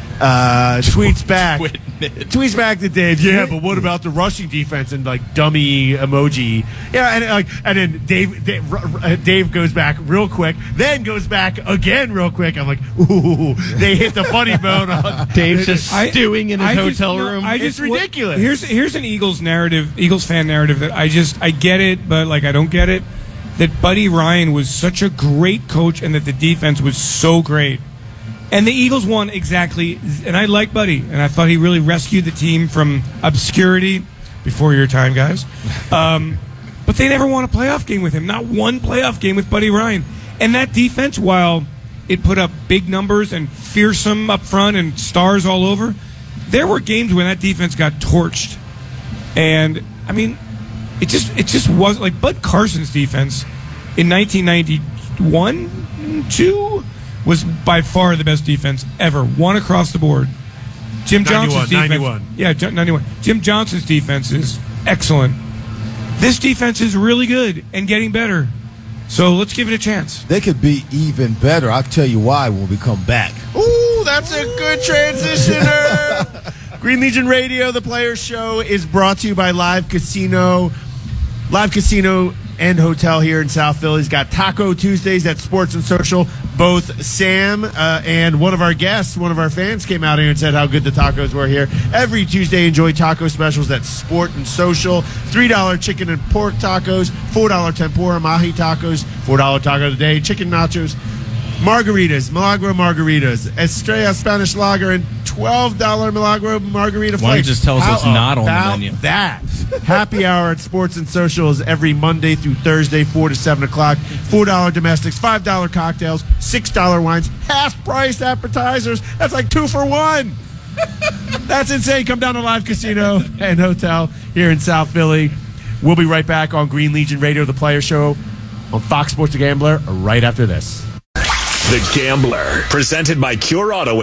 Speaker 2: uh, tweets back.
Speaker 5: Twitnit.
Speaker 2: Tweets back to Dave. Yeah, but what about the rushing defense and like dummy emoji? Yeah, and like and then Dave Dave, uh, Dave goes back real quick, then goes back again real quick. I'm like, ooh, they hit the funny bone. On
Speaker 5: Dave's just
Speaker 6: I-
Speaker 5: stewing in his
Speaker 6: I just-
Speaker 5: hotel
Speaker 6: no,
Speaker 5: room.
Speaker 6: I
Speaker 2: It's
Speaker 6: just,
Speaker 2: ridiculous.
Speaker 6: Here's here's an Eagles narrative, Eagles fan narrative that I just I get it, but like I don't get it. That Buddy Ryan was such a great coach, and that the defense was so great, and the Eagles won exactly. And I like Buddy, and I thought he really rescued the team from obscurity before your time, guys. Um, but they never won a playoff game with him. Not one playoff game with Buddy Ryan. And that defense, while it put up big numbers and fearsome up front and stars all over, there were games when that defense got torched. And I mean, it just it just was like Bud Carson's defense in nineteen ninety-one, two was by far the best defense ever, one across the board. Jim Johnson's defense,
Speaker 2: ninety-one.
Speaker 6: yeah, Jo- ninety-one. Jim Johnson's defense is excellent. This defense is really good and getting better. So let's give it a chance.
Speaker 3: They could be even better. I'll tell you why when we come back.
Speaker 2: Ooh, that's a good transitioner. Green Legion Radio, the Players Show, is brought to you by Live Casino. Live Casino and Hotel here in South Philly's got Taco Tuesdays at Sports and Social. both Sam uh, and one of our guests, one of our fans, came out here and said how good the tacos were here. Every Tuesday, enjoy taco specials at Sport and Social. three dollar chicken and pork tacos, four dollar tempura mahi tacos, four dollar taco today, chicken nachos, margaritas, Milagro margaritas, Estrella Spanish lager, and twelve dollar Milagro margarita flakes.
Speaker 5: Why don't you just tell us what's not on the
Speaker 2: about
Speaker 5: menu?
Speaker 2: That. Happy hour at Sports and Social is every Monday through Thursday, four to seven o'clock. four dollar domestics, five dollar cocktails, six dollar wines, half price appetizers. That's like two for one. That's insane. Come down to Live Casino and Hotel here in South Philly. We'll be right back on Green Legion Radio, the Player Show on Fox Sports The Gambler, right after this.
Speaker 1: The Gambler, presented by Cure Auto.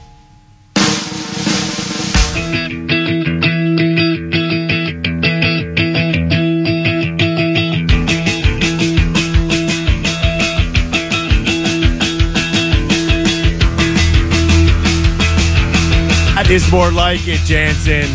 Speaker 2: That is more like it, Jansen.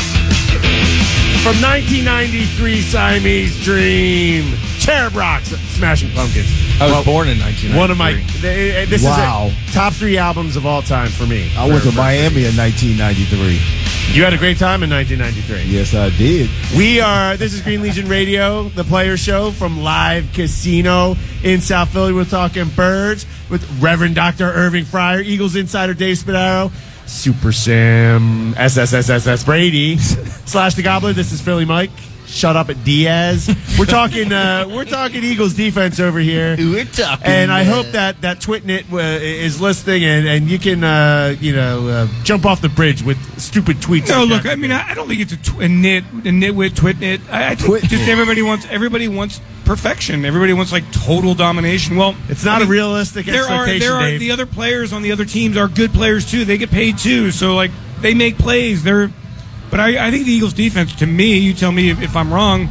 Speaker 2: From nineteen ninety-three, Siamese Dream, Cherub Rocks, Smashing Pumpkins.
Speaker 5: I was well, born in nineteen ninety-three.
Speaker 2: One of my, this
Speaker 3: Wow.
Speaker 2: is a top three albums of all time for me.
Speaker 3: I went to Miami in nineteen ninety-three.
Speaker 2: You had a great time in nineteen ninety-three.
Speaker 3: Yes, I did.
Speaker 2: We are, this is Green Legion Radio, the Player Show from Live Casino in South Philly. We're talking birds with Reverend Doctor Irving Fryer, Eagles insider Dave Spadaro, Super Sam, S S S S S Brady, Slash the Gobbler. This is Philly Mike. Shut up at Diaz. We're talking. Uh, we're talking Eagles defense over here.
Speaker 5: We're talking.
Speaker 2: And I hope that that Twitnit uh, is listening, and, and you can uh, you know uh, jump off the bridge with stupid tweets.
Speaker 6: No,
Speaker 2: like
Speaker 6: look.
Speaker 2: that.
Speaker 6: I mean, I I don't think it's a, tw- a nit, a nitwit, twitnit. I, I think
Speaker 3: Twit-
Speaker 6: just everybody wants. Everybody wants perfection. Everybody wants like total domination. Well,
Speaker 2: It's not
Speaker 6: I mean,
Speaker 2: a realistic
Speaker 6: there are
Speaker 2: expectation,
Speaker 6: there are
Speaker 2: Dave.
Speaker 6: the other players on the other teams are good players too. They get paid too. So like they make plays. They're, but I, I think the Eagles defense, to me, you tell me if, if I'm wrong,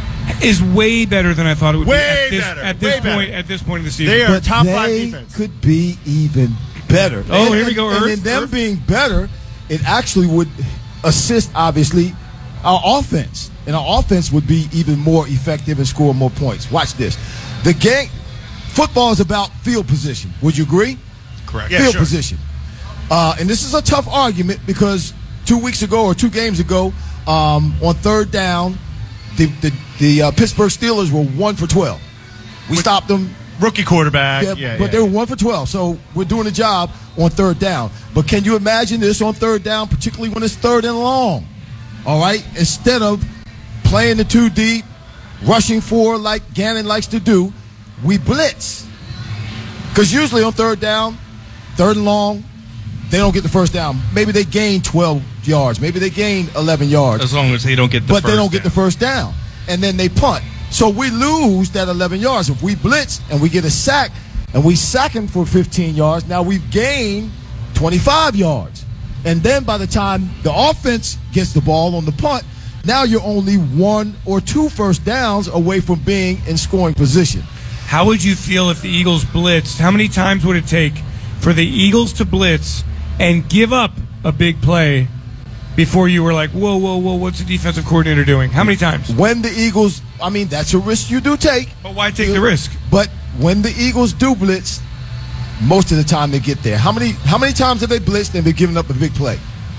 Speaker 6: is way better than I thought it would
Speaker 2: Way
Speaker 6: be at this,
Speaker 2: better,
Speaker 6: at this
Speaker 2: way better.
Speaker 6: point. At this point in the season,
Speaker 2: They are
Speaker 3: But
Speaker 2: top
Speaker 3: they
Speaker 2: five defense.
Speaker 3: could be even better.
Speaker 6: Oh,
Speaker 3: and,
Speaker 6: here we go,
Speaker 3: And,
Speaker 6: Irv,
Speaker 3: and in them
Speaker 6: Irv.
Speaker 3: being better, it actually would assist, obviously, our offense. And our offense would be even more effective and score more points. Watch this. The game, football is about field position. Would you agree?
Speaker 2: Correct.
Speaker 3: Field
Speaker 2: Yeah, sure.
Speaker 3: position. Uh, and this is a tough argument because two weeks ago or two games ago, um, on third down, the the, the uh, Pittsburgh Steelers were one for twelve. We stopped them.
Speaker 2: Rookie quarterback.
Speaker 3: Yeah,
Speaker 2: Yeah,
Speaker 3: but
Speaker 2: yeah.
Speaker 3: they were one for twelve, so we're doing a job on third down. But can you imagine this on third down, particularly when it's third and long? All right, instead of playing the two deep, rushing four like Gannon likes to do, we blitz. Because usually on third down, third and long, they don't get the first down. Maybe they gain twelve yards. Maybe they gain eleven yards.
Speaker 5: As long as they don't get the
Speaker 3: but
Speaker 5: first
Speaker 3: they don't get the
Speaker 5: down.
Speaker 3: first down. And then they punt. So we lose that eleven yards. If we blitz and we get a sack and we sack him for fifteen yards, now we've gained twenty-five yards. And then by the time the offense gets the ball on the punt, now you're only one or two first downs away from being in scoring position.
Speaker 6: how would you feel if the Eagles blitzed? How many times would it take for the Eagles to blitz and give up a big play before you were like, whoa, whoa, whoa, what's the defensive coordinator doing? How many times?
Speaker 3: When the Eagles, I mean, that's a risk you do take.
Speaker 6: But why take the risk?
Speaker 3: But when the Eagles do blitz, most of the time they get there. How many how many times have they blitzed and been giving up a big play?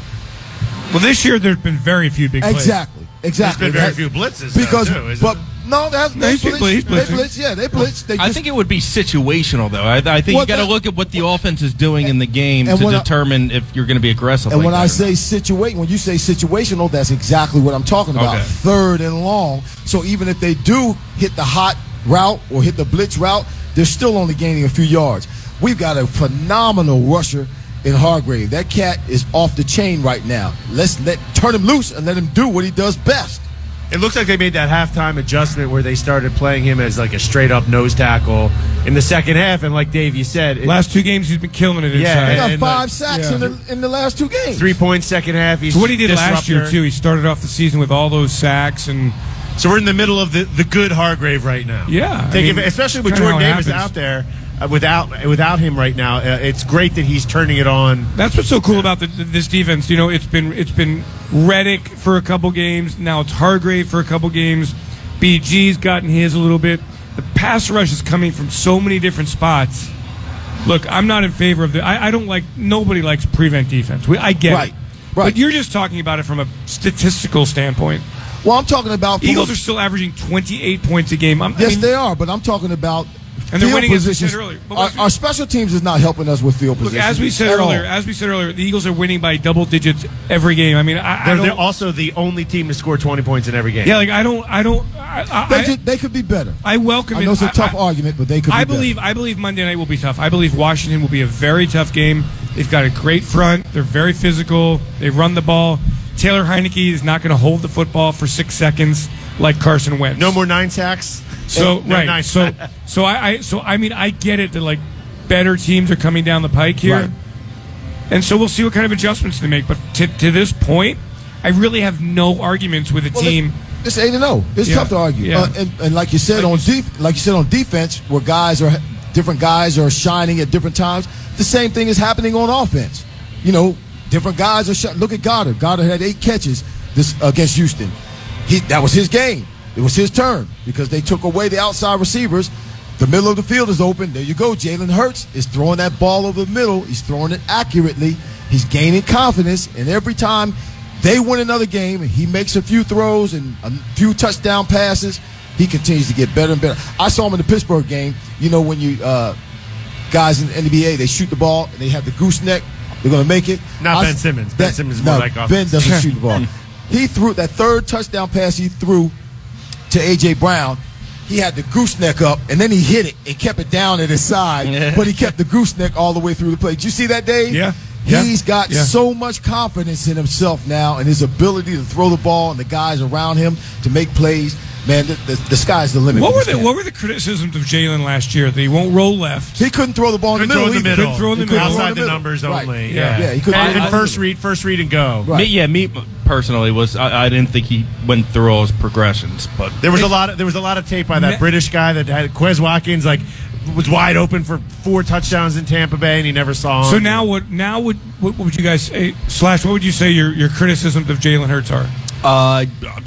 Speaker 6: Well, this year there's been very few big plays.
Speaker 3: Exactly. Exactly.
Speaker 2: There's been very
Speaker 3: That-
Speaker 2: few blitzes,
Speaker 3: Because,
Speaker 2: though, too, isn't
Speaker 3: but
Speaker 2: there?
Speaker 3: no, that's
Speaker 6: No,
Speaker 3: they
Speaker 6: he's
Speaker 3: blitz.
Speaker 6: blitzing.
Speaker 3: They blitz. Yeah, they blitz. They
Speaker 5: I
Speaker 3: just,
Speaker 5: think it would be situational, though. I, I think
Speaker 3: Well,
Speaker 5: you got to
Speaker 3: that-
Speaker 5: look at what the offense is doing in the game
Speaker 3: and
Speaker 5: to
Speaker 3: when I-
Speaker 5: determine if you're going to be aggressive.
Speaker 3: And
Speaker 5: like
Speaker 3: when
Speaker 5: that
Speaker 3: I
Speaker 5: or
Speaker 3: say
Speaker 5: not.
Speaker 3: situate, when you say situational, that's exactly what I'm talking about.
Speaker 5: Okay.
Speaker 3: Third and long. So even if they do hit the hot route or hit the blitz route, they're still only gaining a few yards. We've got a phenomenal rusher in Hargrave. That cat is off the chain right now. Let's let turn him loose and let him do what he does best.
Speaker 2: It looks like they made that halftime adjustment where they started playing him as like a straight up nose tackle in the second half. And like Dave, you said, it,
Speaker 6: Last two games he's been killing it
Speaker 2: Yeah,
Speaker 6: inside.
Speaker 3: He got
Speaker 2: and,
Speaker 3: five
Speaker 2: uh,
Speaker 3: sacks
Speaker 6: yeah.
Speaker 3: in the in the last two games.
Speaker 2: three points second half. He's
Speaker 6: So what he did last year,
Speaker 2: disruptor.
Speaker 6: too, he started off the season with all those sacks and
Speaker 2: So we're in the middle of the, the good Hargrave right now.
Speaker 6: Yeah, I
Speaker 2: Take
Speaker 6: mean,
Speaker 2: adva- especially with
Speaker 6: kinda
Speaker 2: Jordan
Speaker 6: how it
Speaker 2: Davis
Speaker 6: happens.
Speaker 2: out there. Uh, without without him right now, uh, it's great that he's turning it on.
Speaker 6: that's what's so cool about the, this defense. You know, it's been it's been Reddick for a couple games. Now it's Hargrave for a couple games. B G's gotten his a little bit. The pass rush is coming from so many different spots. Look, I'm not in favor of the. I, I don't like. Nobody likes prevent defense. We, I get
Speaker 3: Right.
Speaker 6: it.
Speaker 3: Right.
Speaker 6: But you're just talking about it from a statistical standpoint.
Speaker 3: Well, I'm talking about from
Speaker 6: Eagles
Speaker 3: a-
Speaker 6: are still averaging twenty-eight points a game. I'm, I
Speaker 3: Yes,
Speaker 6: mean,
Speaker 3: they are, but I'm talking about
Speaker 6: And they're
Speaker 3: field
Speaker 6: winning, as we said
Speaker 3: positions.
Speaker 6: earlier. But
Speaker 3: Our,
Speaker 6: what's-
Speaker 3: our special teams is not helping us with field
Speaker 6: Look,
Speaker 3: position.
Speaker 6: as we said
Speaker 3: at all.
Speaker 6: earlier, as we said earlier, the Eagles are winning by double digits every game. I mean, I, I
Speaker 2: They're,
Speaker 6: don't.
Speaker 2: they're also the only team to score twenty points in every game.
Speaker 6: yeah, like I don't. I don't. I, I,
Speaker 3: They,
Speaker 6: I,
Speaker 3: could, they could be better.
Speaker 6: I welcome
Speaker 3: I
Speaker 6: it.
Speaker 3: know it's a
Speaker 6: I-
Speaker 3: tough
Speaker 6: I-
Speaker 3: argument, but they could.
Speaker 6: I
Speaker 3: be better.
Speaker 6: believe I believe Monday night will be tough. I believe Washington will be a very tough game. They've got a great front. They're very physical. They run the ball. Taylor Heineke is not going to hold the football for six seconds like Carson Wentz.
Speaker 2: No more nine sacks.
Speaker 6: So
Speaker 2: No,
Speaker 6: right.
Speaker 2: nine.
Speaker 6: So so I, I so I mean I get it that like better teams are coming down the pike here,
Speaker 3: Right.
Speaker 6: and so we'll see what kind of adjustments they make. But to, to this point, I really have no arguments with a
Speaker 3: Well,
Speaker 6: team.
Speaker 3: it- It's eight and zero. It's
Speaker 6: Yeah.
Speaker 3: tough to argue.
Speaker 6: Yeah.
Speaker 3: Uh, and, and like you said on def- like you said on defense, where guys are different guys are shining at different times. The same thing is happening on offense. You know, different guys are. Sh- Look at Goddard. Goddard had eight catches this against Houston. He that was his game. It was his turn because they took away the outside receivers. The middle of the field is open. There you go. Jalen Hurts is throwing that ball over the middle. He's throwing it accurately. He's gaining confidence, and every time they win another game and he makes a few throws and a few touchdown passes, he continues to get better and better. I saw him in the Pittsburgh game. You know, when you uh, guys in the N B A, they shoot the ball and they have the gooseneck. They're going to make it.
Speaker 2: Not
Speaker 3: I-
Speaker 2: Ben Simmons. Ben
Speaker 3: that-
Speaker 2: Simmons is more
Speaker 3: no,
Speaker 2: like off-
Speaker 3: Ben doesn't shoot the ball. He threw that third touchdown pass he threw to A J. Brown. He had the gooseneck up, and then he hit it and kept it down at his side, but he kept the gooseneck all the way through the play. Did you see that, Dave?
Speaker 6: Yeah. Yeah.
Speaker 3: He's got
Speaker 6: Yeah.
Speaker 3: so much confidence in himself now and his ability to throw the ball and the guys around him to make plays. Man, the, the, the sky's the limit.
Speaker 6: What
Speaker 3: with
Speaker 6: were
Speaker 3: this
Speaker 6: the
Speaker 3: guy.
Speaker 6: what were the criticisms of Jalen last year? That he won't roll left.
Speaker 3: He couldn't throw the ball in the
Speaker 2: Couldn't
Speaker 3: middle.
Speaker 2: throw in the
Speaker 3: either.
Speaker 2: middle.
Speaker 6: Couldn't throw in the
Speaker 3: He couldn't
Speaker 6: middle.
Speaker 3: throw in
Speaker 2: Outside the
Speaker 3: middle.
Speaker 2: numbers
Speaker 3: Right.
Speaker 2: only.
Speaker 6: Yeah.
Speaker 2: Yeah,
Speaker 3: Yeah, he couldn't
Speaker 2: And,
Speaker 3: throw in
Speaker 2: and
Speaker 3: the
Speaker 2: first
Speaker 3: middle.
Speaker 2: read, first read and go.
Speaker 3: Right.
Speaker 5: Me, yeah, me personally was I, I didn't think he went through all his progressions, but
Speaker 2: There was a lot. Of, there was a lot of tape by that
Speaker 6: Ne-
Speaker 2: British guy that had Quez Watkins like was wide open for four touchdowns in Tampa Bay, and he never saw him.
Speaker 6: So now what? Now what? What would you guys say? Slash, what would you say your your criticisms of Jalen Hurts are?
Speaker 5: Uh,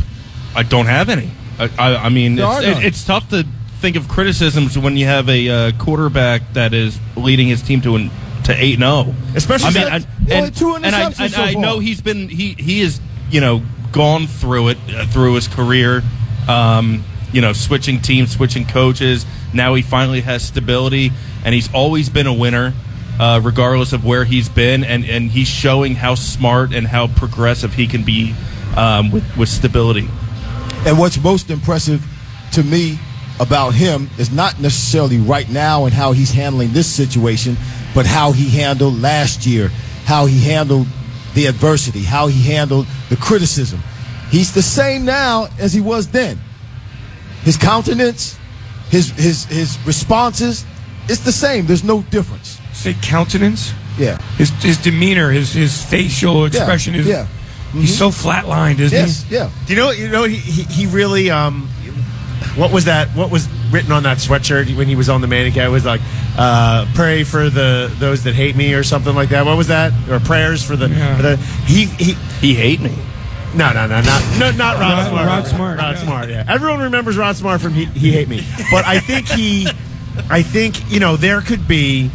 Speaker 5: I don't have any. I, I, I mean,
Speaker 3: There are
Speaker 5: it's, it,
Speaker 3: none.
Speaker 5: it's tough to think of criticisms when you have a uh, quarterback that is leading his team to an to eight and zero.
Speaker 2: Especially
Speaker 5: I mean,
Speaker 2: since-
Speaker 5: I,
Speaker 3: Only
Speaker 5: and,
Speaker 3: two
Speaker 5: and I,
Speaker 3: interceptions
Speaker 5: and
Speaker 3: so
Speaker 5: I
Speaker 3: far.
Speaker 5: know he's been he he is you know gone through it uh, through his career. Um, you know, switching teams, switching coaches. Now he finally has stability, and he's always been a winner. Uh, regardless of where he's been, and, and he's showing how smart and how progressive he can be um, with, with stability.
Speaker 3: And what's most impressive to me about him is not necessarily right now and how he's handling this situation, but how he handled last year, how he handled the adversity, how he handled the criticism. He's the same now as he was then. His countenance, his his his responses, it's the same. There's no difference.
Speaker 6: Say countenance.
Speaker 3: Yeah.
Speaker 6: His his demeanor, his his facial expression is.
Speaker 3: yeah.
Speaker 6: He's so flatlined, isn't
Speaker 3: Yes,
Speaker 6: he?
Speaker 3: yeah.
Speaker 2: Do you know? You know, he, he he really. Um, what was that? What was written on that sweatshirt when he was on the Mannequin? It was like, uh, "Pray for the those that hate me" or something like that. What was that? Or prayers for the.
Speaker 6: Yeah.
Speaker 2: For the he he.
Speaker 5: He hate me.
Speaker 2: No, no, no, not no, not Rod,
Speaker 6: Rod-
Speaker 2: Smart.
Speaker 6: Rod Smart,
Speaker 2: Rod
Speaker 6: yeah.
Speaker 2: Smart. Yeah, everyone remembers Rod Smart from he, he Hate Me, but I think he, I think you know there could be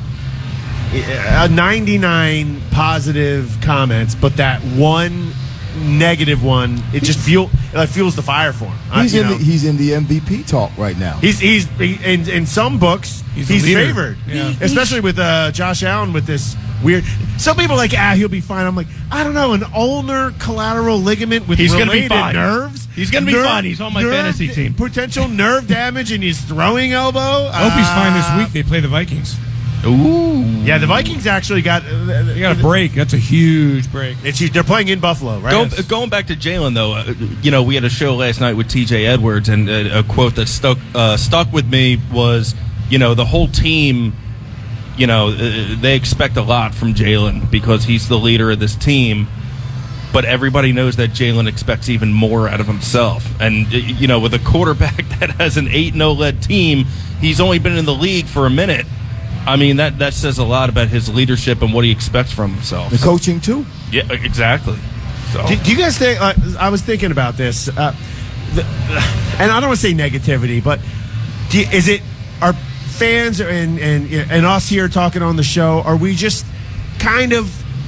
Speaker 2: a ninety-nine positive comments, but that one negative one, it just fuel it fuels the fire for him. Uh,
Speaker 3: He's
Speaker 2: you
Speaker 3: in
Speaker 2: know.
Speaker 3: the, he's in the M V P talk right now.
Speaker 2: He's he's he, in in some books
Speaker 6: He's
Speaker 2: he's,
Speaker 6: a leader.
Speaker 2: favored,
Speaker 6: Yeah.
Speaker 2: especially with uh, Josh Allen with this weird. Some people are like ah he'll be fine. I'm like I don't know, an ulnar collateral ligament with
Speaker 5: He's gonna be
Speaker 2: related
Speaker 5: fine.
Speaker 2: nerves.
Speaker 5: He's gonna be fine. He's on my fantasy team.
Speaker 2: Potential nerve damage in his throwing elbow.
Speaker 6: I hope he's fine this
Speaker 2: Uh,
Speaker 6: week. They play the Vikings.
Speaker 5: Ooh.
Speaker 2: Yeah, the Vikings actually got. Uh,
Speaker 6: They got a break. That's a huge break.
Speaker 2: It's they're playing in Buffalo, right?
Speaker 5: Go, going back to Jalen, though, uh, you know, we had a show last night with T J Edwards, and uh, a quote that stuck uh, stuck with me was, you know, the whole team, you know, uh, they expect a lot from Jalen because he's the leader of this team, but everybody knows that Jalen expects even more out of himself. And, uh, you know, with a quarterback that has an eight and oh led team, he's only been in the league for a minute. I mean, that, that says a lot about his leadership and what he expects from himself.
Speaker 3: The coaching too.
Speaker 5: Yeah, exactly. So.
Speaker 2: Do, do you guys think? Uh, I was thinking about this, uh, the, and I don't want to say negativity, but do you, is it are fans and, and and us here talking on the show, are we just kind of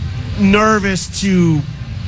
Speaker 2: nervous to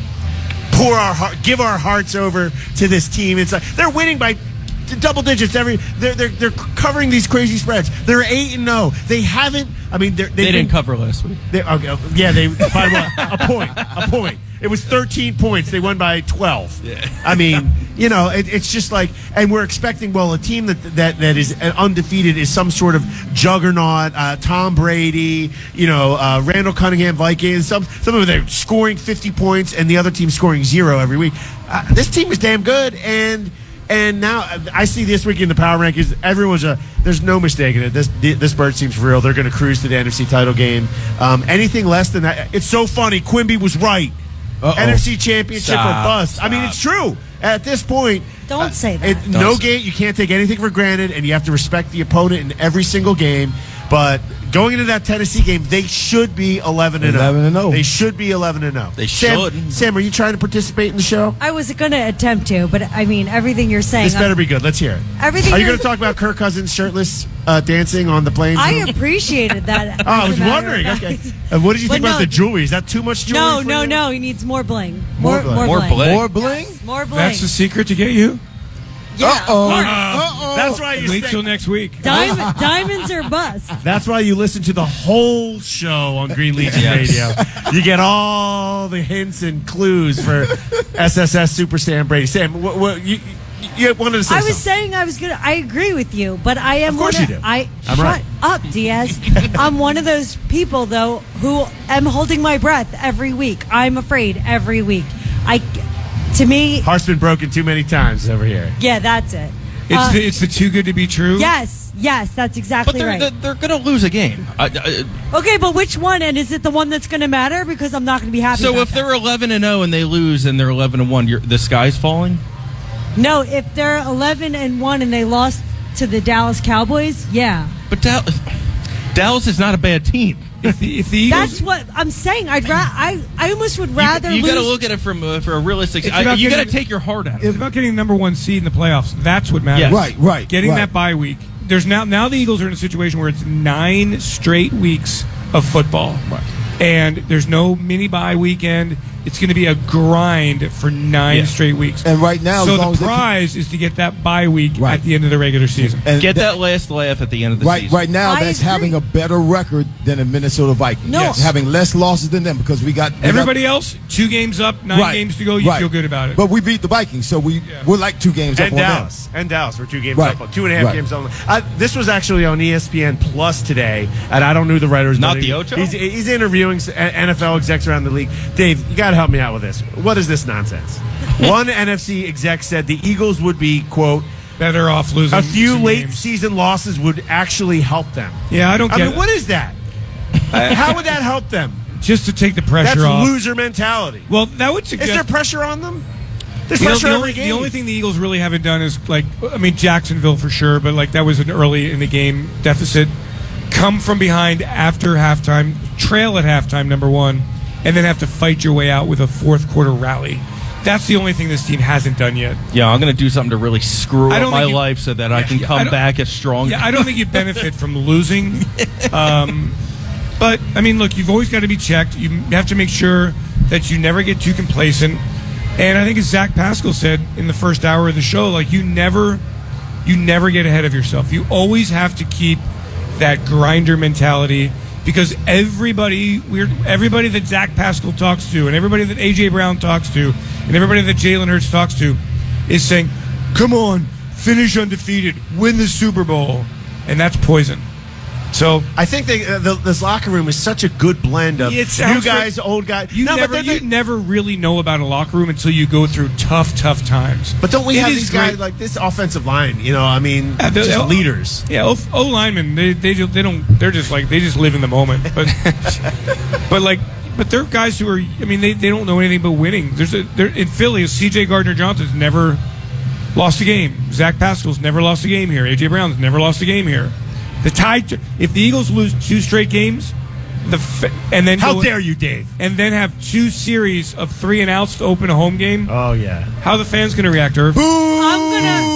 Speaker 2: pour our heart, give our hearts over to this team? It's like they're winning by double digits every. They're they're, they're covering these crazy spreads. They're eight and zero. They haven't. I mean, they
Speaker 5: They didn't cover last week.
Speaker 2: They, okay, yeah, they by what? A point. A point. It was thirteen points. They won by twelve.
Speaker 5: Yeah.
Speaker 2: I mean, you know, it, it's just like, and we're expecting, well, a team that that that is undefeated is some sort of juggernaut. Uh, Tom Brady, you know, uh, Randall Cunningham Vikings. Some some of them are scoring fifty points, and the other team scoring zero every week. Uh, this team is damn good, and. And now I see this week in the power rankings, everyone's a. There's no mistake in it. This this bird seems real. They're going to cruise to the N F C title game. Um, anything less than that, it's so funny. Quimby was right. Uh-oh. N F C championship
Speaker 5: Stop,
Speaker 2: or bust.
Speaker 5: stop.
Speaker 2: I mean, it's true. At this point,
Speaker 4: Don't
Speaker 2: uh,
Speaker 4: say that.
Speaker 2: It, no game. You can't take anything for granted, and you have to respect the opponent in every single game. But going into that Tennessee game, they should be eleven and
Speaker 3: eleven and oh.
Speaker 2: They should be eleven and oh.
Speaker 5: They
Speaker 2: Sam,
Speaker 5: should.
Speaker 2: Sam, are you trying to participate in the show?
Speaker 4: I was going to attempt to, but I mean, everything you're saying.
Speaker 2: This better be good. Let's hear it.
Speaker 4: Everything
Speaker 2: Are you
Speaker 4: you're-
Speaker 2: going to talk about Kirk Cousins shirtless uh, dancing on the plane?
Speaker 4: I appreciated that.
Speaker 2: Oh, I
Speaker 4: as
Speaker 2: was
Speaker 4: a matter
Speaker 2: wondering.
Speaker 4: of
Speaker 2: Okay.
Speaker 4: fact.
Speaker 2: Uh, what did you
Speaker 4: But
Speaker 2: think about
Speaker 4: no,
Speaker 2: the jewelry? Is that too much jewelry?
Speaker 4: No,
Speaker 2: for
Speaker 4: no,
Speaker 2: you?
Speaker 4: no. He needs more bling.
Speaker 2: More
Speaker 4: More,
Speaker 2: bling.
Speaker 4: more,
Speaker 5: More
Speaker 4: bling.
Speaker 5: bling.
Speaker 3: More bling?
Speaker 4: More bling.
Speaker 6: That's the secret to get you.
Speaker 4: yeah, of
Speaker 3: Uh-oh.
Speaker 4: course.
Speaker 3: Uh-oh.
Speaker 2: That's why you
Speaker 6: Wait
Speaker 2: stay-
Speaker 6: till next week.
Speaker 4: Diamond, diamonds are bust.
Speaker 2: That's why you listen to the whole show on Green Legion
Speaker 5: Yes.
Speaker 2: Radio. You get all the hints and clues for S S S Super Sam Brady. Sam, what, what you, you wanted to say
Speaker 4: I was
Speaker 2: something.
Speaker 4: saying I was gonna. I agree with you, but I am.
Speaker 2: Of course
Speaker 4: one
Speaker 2: you
Speaker 4: of,
Speaker 2: do.
Speaker 4: I
Speaker 2: I'm
Speaker 4: shut
Speaker 2: right.
Speaker 4: up, Diaz. I'm one of those people though who am holding my breath every week. I'm afraid every week. I, to me,
Speaker 2: Heart's been broken too many times over here.
Speaker 4: yeah, that's it.
Speaker 6: It's
Speaker 4: Uh,
Speaker 6: the it's the too good to be true.
Speaker 4: yes, yes, that's
Speaker 5: But
Speaker 4: exactly
Speaker 5: they're
Speaker 4: right.
Speaker 5: they're, they're going to lose a game. I, I,
Speaker 4: Okay, but which one? And is it the one that's going to matter? Because I'm not going to be happy.
Speaker 5: so
Speaker 4: about
Speaker 5: if
Speaker 4: that.
Speaker 5: they're eleven and zero and they lose and they're eleven and one, you're, the sky's falling.
Speaker 4: no, if they're eleven and one and they lost to the Dallas Cowboys, yeah,
Speaker 5: But Dal- Dallas is not a bad team.
Speaker 6: If the, if the Eagles,
Speaker 4: that's what I'm saying. I'd ra- I I almost would rather
Speaker 5: you
Speaker 4: lose.
Speaker 5: got to look at it from uh, for a realistic.
Speaker 6: It's
Speaker 5: I,
Speaker 6: about
Speaker 5: you got to
Speaker 6: getting-
Speaker 5: take your heart out of it.
Speaker 6: it's about getting the number one seed in the playoffs. That's what matters.
Speaker 5: Yes.
Speaker 3: Right, right,
Speaker 6: Getting
Speaker 3: right.
Speaker 6: that bye week. There's now now the Eagles are in a situation where it's nine straight weeks of football, and there's no mini bye weekend. It's going to be a grind for nine
Speaker 5: Yeah.
Speaker 6: straight weeks.
Speaker 3: And right now,
Speaker 6: so
Speaker 3: as long
Speaker 6: the
Speaker 3: as they keep-
Speaker 6: prize is to get that bye week
Speaker 3: Right.
Speaker 6: at the end of the regular season.
Speaker 3: And
Speaker 5: Get that last laugh at the end of the
Speaker 3: Right,
Speaker 5: season.
Speaker 3: right now,
Speaker 4: I
Speaker 3: that's
Speaker 4: agree.
Speaker 3: having a better record than the Minnesota Vikings.
Speaker 4: No.
Speaker 6: Yes.
Speaker 3: Having less losses than them because we got we got-
Speaker 6: Everybody else, two games up, nine
Speaker 3: Right,
Speaker 6: games to go. You
Speaker 3: right.
Speaker 6: feel good about it.
Speaker 3: But we beat the Vikings, so we we're like two games up
Speaker 2: And
Speaker 3: on
Speaker 2: Dallas. And Dallas. We're two games
Speaker 3: Right.
Speaker 2: up. Two and a half
Speaker 3: Right.
Speaker 2: games up. Uh, this was actually on E S P N Plus today, and I don't know who the writers.
Speaker 5: Not
Speaker 2: but
Speaker 5: the
Speaker 2: he-
Speaker 5: Ocho?
Speaker 2: He's, he's interviewing s- N F L execs around the league. Dave, you got to help me out with this. What is this nonsense? One N F C exec said the Eagles would be, quote,
Speaker 6: Better off losing
Speaker 2: a few
Speaker 6: some
Speaker 2: late
Speaker 6: games.
Speaker 2: season losses would actually help them.
Speaker 6: Yeah, I don't
Speaker 2: I
Speaker 6: get
Speaker 2: mean,
Speaker 6: it.
Speaker 2: what is that? How would that help them?
Speaker 6: Just to take the pressure
Speaker 2: That's
Speaker 6: off.
Speaker 2: loser mentality.
Speaker 6: Well, that would
Speaker 2: Is
Speaker 6: suggest.
Speaker 2: there pressure on them? There's
Speaker 6: You know,
Speaker 2: pressure
Speaker 6: the,
Speaker 2: every
Speaker 6: only,
Speaker 2: game.
Speaker 6: the only thing the Eagles really haven't done is like, I mean, Jacksonville for sure, but like that was an early in the game deficit. Come from behind after halftime, trail at halftime, number one, and then have to fight your way out with a fourth quarter rally. That's the only thing this team hasn't done yet.
Speaker 5: Yeah, I'm going to do something to really screw
Speaker 6: I
Speaker 5: up
Speaker 6: don't
Speaker 5: my
Speaker 6: think you-
Speaker 5: life so that I can
Speaker 6: Yeah, I
Speaker 5: come
Speaker 6: don't-
Speaker 5: back as strong.
Speaker 6: Yeah, I don't think you benefit from losing. Um, but I mean, look, you've always got to be checked. You have to make sure that you never get too complacent. And I think, as Zach Pascal said in the first hour of the show, like you never, you never get ahead of yourself. You always have to keep that grinder mentality because everybody, we're everybody that Zach Pascal talks to, and everybody that A J Brown talks to, and everybody that Jalen Hurts talks to, is saying, "Come on, finish undefeated, win the Super Bowl," and that's poison. So
Speaker 2: I think they, uh, the, this locker room is such a good blend of
Speaker 6: It
Speaker 2: new
Speaker 6: sounds
Speaker 2: guys,
Speaker 6: like-
Speaker 2: old guys.
Speaker 6: you
Speaker 2: no,
Speaker 6: never,
Speaker 2: but, they're-
Speaker 6: you never really know about a locker room until you go through tough, tough times.
Speaker 2: but don't we
Speaker 6: It
Speaker 2: have
Speaker 6: is
Speaker 2: these guys
Speaker 6: great.
Speaker 2: like this offensive line? You know, I mean,
Speaker 6: Yeah, they're-
Speaker 2: just
Speaker 6: they're-
Speaker 2: leaders.
Speaker 6: Yeah, O, o linemen, they they just, they don't they're just like they just live in the moment. But but like but they're guys who are I mean they, they don't know anything but winning. There's a they're in Philly, C J Gardner Johnson's never lost a game. Zach Pascal's never lost a game here. A J Brown's never lost a game here. The tie if the Eagles lose two straight games, the f- and then
Speaker 2: How
Speaker 6: go-
Speaker 2: dare you, Dave?
Speaker 6: and then have two series of three and outs to open a home game.
Speaker 2: Oh yeah.
Speaker 6: How are the fans going to react, Irv?
Speaker 4: I'm gonna.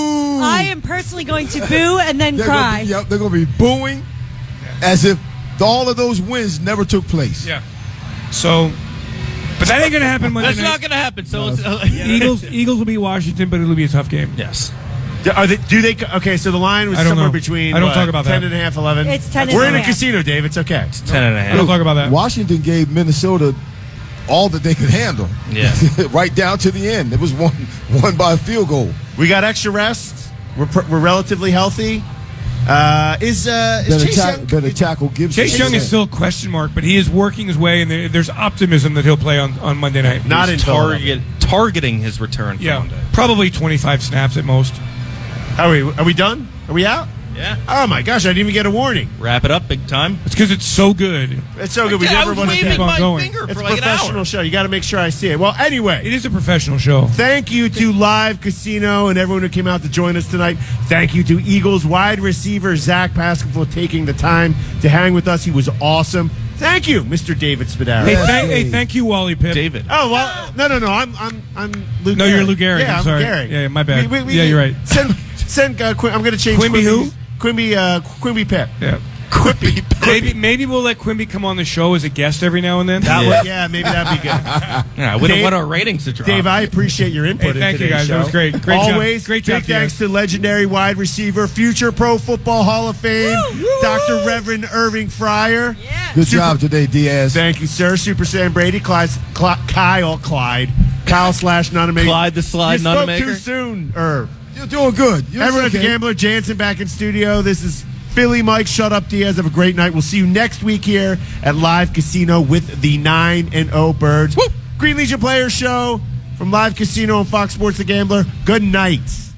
Speaker 4: I am personally going to boo and then
Speaker 3: They're
Speaker 4: cry.
Speaker 3: Gonna be, yep, they're going to be booing as if all of those wins never took place.
Speaker 6: Yeah. So, but that ain't going to happen Monday
Speaker 5: That's
Speaker 6: night.
Speaker 5: not going to happen. So it's, uh,
Speaker 6: Eagles, Eagles will beat Washington, but it'll be a tough game.
Speaker 5: yes.
Speaker 2: Are they, do they? Okay, so the line was
Speaker 6: I don't
Speaker 2: somewhere
Speaker 6: know.
Speaker 2: between.
Speaker 6: I don't
Speaker 2: what,
Speaker 6: talk about
Speaker 2: ten
Speaker 6: that.
Speaker 2: and a half, eleven.
Speaker 4: It's ten and
Speaker 2: We're
Speaker 4: a
Speaker 2: in a
Speaker 4: half.
Speaker 2: casino, Dave. It's okay.
Speaker 5: It's ten and a
Speaker 6: I
Speaker 5: half.
Speaker 6: don't talk about that.
Speaker 3: Washington gave Minnesota all that they could handle.
Speaker 5: Yeah.
Speaker 3: Right down to the end. It was one one by a field goal.
Speaker 2: We got extra rest. We're pr- we're relatively healthy. Uh, is uh, is
Speaker 3: Better,
Speaker 2: Chase
Speaker 3: tack,
Speaker 2: Young?
Speaker 3: better tackle Gibson.
Speaker 6: Chase Young is still a question mark, but he is working his way, and there, there's optimism that he'll play on, on Monday night.
Speaker 2: Not in
Speaker 5: He's
Speaker 2: Philadelphia.
Speaker 5: target, targeting his return for
Speaker 6: Yeah,
Speaker 5: Monday.
Speaker 6: probably twenty-five snaps at most.
Speaker 2: Are we? Are we done? Are we out?
Speaker 5: Yeah.
Speaker 2: Oh my gosh! I didn't even get a warning.
Speaker 5: Wrap it up big time.
Speaker 6: It's because it's so good.
Speaker 2: It's so good. We
Speaker 5: I
Speaker 2: never
Speaker 5: was
Speaker 2: want to
Speaker 5: waving
Speaker 6: keep on
Speaker 5: my
Speaker 6: going.
Speaker 5: finger
Speaker 2: It's
Speaker 5: for
Speaker 2: a
Speaker 5: like an
Speaker 2: professional
Speaker 5: hour.
Speaker 2: show. You got to make sure I see it. Well, anyway.
Speaker 6: It is a professional show.
Speaker 2: Thank you to Live Casino and everyone who came out to join us tonight. Thank you to Eagles wide receiver Zach Pascal for taking the time to hang with us. He was awesome. Thank you, Mister David Spadaro.
Speaker 6: Hey,
Speaker 3: Yes,
Speaker 6: thank, hey,
Speaker 3: hey.
Speaker 6: thank you, Wally Pipp.
Speaker 5: David.
Speaker 2: Oh well, no, no, no. I'm, I'm, I'm Lou.
Speaker 6: No,
Speaker 2: Gehrig.
Speaker 6: you're Lou Gehrig.
Speaker 2: Yeah,
Speaker 6: I'm
Speaker 2: I'm
Speaker 6: sorry.
Speaker 2: Gehrig.
Speaker 6: Yeah, my bad.
Speaker 2: We- we- we-
Speaker 6: Yeah, you're right.
Speaker 2: Send, send. Uh, Quim, I'm going to change.
Speaker 6: Quimby who?
Speaker 2: Quimby, uh, Quimby Pip.
Speaker 6: Yeah.
Speaker 2: Quimby.
Speaker 6: Maybe maybe we'll let Quimby come on the show as a guest every now and then.
Speaker 2: That
Speaker 5: Yeah.
Speaker 2: would, yeah, maybe that'd be good.
Speaker 5: Yeah, we don't
Speaker 2: Dave-
Speaker 5: want our ratings to drop.
Speaker 2: Dave, I appreciate your input.
Speaker 6: Hey, thank
Speaker 2: in
Speaker 6: you,
Speaker 2: today's
Speaker 6: guys.
Speaker 2: Show.
Speaker 6: That was great. Great job.
Speaker 2: Always,
Speaker 6: Great job
Speaker 2: big
Speaker 6: to you
Speaker 2: thanks
Speaker 6: guys.
Speaker 2: to legendary wide receiver, future Pro Football Hall of Fame, Doctor Reverend Irving Fryer.
Speaker 3: Good
Speaker 2: Super-
Speaker 3: job today, Diaz.
Speaker 2: Thank you, sir. Super Sam Brady, Clyde, Cl- Kyle, Clyde, Kyle slash Nunamaker.
Speaker 5: Clyde the Slide
Speaker 2: you spoke
Speaker 5: Nunamaker.
Speaker 2: too soon, Irv.
Speaker 3: You're doing good. You're
Speaker 2: Everyone at the
Speaker 3: okay.
Speaker 2: Gambler, Jansen back in studio. This is Philly Mike. Shut up, Diaz. Have a great night. We'll see you next week here at Live Casino with the nine and oh Birds. Green Legion Players Show from Live Casino and Fox Sports The Gambler. Good night.